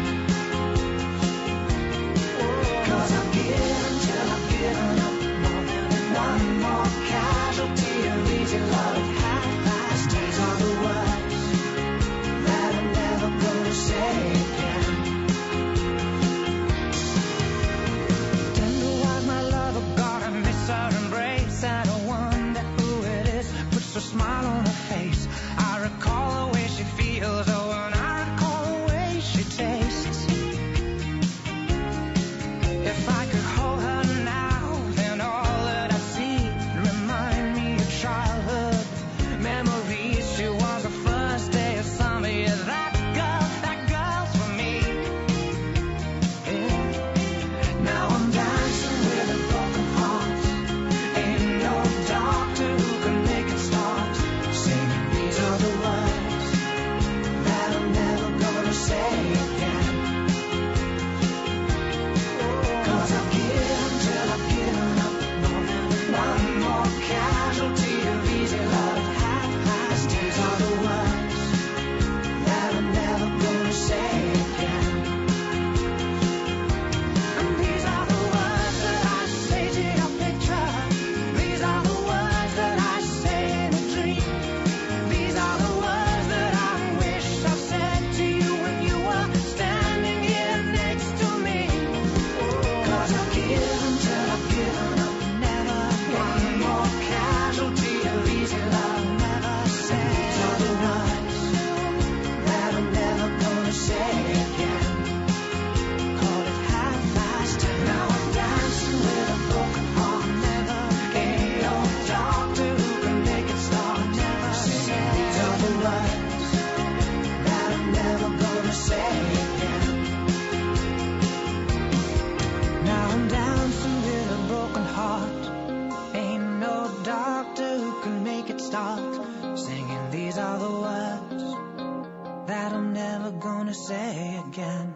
'Cause I've given till I've given up. More than one more casualty of easy love. Half-past these are the words that I'm never gonna say again. Tender was my lover, God, I miss her embrace. I don't wonder who it is, puts a smile on her face. I recall the way she feels, oh, and I recall the way she that I'm never gonna say again.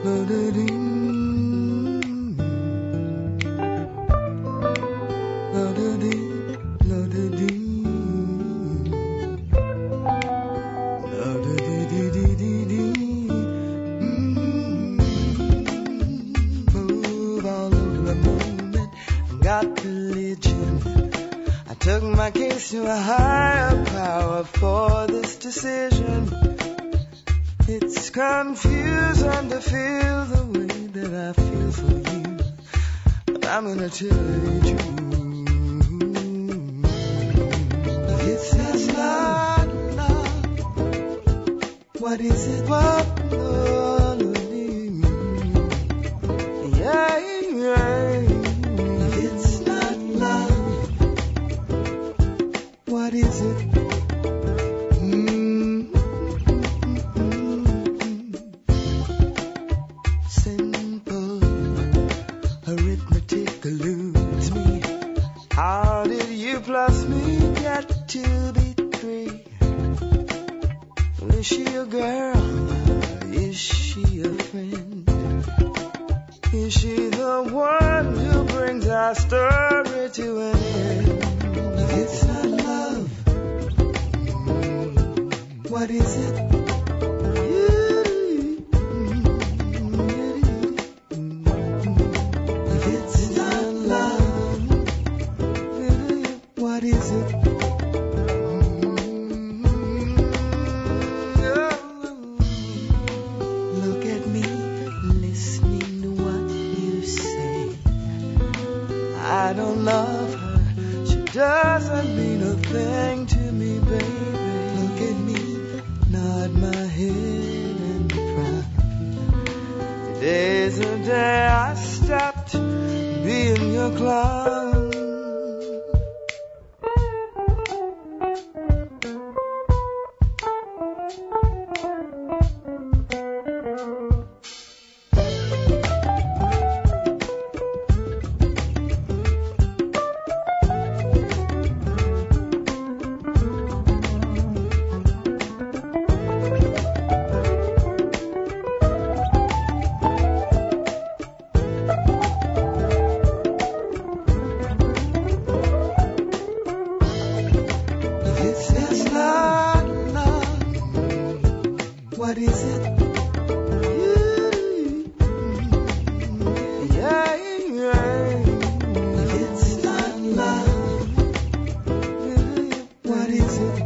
Got religion. I took my case to a higher power for this decision. It's confusing to feel the way that I feel for you, but I'm gonna tell you the truth. It's just not love. What is it? What? Yeah, yeah. It's not love. What is it? Simple arithmetic eludes me. How did you plus me get to be 3? Is she a girl? Is she a friend? Is she the one who brings our story to an end? It's not love. What is it? If it's not love, what is it? Look at me, listening to what you say. I don't love her, she doesn't mean a thing to me, baby. Look at me, nod my head and cry. Today's the day I stopped being your clown. What is it? Yeah, yeah. If it's not love, what is it?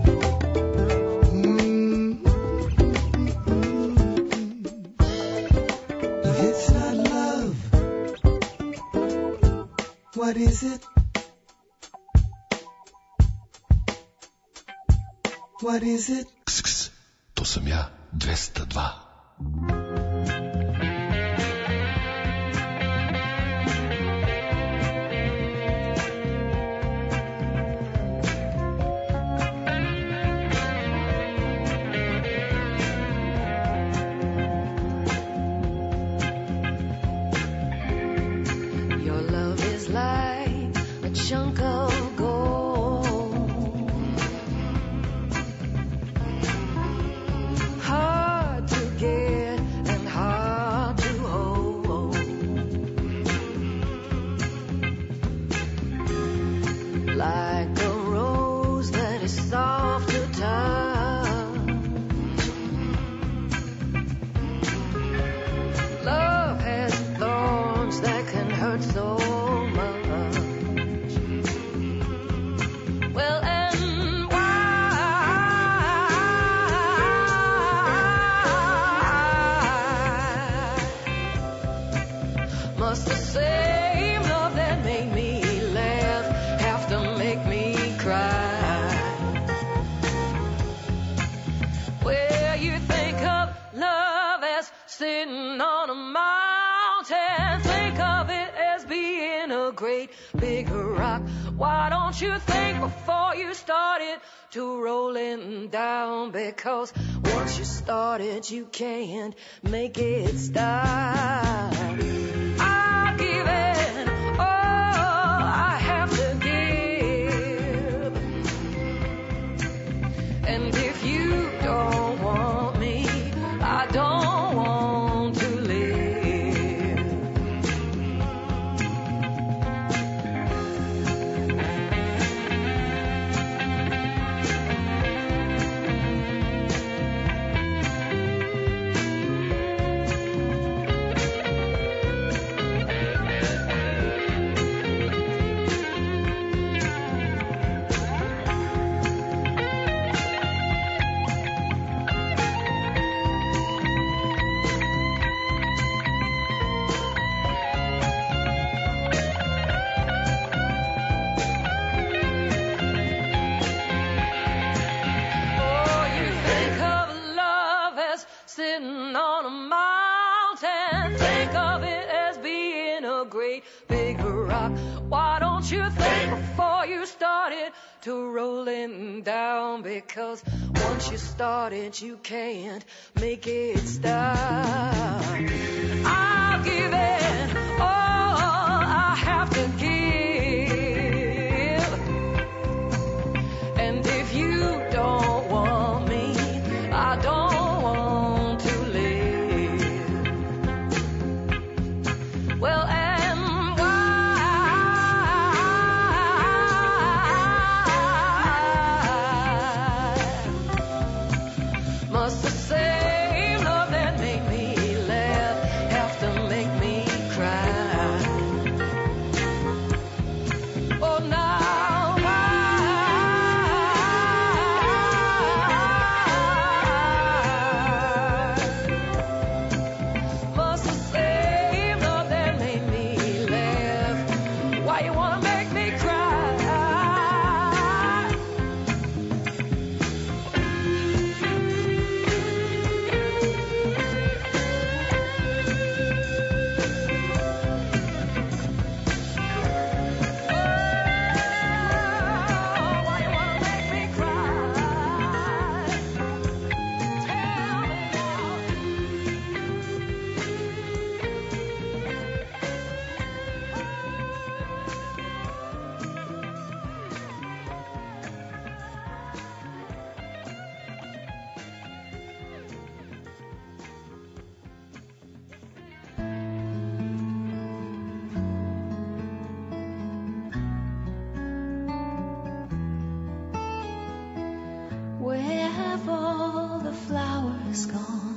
If it's not love, what is it? What is it? To sam ja, 202. Your love is like a chunk of gold, hard to get and hard to hold, like a rose that is soft to touch. Love has thorns that can hurt so much. Well, and why must the same love that made me laugh have to make me cry? Well, you think of love as sitting on a mountain, think of it as being a great big rock. Why don't you think before you started to rolling down? Because once you started, you can't make it stop. I've given all I have to give, and if you don't want me, I don't want to live. great big rock. Why don't you think before you started to rolling down? Because once you started, you can't make it stop. I'll give it all I have to give, and if you don't want me, I don't want to live. Well, and why must the same love that made me laugh have to make me cry? Oh, now must the same love that made me laugh, why you wanna make me cry? Where have all the flowers gone?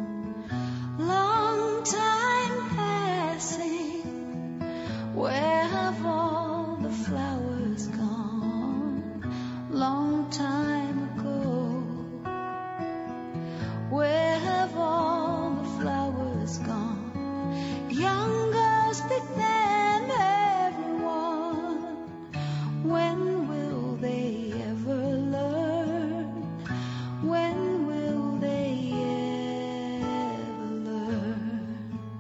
Long time passing. Where have all the flowers gone? Long time ago. Where have all the flowers gone? Young girls, big men, everyone. When will they ever learn? When will they ever learn?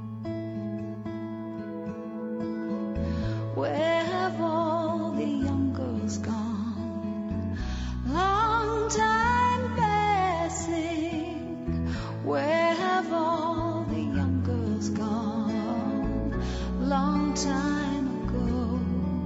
Where have all the young girls gone? Long time passing. Where have all the young girls gone? Long time ago.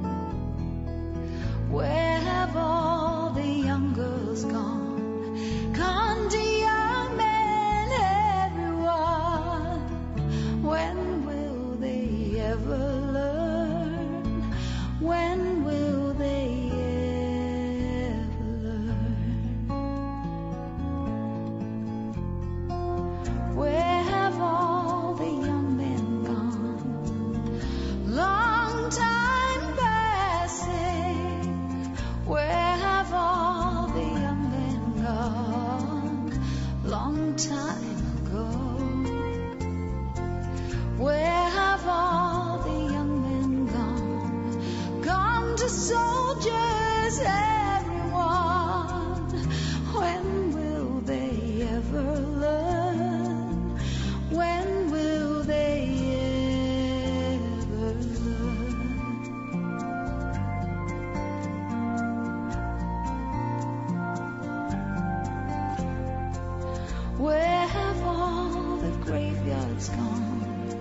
Where have all the young girls gone? Gone to young men, everyone. When will they ever learn? When will they ever learn? Where have all the young men gone? Long time passing. Where have all the young men gone? Long time ago. Where have all the young men gone? Gone to soldiers, everyone. When will they ever learn? When will they ever learn? Where have all the graveyards gone?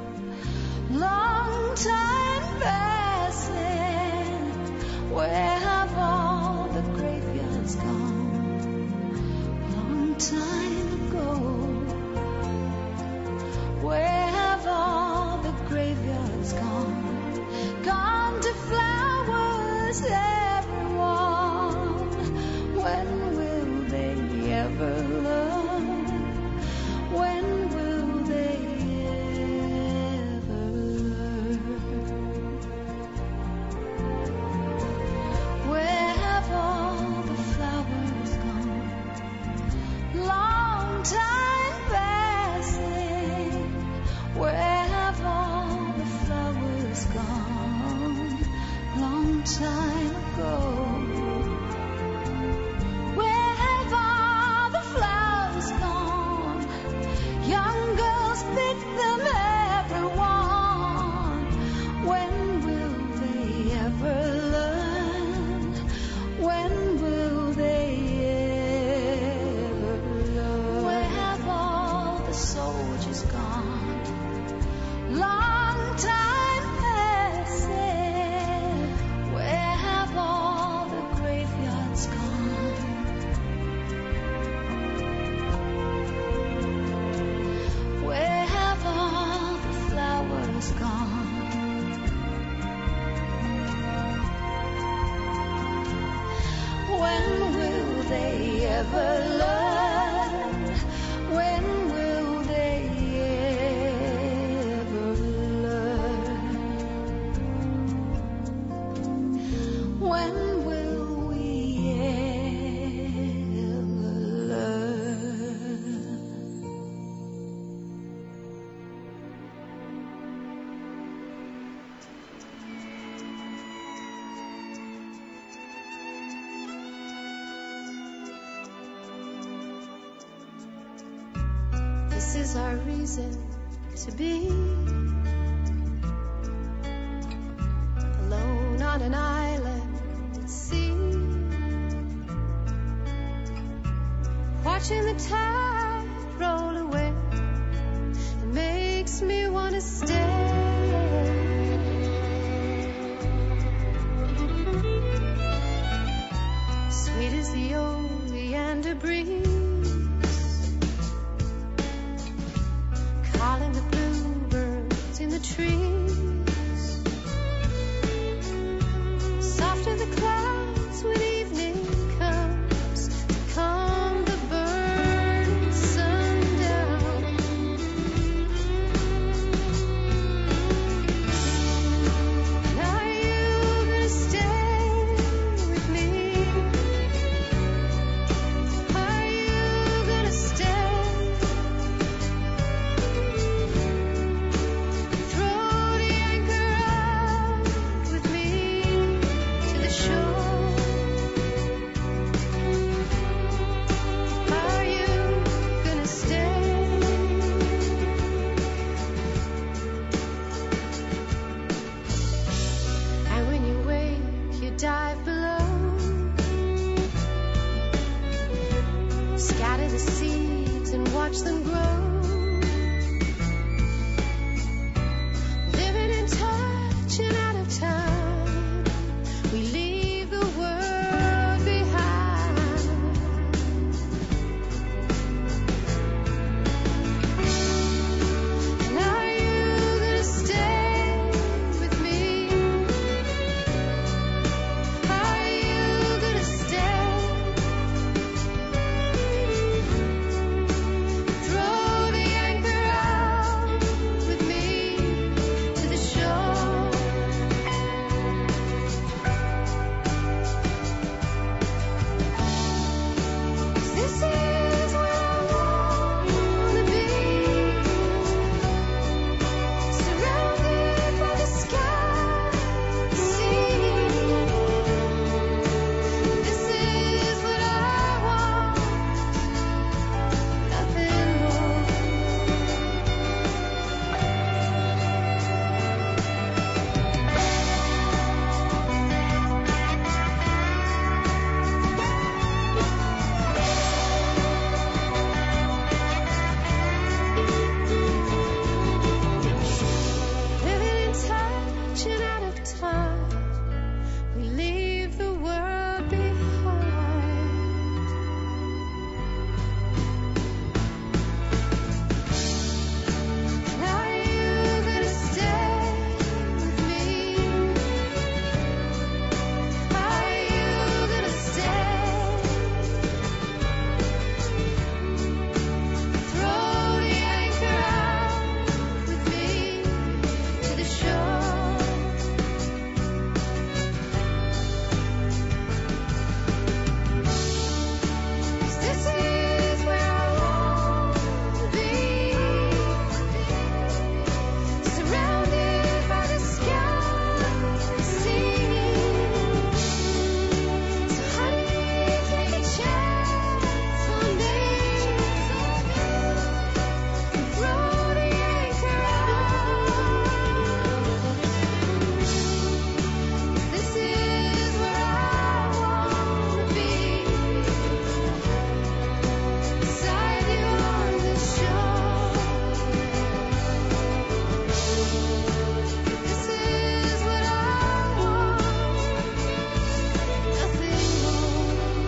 Long time passing. Where have all the graveyards gone? Long time ago. Where have all the graveyards gone? Gone to flowers, everyone. When will they ever learn? When will they ever learn? Where have all the flowers gone? Long time passing. Where have all the flowers ever learn? When will they ever learn? When will we ever learn? This is our reason to be alone on an island at sea, watching the tide roll away. It makes me want to stay. Sweet as the oleander breeze, calling the bluebirds in the trees. Soft are the clouds when evening comes to calm the burning sundown. And are you gonna stay with me? Are you gonna stay? Throw the anchor out with me to the shore. Are you gonna stay? And when you wake, you dive below. Scatter the seeds and watch them grow. Living in touch and out of time, we leave the world behind. And are you gonna stay with me? Are you gonna stay? Throw the anchor out with me to the shore. This is where I wanna be, surrounded by the sky and sea. This is what I want, nothing more. Living in touch and out of time, we leave the world behind. And are you gonna stay with me? Are you gonna stay? Throw the anchor out with me to the shore. This is where I wanna be, surrounded by the sky and sea. So honey, take a chance on me and throw the anchor out. This is where I wanna be, beside you on the shore. This is what I want, nothing more.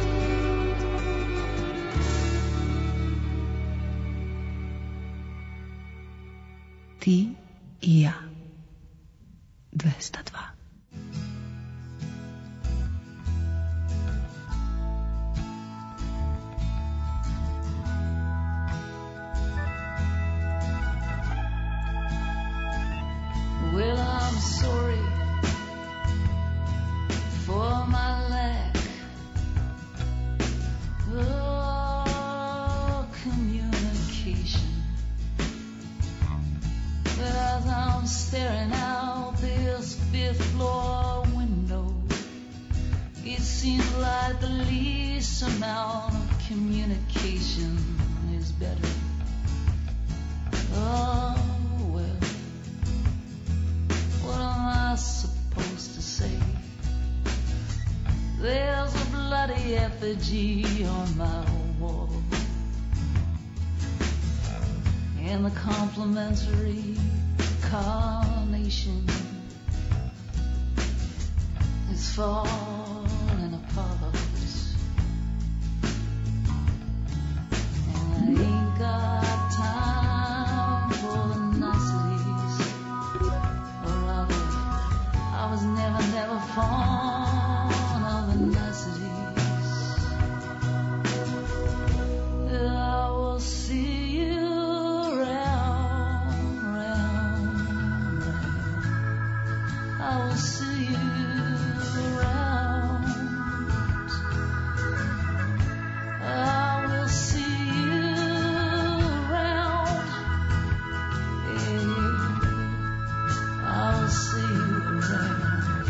Ti i ja. 202. I'm staring out this fifth floor window. It seems like the least amount of communication is better. Oh, well, what am I supposed to say? There's a bloody effigy on my wall, and the complimentary carnation is falling apart. And I ain't got time for the niceties, or rather, I was never fond of the niceties. I will see you round, round, round. I will see you round. I will see you round. Yeah, I will see you round.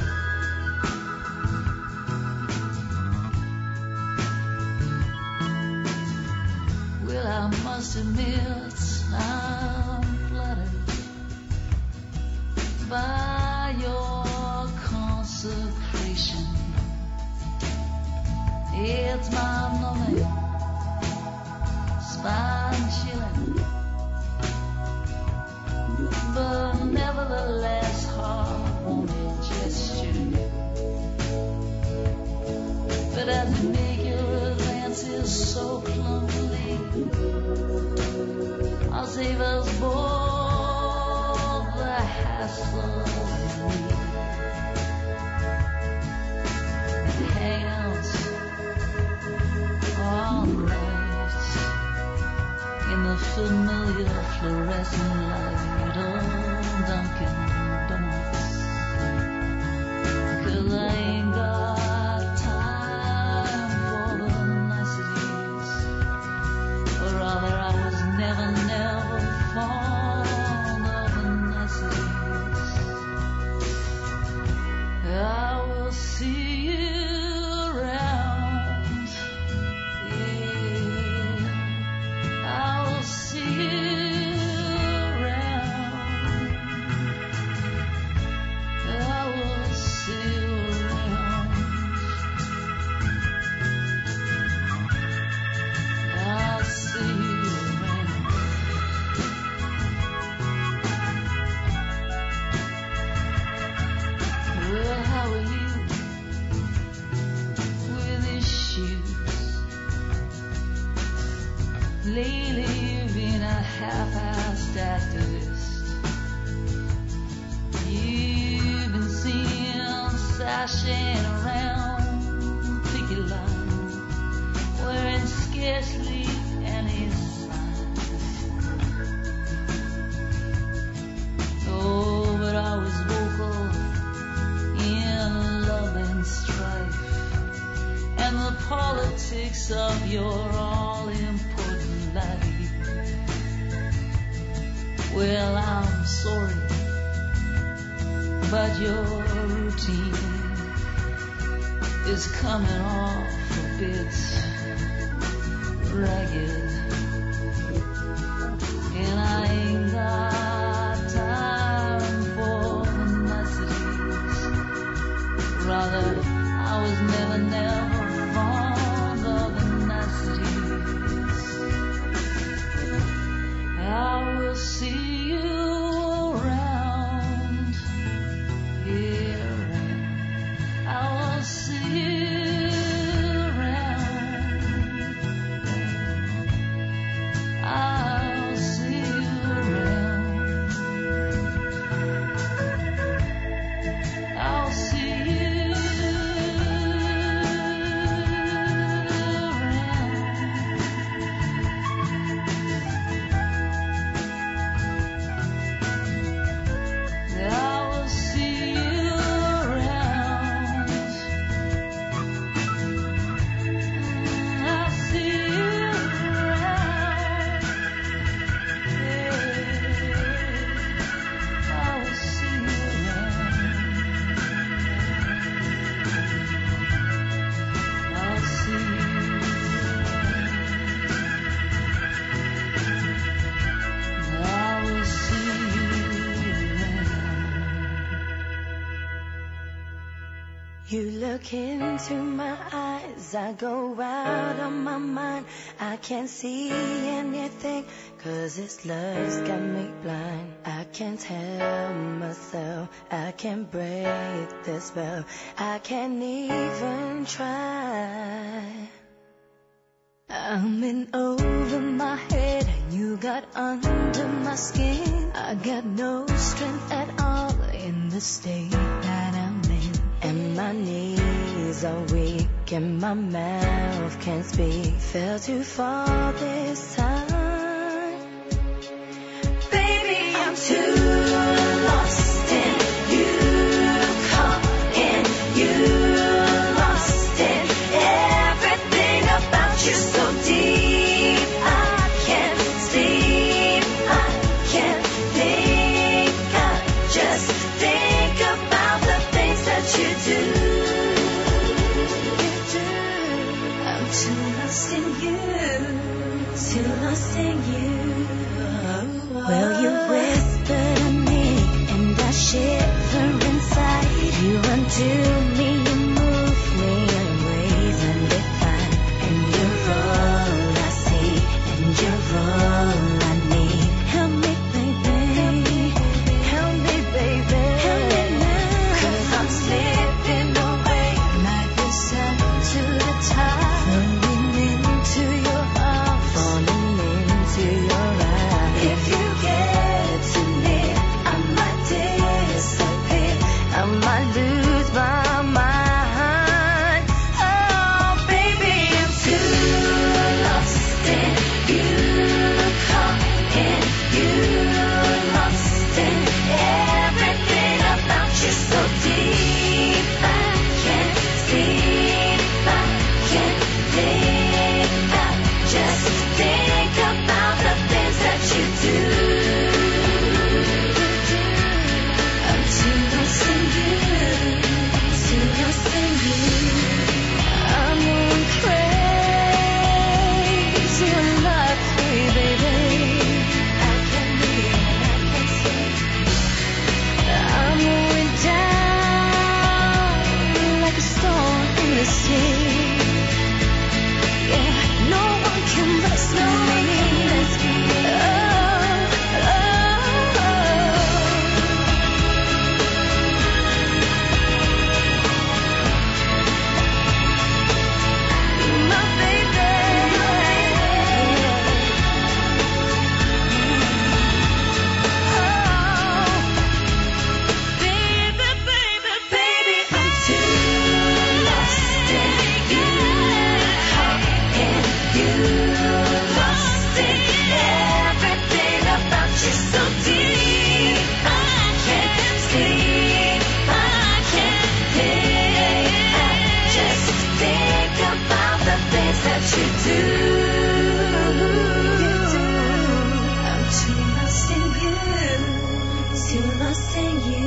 Well, I must admit I'm flattered by your consecration. It's my numbing, spine chilling, but nevertheless heart-warming gesture. But as you make your advances so clumsily, I'll save us both the hassle and hang out all night in the familiar fluorescent light of Dunkin' Donuts. 'Cause I ain't got time for the niceties, or rather I was never fond of the niceties. I will see you around. Yeah, I will see you around. I will see you around. I'll see you around. Well, how are you with issues? Lately you've been a half-assed activist. You've been seen sashing around picket line, wearing scarcely any signs. Oh, but I was vocal in love and strife, and the politics of your all-important life. Well, I'm sorry, but your routine is coming off a bit ragged, and I ain't got time for the niceties. Rather, I was never fond of the niceties. I will see you around, yeah, around. I will see you around. You look into my eyes, I go out of my mind. I can't see anything, 'cause this love's got me blind. I can't help myself, I can't break the spell, I can't even try. I'm in over my head, you got under my skin. I got no strength at all in the state that I'm in. And my knees are weak and my mouth can't speak. Fell too far this time. Baby, I'm too lost in you, caught in you, lost in everything about you so deep. I can't sleep, I can't think, I just think about the things that you do. I'm too lost in you, too lost in you. Well, you whisper to me and I shiver inside. You undo me, you move me in ways undefined. And you're all I see, and you're all I need. Help me, baby, help me, baby, help me now. 'Cause I'm slipping away like the sun to the top. Falling into your arms, falling into your eyes. If you get too near, I might disappear, I might lose my mind. Oh, baby, I'm too lost in you, caught in you, lost in everything about you so deep. I can't sleep, I can't think, I just think about the things that you do. I'm too lost in you, too lost in you. I'm going crazy in love with you, baby. I can't breathe, I can't sleep. I'm going down like a stone in the sea. Yeah, no one can rescue me. My baby, baby, I'm too lost in you, caught in you, lost in everything about you so deep. I can't sleep, I can't think, I just think about the things that you do. I'm too lost in you, too lost in you.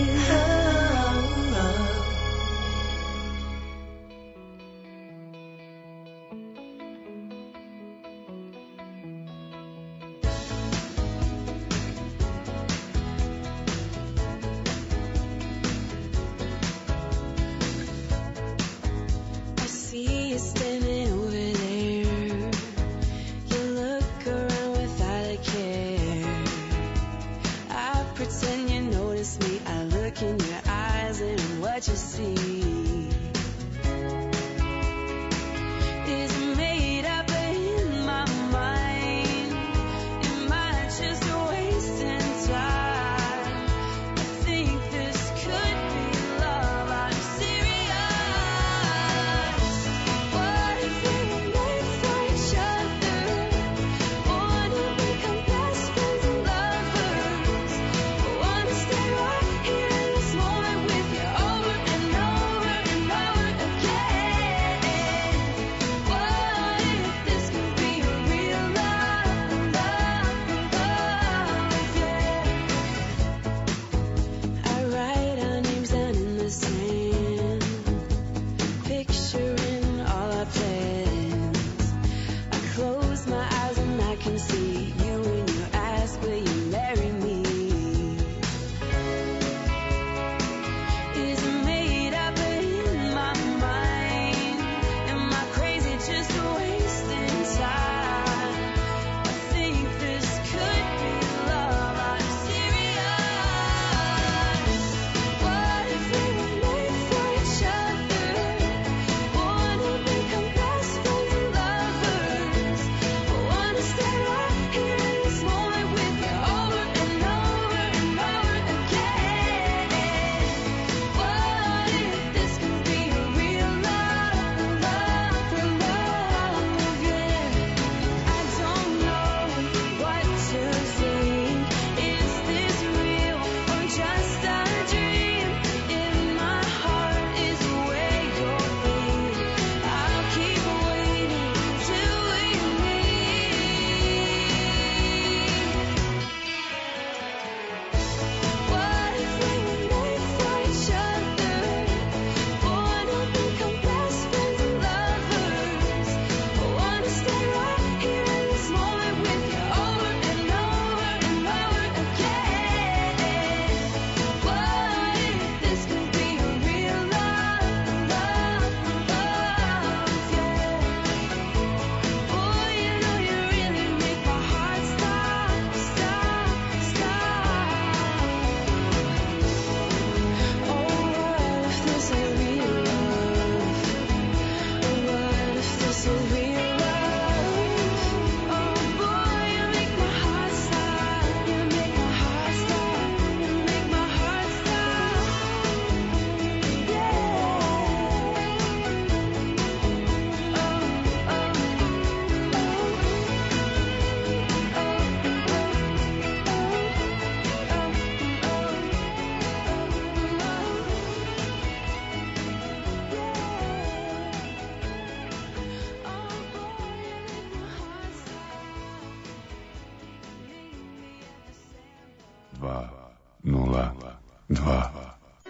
I see you standing over there. You look around without a care. I pretend you notice me. I look in your eyes and what you see is made up in my mind. Am I just wasting time? I think this could be love. I'm serious. What if we were meant for each other? What if we become best friends and lovers? I wanna stay right here in this moment with you over and over 202.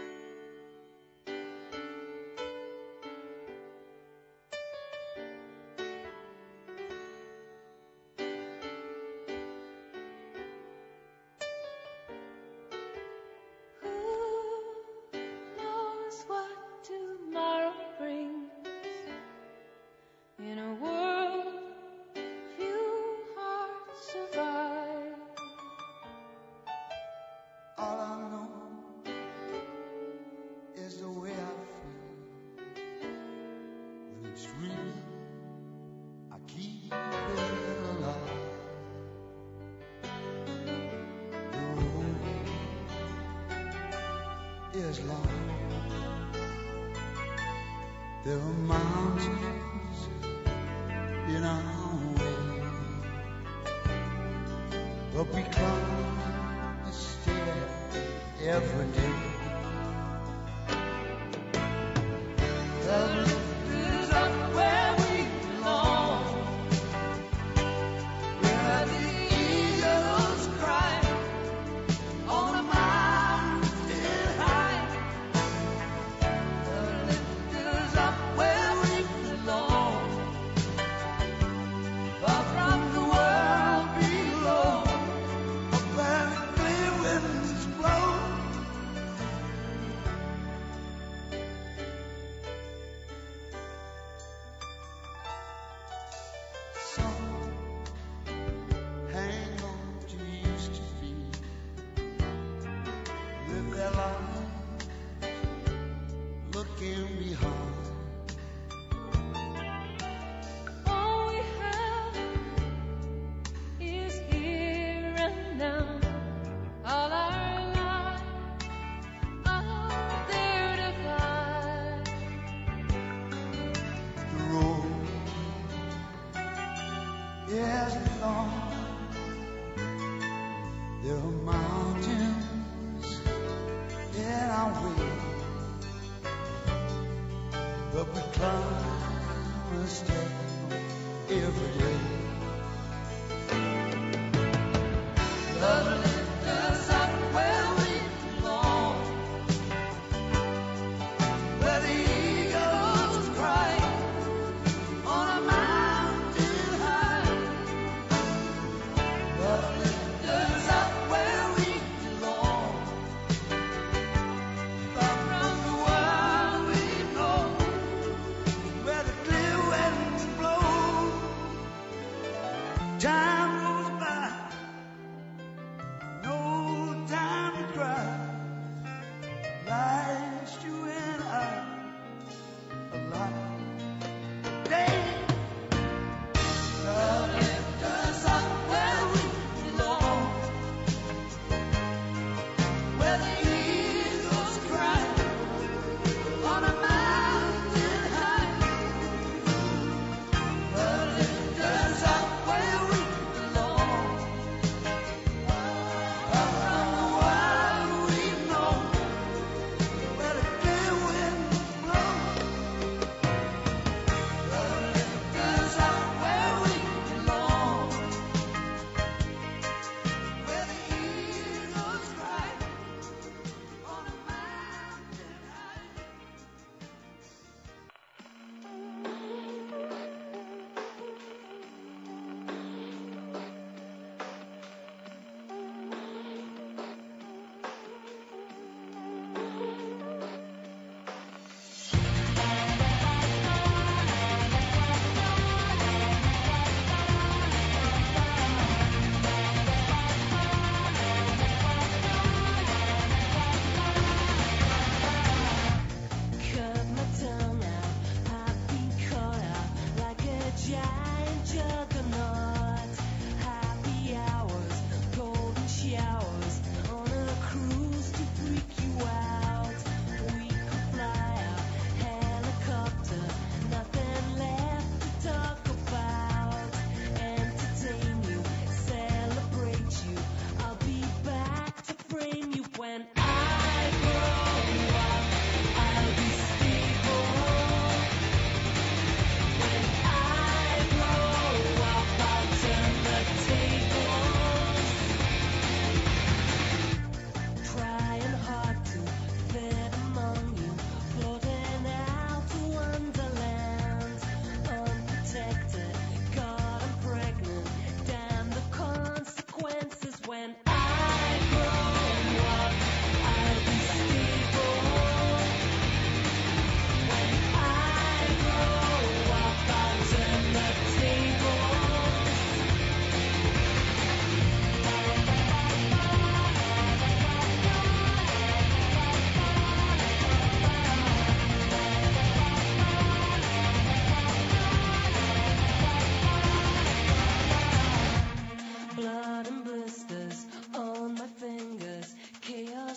Is long. There are mountains in our way, but we climb a stair every day. The lift is up where we belong, where the eagles cry on the mountain. There are mountains in our way, but we climb a step every day. Love lifts us up where we belong, where the eagles cry on a mountain high. Love lifts us up where we belong, far from the world we know,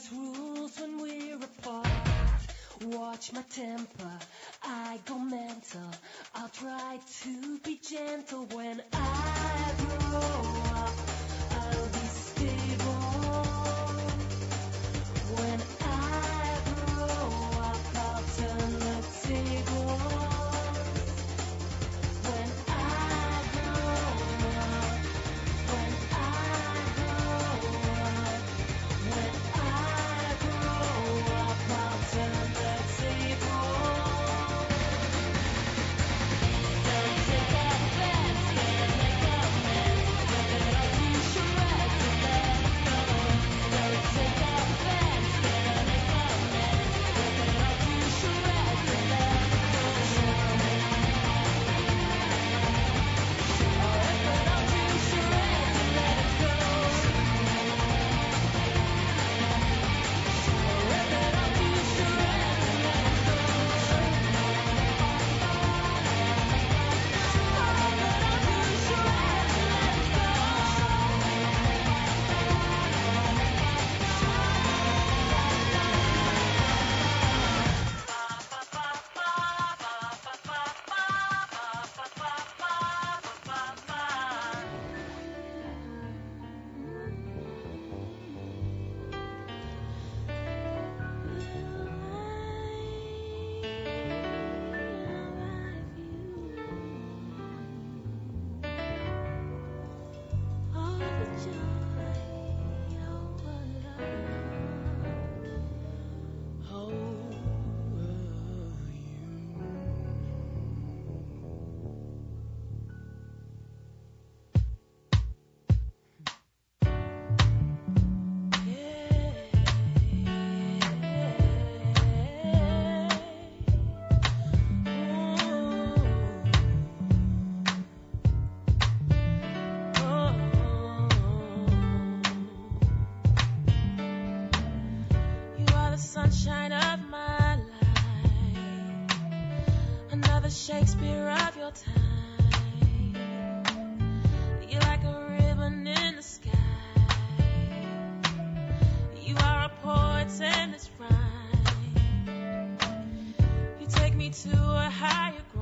house rules when we're apart. Watch my temper, I go mental. I'll try to be gentle. When I grow up, I'll be stable. When I grow up, I'll turn the tables. When I grow up, when I grow up, when I grow up, I'll turn the tables. Don't take offense, can't make a mess. Rip it up, you should write to let go. Don't take offense, can't make a mess. Rip it up, you should write to let go. Rip it up, you should write to let it go. Rip it up, you should write to let it go. You are the sunshine of my life, another Shakespeare of your time. You're like a ribbon in the sky. You are a poet's endless rhyme. You take me to a higher ground.